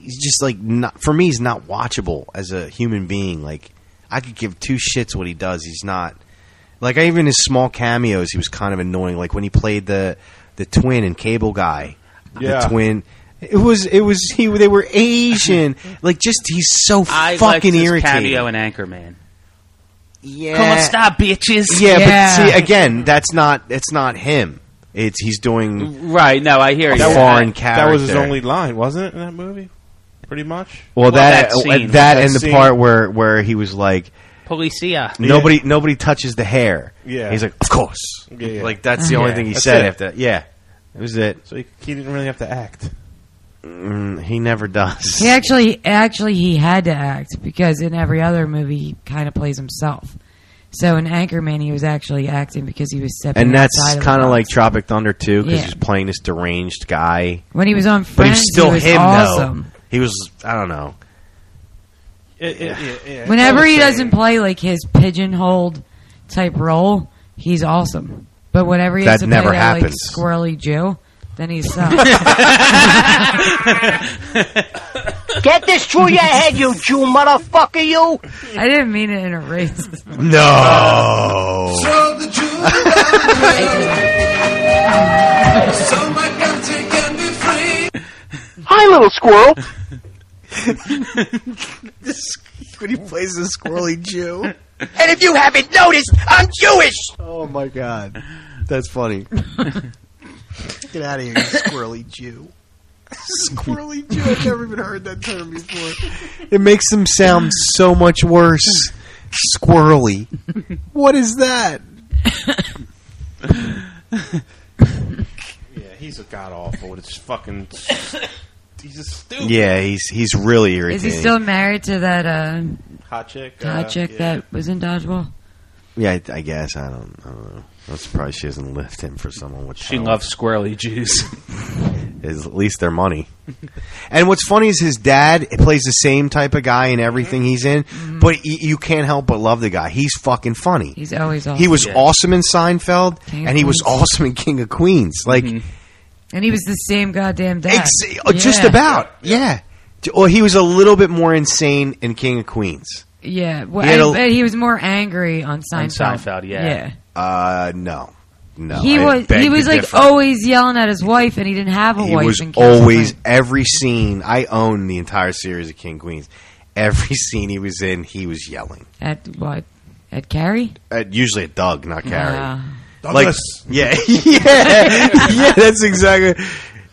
he's just like not, for me. He's not watchable as a human being. Like I could give two shits what he does. He's not like even his small cameos. He was kind of annoying. Like when he played the twin in Cable Guy. Yeah. The twin. They were Asian. Like just he's so I fucking liked his irritating. cameo in Anchorman. Yeah. Come on, stop, bitches. Yeah, but see again, it's not him. He's doing right. No, I hear you. Foreign character. That was his only line, wasn't it, in that movie? Pretty much. Well, that scene. and the part where he was like, Policia. Nobody touches the hair. Yeah. He's like, of course. Yeah. Like that's the only thing he That's said it. after. Yeah, it was it. So he didn't really have to act. He never does. He actually he had to act because in every other movie he kind of plays himself. So in Anchorman he was actually acting because he was stepping And that's outside of kind the of like box. Tropic Thunder too, because Yeah. he's playing this deranged guy. When he was on But he Friends, was still he was him awesome. though. He was, I don't know. Whenever he doesn't play like his pigeonholed type role, he's awesome. But whenever he has That to never play that like happens. squirrely Jew, then he sucks. Get this through your head, you Jew motherfucker, you! I didn't mean it in a racist. No. Throw the Jew so my country can be free. Hi, little squirrel. When he plays the squirrely Jew. And if you haven't noticed, I'm Jewish! Oh my god. That's funny. Get out of here, you squirrely Jew. Squirrely Jew. I've never even heard that term before. It makes him sound so much worse. Squirrely. What is that? Yeah, he's a god awful. It's fucking. He's just stupid. Yeah, he's really irritating. Is he still married to that hot chick? that was in Dodgeball? Yeah, I guess. I don't know. I'm surprised she hasn't left him for someone with She talent. loves squirrely Jews. Is at least their money. And what's funny is his dad plays the same type of guy in everything he's in, but you can't help but love the guy. He's fucking funny. He's always awesome. He was awesome in Seinfeld, King of and he was Queens. awesome in King of Queens. Like, And he was the same goddamn dad. just Yeah. about, yeah. Or he was a little bit more insane in King of Queens. Yeah, well, He had but he was more angry on Seinfeld. Seinfeld, yeah. No. He I was beg to like differ. always yelling at his wife, and he didn't have a He wife. was in King of always Queens. every scene. I own the entire series of King of Queens. Every scene he was in, he was yelling. At what? At Carrie? Usually at Doug, not Carrie. Douglas. Yeah, yeah, that's exactly.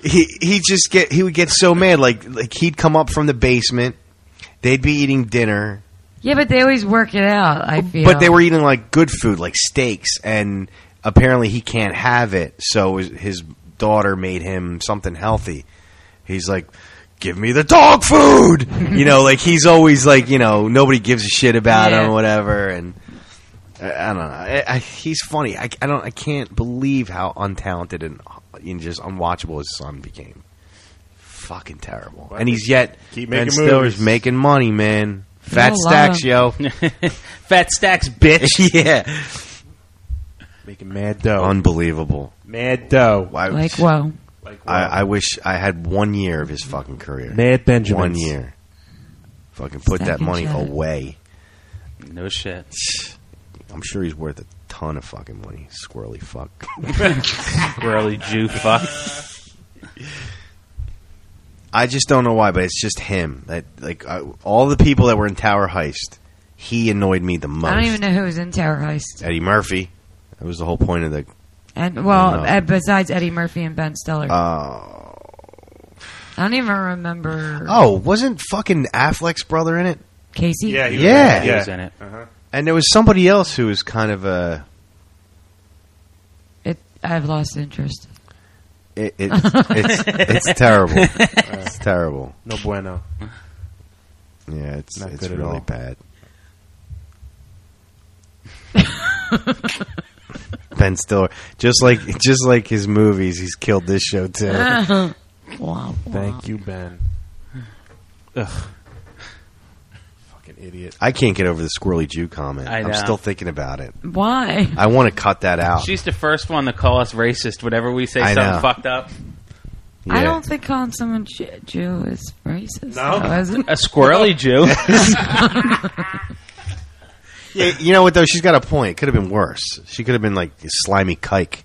He would get so mad. Like he'd come up from the basement. They'd be eating dinner. Yeah, but they always work it out. I feel. But they were eating like good food, like steaks, and apparently he can't have it. So his daughter made him something healthy. He's like, "Give me the dog food," like he's always like, nobody gives a shit about him or whatever. And I don't know. He's funny. I can't believe how untalented and just unwatchable his son became. Fucking terrible. Well, and he's yet keep Ben making Stiller's movies. making money, man. Fat a lot stacks, of- yo. Fat stacks, bitch. Yeah. Making mad dough. Unbelievable. Mad dough. Like, whoa. I wish I had 1 year of his fucking career. Mad Benjamins. 1 year. Fucking put that Stacking money shit. away. No shit. I'm sure he's worth a ton of fucking money. Squirrely fuck. Squirrely Jew fuck. I just don't know why, but it's just him. That all the people that were in Tower Heist, he annoyed me the most. I don't even know who was in Tower Heist. Eddie Murphy. That was the whole point of the. And No. besides Eddie Murphy and Ben Stiller, Oh, I don't even remember. Wasn't fucking Affleck's brother in it? Casey. Yeah, Yeah. He was in it. Uh-huh. And there was somebody else who was kind of a. I've lost interest. It's terrible. It's terrible. No bueno. Yeah, it's Not it's good at really all. bad. Ben Stiller, just like his movies, he's killed this show too. Wow. Thank you, Ben. Ugh. Fucking idiot. I can't get over the squirrely Jew comment. I I'm know. still thinking about it. Why? I want to cut that out. She's the first one to call us racist whenever we say I something know. fucked up. I don't think calling someone Jew is racist. No? though, is it? A squirrely Jew. Yeah, you know what though? She's got a point. It could have been worse. She could have been like a slimy kike.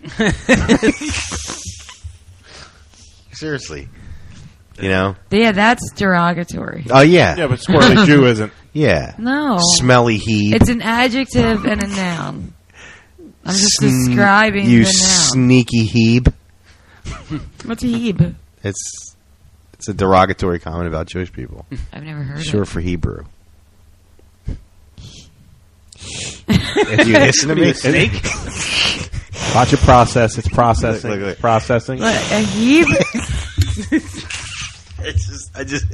Seriously, you know? Yeah, that's derogatory. Oh yeah. Yeah, but squirrely Jew isn't. Yeah. No. Smelly heeb. It's an adjective and a noun. I'm just describing you the noun. sneaky heeb. What's a heeb? It's a derogatory comment about Jewish people. I've never heard of it. Short for Hebrew. If you listen to me, snake. Watch it process. It's processing. Look. It's processing. What, a heeb? I just.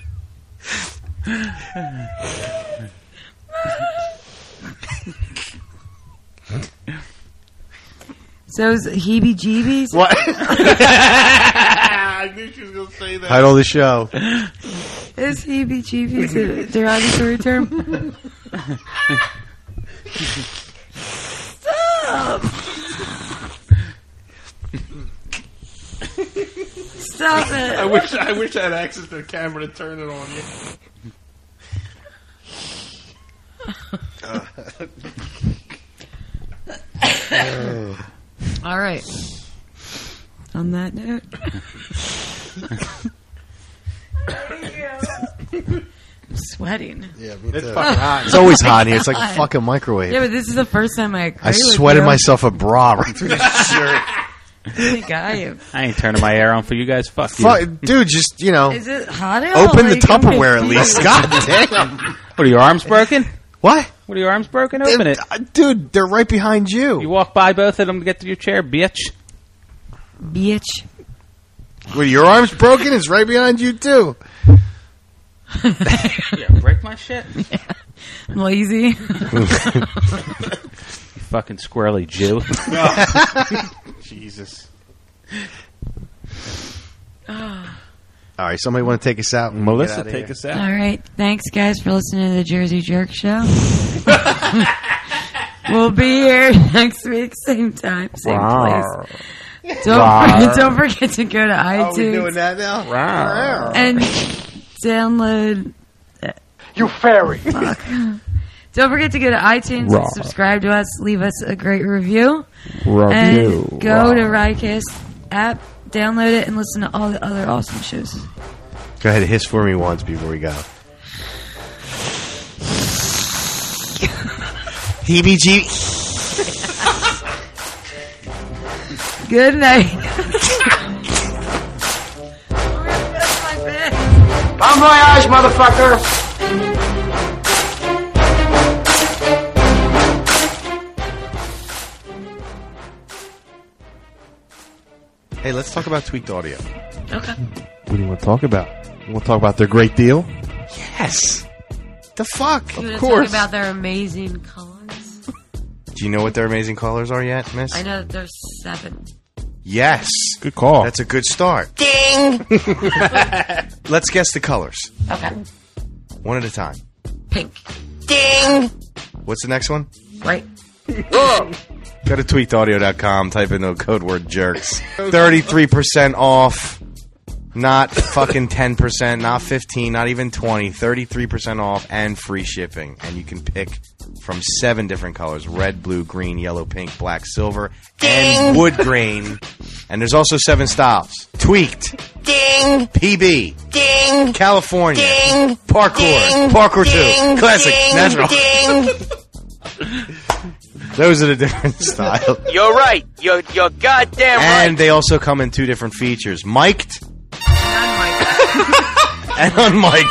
So is it heebie-jeebies? What? I knew she was going to say that. Title of the show. Is heebie-jeebies a derogatory term? Stop! Stop it! I wish I had access to the camera to turn it on you. All right. On that note. I'm sweating. Yeah, It's fucking hot. It's always hot in here. It's like a fucking microwave. Yeah, but this is the first time I agree I with sweated you. myself a bra right through the shirt. I think I am. I ain't turning my air on for you guys. Fuck you. Dude, just, you know. Is it hot out? Open the Like, I'm Tupperware at confused. least. God damn. What, are your arms broken? What? What, are your arms broken? Open it. Dude, they're right behind you. You walk by both of them to get to your chair, bitch. Bitch. Well, your arm's broken? It's right behind you, too. Yeah, break my shit. Yeah. I'm lazy. You fucking squirrely Jew. Jesus. All right, somebody want to take us out? Melissa, take us out. All right. Thanks, guys, for listening to the Jersey Jerk Show. We'll be here next week, same time, same place. Don't forget to go to iTunes. Are we doing that now? And download. You fairy. Fuck. Don't forget to go to iTunes and subscribe to us. Leave us a great review. And go to Riotcast app, download it, and listen to all the other awesome shows. Go ahead, hiss for me once before we go. Heebie-jeebie. Good night. Bon voyage, motherfucker. Hey, let's talk about Tweaked Audio. Okay. What do you want to talk about? You want to talk about their great deal? Yes. The fuck? You want Of to course. talk about their amazing colors? Do you know what their amazing colors are yet, miss? I know that there's 7. Yes. Good call. That's a good start. Ding. Let's guess the colors. Okay. One at a time. Pink. Ding. What's the next one? Right. Whoa. Go to tweakedaudio.com, type in the code word jerks. 33% off. Not fucking 10%, not 15, not even 20. 33% off and free shipping. And you can pick from 7 different colors. Red, blue, green, yellow, pink, black, silver, and wood grain. And there's also 7 styles. Tweaked. Ding. PB. Ding. California. Ding. Parkour. Ding. Parkour 2. Ding. Classic. Ding. Natural. Ding. Those are the different styles. You're right. You're goddamn And right. they also come in 2 different features. Mic'd and unmiked.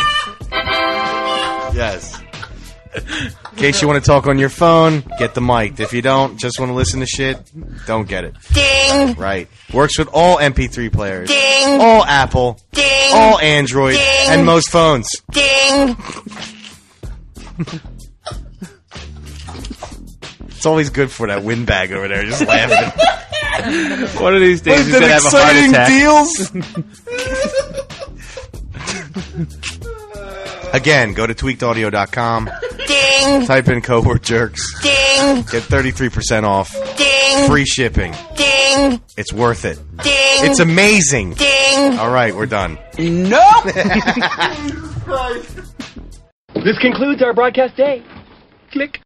Yes. In case you want to talk on your phone, get the mic'd. If you don't, just want to listen to shit, don't get it. Ding. Right. Works with all MP3 players. Ding. All Apple. Ding. All Android. Ding. And most phones. Ding. It's always good for that windbag over there, just laughing. One of these days he's What going to have a heart exciting attack. deals. Again, go to tweakedaudio.com. Ding. Type in code word jerks. Ding. Get 33% off Ding. Free shipping. Ding. It's worth it. Ding. It's amazing. Ding. All right, we're done. Nope. This concludes our broadcast day. Click.